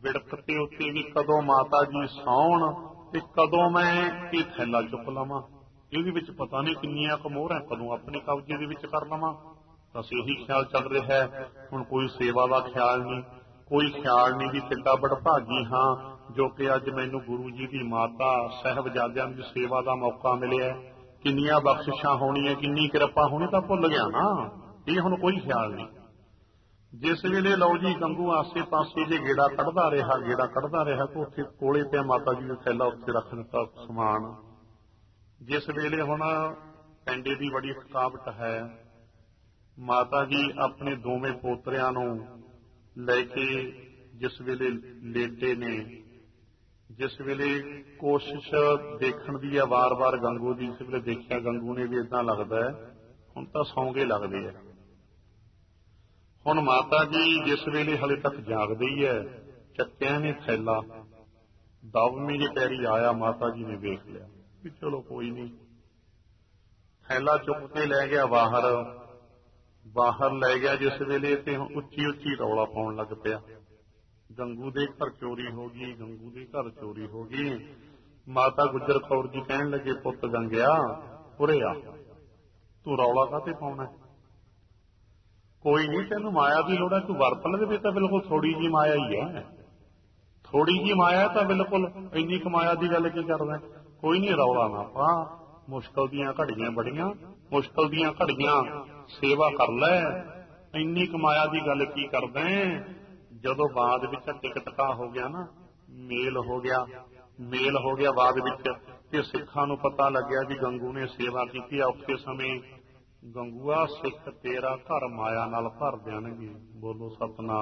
ਵਿੜਕ ਤੇ ਉੱਤੇ ਵੀ ਕਦੋਂ ਮਾਤਾ ਜੀ ਸੌਣ ਤੇ ਕਦੋਂ ਮੈਂ ਇਹ ਥੈਲਾ ਚੁੱਕ ਲਵਾਂ। ਇਹਦੇ ਵਿੱਚ ਪਤਾ ਨਹੀਂ ਕਿੰਨੀਆਂ ਕੁ ਮੋਹਰਾਂ ਕਦੋਂ ਆਪਣੇ ਕਬਜ਼ੇ ਦੇ ਵਿੱਚ ਕਰ ਲਵਾਂ। ਬਸ ਇਹੀ ਖਿਆਲ ਚੱਲ ਰਿਹਾ ਹੈ। ਹੁਣ ਕੋਈ ਸੇਵਾ ਦਾ ਖਿਆਲ ਨਹੀਂ, ਕੋਈ ਖਿਆਲ ਨਹੀਂ ਵੀ ਕਿੱਡਾ ਬੜਭਾਗੀ ਹਾਂ ਜੋ ਕਿ ਅੱਜ ਮੈਨੂੰ ਗੁਰੂ ਜੀ ਦੀ ਮਾਤਾ ਸਾਹਿਬਜ਼ਾਦਿਆਂ ਦੀ ਸੇਵਾ ਦਾ ਮੌਕਾ ਮਿਲਿਆ। ਕਿੰਨੀਆਂ ਬਖਸ਼ਿਸ਼ਾਂ ਹੋਣੀਆਂ, ਕਿੰਨੀ ਕਿਰਪਾ ਹੋਣੀ ਤਾਂ ਭੁੱਲ ਗਿਆ ਨਾ। ਇਹ ਹੁਣ ਕੋਈ ਖਿਆਲ ਨਹੀਂ। ਜਿਸ ਵੇਲੇ ਲਓ ਜੀ ਗੰਗੂ ਆਸੇ ਪਾਸੇ ਜੇ ਗੇੜਾ ਕੱਢਦਾ ਰਿਹਾ ਗੇੜਾ ਕੱਢਦਾ ਰਿਹਾ ਤਾਂ ਉੱਥੇ ਕੋਲੇ ਪਿਆ ਮਾਤਾ ਜੀ ਨੇ ਥੈਲਾ ਉੱਥੇ ਰੱਖ ਦਿੱਤਾ ਸਮਾਨ। ਜਿਸ ਵੇਲੇ ਹੁਣ ਪੈਂਡੇ ਦੀ ਬੜੀ ਥਕਾਵਟ ਹੈ, ਮਾਤਾ ਜੀ ਆਪਣੇ ਦੋਵੇਂ ਪੋਤਰਿਆਂ ਨੂੰ ਲੈ ਕੇ ਜਿਸ ਵੇਲੇ ਲੇਟੇ ਨੇ, ਜਿਸ ਵੇਲੇ ਕੋਸ਼ਿਸ਼ ਦੇਖਣ ਦੀ ਹੈ ਵਾਰ-ਵਾਰ ਗੰਗੂ ਦੀ, ਇਸ ਵੇਲੇ ਦੇਖਿਆ ਗੰਗੂ ਨੇ ਵੀ ਏਦਾਂ ਲੱਗਦਾ ਹੈ ਹੁਣ ਤਾਂ ਸੌਂਗੇ ਲੱਗਦੇ ਆ। ਹੁਣ ਮਾਤਾ ਜੀ ਜਿਸ ਵੇਲੇ ਹਲੇ ਤੱਕ ਜਾਗਦੇ ਹੀ ਹੈ, ਚੱਕਿਆ ਨੇ ਥੈਲਾ, ਦਵਮੀ ਜੇ ਪੈਰੀ ਆਇਆ, ਮਾਤਾ ਜੀ ਨੇ ਵੇਖ ਲਿਆ ਵੀ ਚਲੋ ਕੋਈ ਨਹੀਂ। ਥੈਲਾ ਚੁੱਕ ਕੇ ਲੈ ਗਿਆ ਬਾਹਰ, ਬਾਹਰ ਲੈ ਗਿਆ ਜਿਸ ਵੇਲੇ ਤੇ ਉੱਚੀ ਉੱਚੀ ਰੌਲਾ ਪਾਉਣ ਲੱਗ ਪਿਆ, ਗੰਗੂ ਦੇ ਘਰ ਚੋਰੀ ਹੋ ਗਈ, ਗੰਗੂ ਦੇ ਘਰ ਚੋਰੀ ਹੋ ਗਈ। ਮਾਤਾ ਗੁਜਰ ਕੌਰ ਜੀ ਕਹਿਣ ਲੱਗੇ, ਪੁੱਤ ਗੰਗਿਆ ਉਰੇ ਆ, ਤੂੰ ਰੌਲਾ ਕਾਹਤੇ ਪਾਉਣਾ? ਕੋਈ ਨਹੀਂ, ਤੈਨੂੰ ਮਾਇਆ ਦੀ ਲੋੜ ਹੈ, ਤੂੰ ਵਰਤ ਲਵੇ ਤਾਂ ਬਿਲਕੁਲ ਥੋੜੀ ਜਿਹੀ ਮਾਇਆ ਹੀ ਹੈ, ਥੋੜੀ ਜਿਹੀ ਮਾਇਆ ਤਾਂ ਬਿਲਕੁਲ ਇੰਨੀ ਕੁ ਮਾਇਆ ਦੀ ਗੱਲ ਕੀ ਕਰਦਾ? ਕੋਈ ਨਹੀਂ, ਰੌਲਾ ਨਾ ਪਾ, ਮੁਸ਼ਕਲ ਦੀਆਂ ਘੜੀਆਂ ਬੜੀਆਂ, ਮੁਸ਼ਕਲ ਦੀਆਂ ਘੜੀਆਂ ਸੇਵਾ ਕਰ ਲੈ, ਇੰਨੀ ਕੁ ਮਾਇਆ ਦੀ ਗੱਲ ਕੀ ਕਰਦਾ? ਜਦੋਂ ਬਾਅਦ ਵਿੱਚ ਟਿਕ ਟਕਾ ਹੋ ਗਿਆ ਨਾ, ਮੇਲ ਹੋ ਗਿਆ, ਮੇਲ ਹੋ ਗਿਆ ਬਾਅਦ ਵਿੱਚ, ਤੇ ਸਿੱਖਾਂ ਨੂੰ ਪਤਾ ਲੱਗਿਆ ਵੀ ਗੰਗੂ ਨੇ ਸੇਵਾ ਕੀਤੀ ਔਖੇ ਸਮੇਂ। ਗੰਗੂਆ ਸਿੱਖ ਤੇਰਾ ਘਰ ਮਾਇਆ ਨਾਲ ਭਰ ਦੇਣਗੇ। ਬੋਲੋ ਸਤਨਾਮ।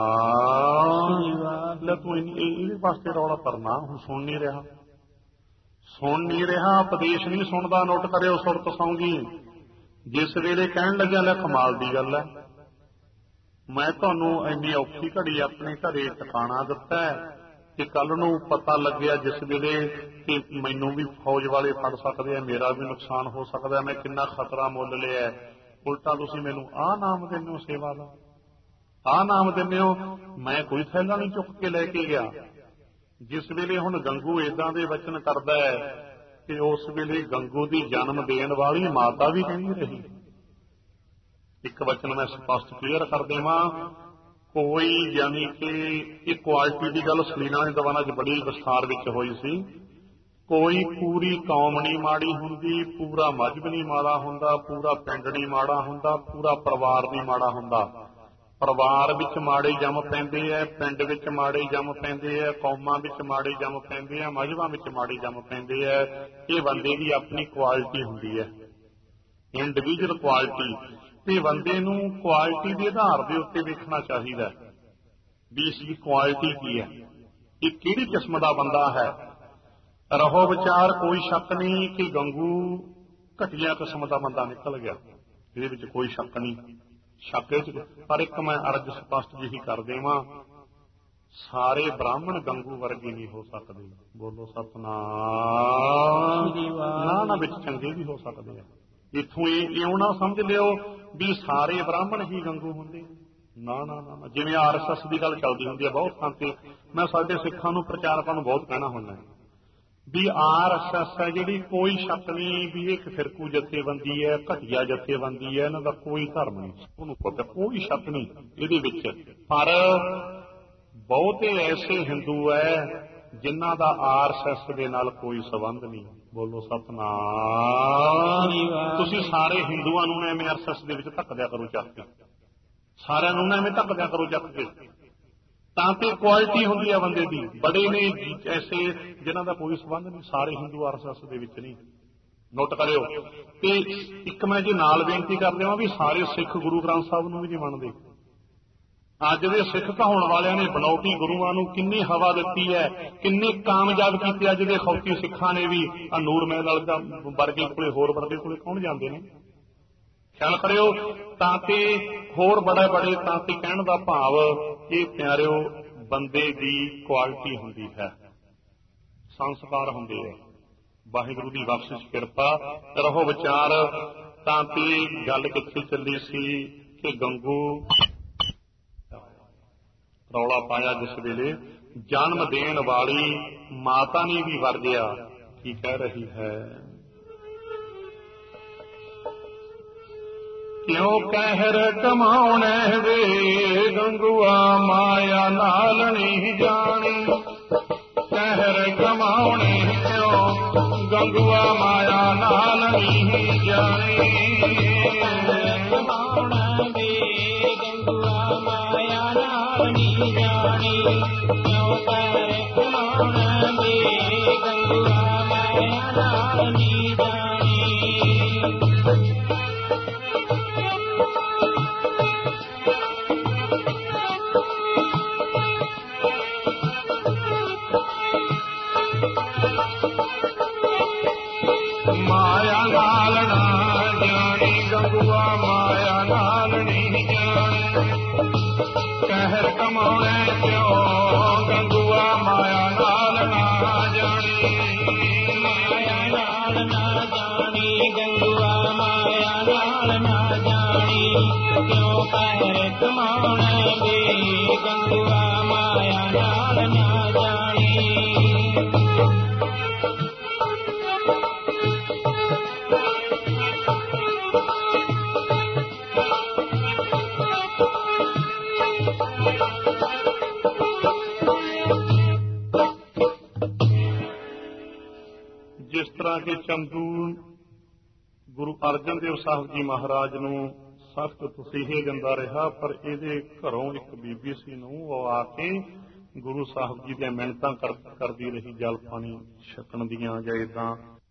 ਲੈ ਤੂੰ ਇਹਦੇ ਵਾਸਤੇ ਰੌਲਾ ਕਰਨਾ, ਹੁਣ ਸੁਣ ਨਹੀਂ ਰਿਹਾ, ਸੁਣ ਨਹੀਂ ਰਿਹਾ, ਉਪਦੇਸ਼ ਨਹੀਂ ਸੁਣਦਾ। ਨੋਟ ਕਰਿਓ, ਸੁਰਤ ਸੌਂਗੀ। ਜਿਸ ਵੇਲੇ ਕਹਿਣ ਲੱਗਿਆ ਲੈ ਕਮਾਲ ਦੀ ਗੱਲ ਹੈ, ਮੈਂ ਤੁਹਾਨੂੰ ਇੰਨੀ ਔਖੀ ਘੜੀ ਆਪਣੇ ਘਰੇ ਟਿਕਾਣਾ ਦਿੱਤਾ ਕਿ ਕੱਲ ਨੂੰ ਪਤਾ ਲੱਗਿਆ ਜਿਸ ਵੇਲੇ ਕਿ ਮੈਨੂੰ ਵੀ ਫੌਜ ਵਾਲੇ ਫੜ ਸਕਦੇ ਆ, ਮੇਰਾ ਵੀ ਨੁਕਸਾਨ ਹੋ ਸਕਦਾ, ਮੈਂ ਕਿੰਨਾ ਖਤਰਾ ਮੁੱਲ ਲਿਆ, ਉਲਟਾ ਤੁਸੀਂ ਮੈਨੂੰ ਆਹ ਨਾਮ ਦਿੰਦੇ ਹੋ ਸੇਵਾ ਦਾ, ਆਹ ਨਾਮ ਦਿੰਦੇ ਹੋ। ਮੈਂ ਕੋਈ ਥੈਲਾ ਨਹੀਂ ਚੁੱਕ ਕੇ ਲੈ ਕੇ ਗਿਆ। ਜਿਸ ਵੇਲੇ ਹੁਣ ਗੰਗੂ ਏਦਾਂ ਦੇ ਵਚਨ ਕਰਦਾ ਹੈ ਕਿ ਉਸ ਵੇਲੇ ਗੰਗੂ ਦੀ ਜਨਮ ਦੇਣ ਵਾਲੀ ਮਾਤਾ ਵੀ ਕਹਿੰਦੀ ਰਹੀ। ਇੱਕ ਵਚਨ ਮੈਂ ਸਪਸ਼ਟ ਕਲੀਅਰ ਕਰ ਦੇਵਾਂ, ਕੋਈ ਯਾਨੀ ਕਿ ਇਹ ਕੁਆਲਿਟੀ ਦੀ ਗੱਲ ਸਲੀਨਾ ਦੇ ਦੀਵਾਨਾਂ 'ਚ ਬੜੀ ਵਿਸਥਾਰ ਵਿੱਚ ਹੋਈ ਸੀ। ਕੋਈ ਪੂਰੀ ਕੌਮ ਨਹੀਂ ਮਾੜੀ ਹੁੰਦੀ, ਪੂਰਾ ਮਜ਼ਹਬ ਨਹੀਂ ਮਾੜਾ ਹੁੰਦਾ, ਪੂਰਾ ਪਿੰਡ ਨਹੀਂ ਮਾੜਾ ਹੁੰਦਾ, ਪੂਰਾ ਪਰਿਵਾਰ ਨਹੀਂ ਮਾੜਾ ਹੁੰਦਾ। ਪਰਿਵਾਰ ਵਿੱਚ ਮਾੜੇ ਜੰਮ ਪੈਂਦੇ ਹੈ, ਪਿੰਡ ਵਿੱਚ ਮਾੜੇ ਜੰਮ ਪੈਂਦੇ ਹੈ, ਕੌਮਾਂ ਵਿੱਚ ਮਾੜੇ ਜੰਮ ਪੈਂਦੇ ਹੈ, ਮਜ਼ਹਬਾਂ ਵਿੱਚ ਮਾੜੇ ਜੰਮ ਪੈਂਦੇ ਹੈ। ਇਹ ਬੰਦੇ ਦੀ ਆਪਣੀ ਕੁਆਲਿਟੀ ਹੁੰਦੀ ਹੈ, ਇੰਡੀਵਿਜੂਅਲ ਕੁਆਲਿਟੀ। ਤੇ ਬੰਦੇ ਨੂੰ ਕੁਆਲਿਟੀ ਦੇ ਆਧਾਰ ਦੇ ਉੱਤੇ ਵੇਖਣਾ ਚਾਹੀਦਾ ਵੀ ਇਸ ਦੀ ਕੁਆਲਿਟੀ ਕੀ ਹੈ, ਇਹ ਕਿਹੜੀ ਕਿਸਮ ਦਾ ਬੰਦਾ ਹੈ। ਰਹੋ ਵਿਚਾਰ, ਕੋਈ ਸ਼ੱਕ ਨਹੀਂ ਕਿ ਗੰਗੂ ਘਟੀਆ ਕਿਸਮ ਦਾ ਬੰਦਾ ਨਿਕਲ ਗਿਆ, ਇਹਦੇ ਵਿੱਚ ਕੋਈ ਸ਼ੱਕ ਨਹੀਂ, ਸ਼ੱਕ ਚ। ਪਰ ਇੱਕ ਮੈਂ ਅਰਜ਼ ਸਪਸ਼ਟ ਜਿਹੀ ਕਰ ਦੇਵਾਂ, ਸਾਰੇ ਬ੍ਰਾਹਮਣ ਗੰਗੂ ਵਰਗੇ ਨਹੀਂ ਹੋ ਸਕਦੇ। ਬੋਲੋ ਸਤਨਾਮ। ਨਾ ਨਾ ਵਿੱਚ ਚੰਗੇ ਵੀ ਹੋ ਸਕਦੇ ਆ। ਇੱਥੋਂ ਇਹ ਇਉਂ ਨਾ ਸਮਝ ਲਿਓ ਵੀ ਸਾਰੇ ਬ੍ਰਾਹਮਣ ਹੀ ਗੰਗੂ ਹੁੰਦੇ, ਨਾ ਨਾ ਨਾ। ਜਿਵੇਂ ਆਰ ਐਸ ਐਸ ਦੀ ਗੱਲ ਚੱਲਦੀ ਹੁੰਦੀ ਹੈ ਬਹੁਤ ਥਾਂ ਤੇ, ਮੈਂ ਸਾਡੇ ਸਿੱਖਾਂ ਨੂੰ ਪ੍ਰਚਾਰਕਾਂ ਨੂੰ ਬਹੁਤ ਕਹਿਣਾ ਹੁੰਦਾ ਵੀ ਆਰ ਐਸ ਐਸ ਹੈ ਜਿਹੜੀ, ਕੋਈ ਸ਼ੱਕ ਨਹੀਂ ਵੀ ਇਹ ਇੱਕ ਫਿਰਕੂ ਜਥੇਬੰਦੀ ਹੈ, ਘਟੀਆ ਜਥੇਬੰਦੀ ਹੈ, ਇਹਨਾਂ ਦਾ ਕੋਈ ਧਰਮ ਨਹੀਂ, ਉਹਨੂੰ ਪਤਾ, ਕੋਈ ਸ਼ੱਕ ਨਹੀਂ ਇਹਦੇ ਵਿੱਚ। ਪਰ ਬਹੁਤੇ ਐਸੇ ਹਿੰਦੂ ਹੈ ਜਿਨ੍ਹਾਂ ਦਾ ਆਰ ਐਸ ਐਸ ਦੇ ਨਾਲ ਕੋਈ ਸੰਬੰਧ ਨਹੀਂ। ਬੋਲੋ ਸਤਨਾਮ। ਤੁਸੀਂ ਸਾਰੇ ਹਿੰਦੂਆਂ ਨੂੰ ਐਵੇਂ ਆਰ ਐਸ ਐਸ ਦੇ ਵਿੱਚ ਧੱਕ ਦਿਆ ਕਰੋ ਚੱਕ ਕੇ, ਸਾਰਿਆਂ ਨੂੰ ਐਵੇਂ ਧੱਕ ਦਿਆ ਕਰੋ ਚੱਕ ਕੇ, ਤਾਂ ਤੇ ਕੁਆਲਿਟੀ ਹੁੰਦੀ ਹੈ ਬੰਦੇ ਦੀ। ਬੜੇ ਨੇ ਐਸੇ ਜਿਨ੍ਹਾਂ ਦਾ ਕੋਈ ਸੰਬੰਧ ਨਹੀਂ, ਸਾਰੇ ਹਿੰਦੂ ਆਰ ਐਸ ਐਸ ਦੇ ਵਿੱਚ ਨਹੀਂ। ਨੋਟ ਕਰਿਓ। ਤੇ ਇੱਕ ਮੈਂ ਜੇ ਨਾਲ ਬੇਨਤੀ ਕਰ ਦੇਵਾਂ ਵੀ ਸਾਰੇ ਸਿੱਖ ਗੁਰੂ ਗ੍ਰੰਥ ਸਾਹਿਬ ਨੂੰ ਵੀ ਨਹੀਂ ਮੰਨਦੇ। ਅੱਜ ਦੇ ਸਿੱਖ ਕਹਾਉਣ ਵਾਲਿਆਂ ਨੇ ਬਨੌਟੀ ਗੁਰੂਆਂ ਨੂੰ ਕਿੰਨੀ ਹਵਾ ਦਿੱਤੀ ਹੈ, ਕਿੰਨੇ ਕਾਮਯਾਬ ਕੀਤੇ ਅੱਜ ਦੇ ਖੌਤੀ ਸਿੱਖਾਂ ਨੇ ਵੀ। ਆ ਨੂਰ ਮਹਿਲ ਦਾ ਵਰਗੇ ਕੋਲੇ, ਹੋਰ ਵਰਗੇ ਕੋਲੇ ਕੌਣ ਜਾਂਦੇ ਨੇ? ਖਿਆਲ ਕਰਿਓ। ਤਾਂ ਤੇ ਹੋਰ ਬੜੇ ਬੜੇ ਤਾਂ ਤੇ ਕਹਿਣ ਦਾ ਭਾਵ ਇਹ ਪਿਆਰਿਓ ਬੰਦੇ ਦੀ ਕੁਆਲਿਟੀ ਹੁੰਦੀ ਹੈ, ਸੰਸਕਾਰ ਹੁੰਦੇ ਹੈ। ਵਾਹਿਗੁਰੂ ਦੀ ਬਖਸ਼ਿਸ਼ ਕਿਰਪਾ ਰਹੋ ਵਿਚਾਰ। ਤਾਂ ਤੇ ਗੱਲ ਕਿੱਥੇ ਚੱਲੀ ਸੀ ਕਿ ਗੰਗੂ ਰੌਲਾ ਪਾਇਆ ਜਿਸ ਵੇਲੇ ਜਨਮ ਦੇਣ ਵਾਲੀ ਮਾਤਾ ਨੇ ਵੀ ਵਰਜਿਆ। ਕੀ ਕਹਿ ਰਹੀ ਹੈ? ਕਿਉਂ ਕਹਿਰ ਕਮਾਉਣੇ ਵੇ ਗੰਗੂਆ ਮਾਇਆ ਨਾਲ ਨਹੀਂ ਜਾਣੀ। ਕਹਿਰ ਕਮਾਉਣੇ ਕਿਉਂ ਗੰਗੂਆ ਮਾਇਆ ਨਾਲ ਨਹੀਂ ਜਾਣੀ। ਕਮਾਉਣਾ ਵੇ ਗੰਗੂਆ ਮਾਇਆ ਨਾਲ ਨਹੀਂ ਜਾਣੀ। ਕਿਉਂ ਕਹਿਰ ਕਮਾਉਣਾ ਵੇ ਗੰਗੂਆ ਮਾਇਆ ਨਾਲ ਨਹੀਂ ਜਾਣੀ। ਮਾਇਆ ਨਾਲ ਨਾ ਜਾਣੀ ਗੰਗੂਆ ਮਾਇਆ ਨਾਲ ਨਹੀਂ ਜਾਣੀ। ਕਹਿਰ ਕਮਾਉਣੇ ਕਿਉਂ ਗੰਗੂਆ ਮਾਇਆ ਨਾਲ ਨਾ ਜਾਣੀ। ਮਾਇਆ ਨਾਲ ਨਾ ਜਾਣੀ ਗੰਗੂਆ ਮਾਇਆ ਨਾਲ ਨਾ ਜਾਣੀ। ਕਿਉਂ ਕਹਿਰ ਕਮਾਉਣੇ ਵੇ ਗੰਗੂਆ ਮਾਇਆ ਨਾਲ ਨਾ ਜਾਣੀ। ਜਿਸ ਤਰ੍ਹਾਂ ਕਿ ਚੰਦੂ ਗੁਰੂ ਅਰਜਨ ਦੇਵ ਸਾਹਿਬ ਜੀ ਮਹਾਰਾਜ ਨੂੰ ਸਖਤ ਤਸੀਹੇ ਦਿੰਦਾ ਰਿਹਾ, ਪਰ ਇਹਦੇ ਘਰੋਂ ਇੱਕ ਬੀਬੀ ਸੀ ਨੂੰ ਉਹ ਆ ਕੇ ਗੁਰੂ ਸਾਹਿਬ ਜੀ ਦੀਆਂ ਮਿੰਨਤਾਂ ਕਰਦੀ ਰਹੀ ਜਲ ਪਾਣੀ ਛਕਣ ਦੀਆਂ ਜਾਂ ਏਦਾਂ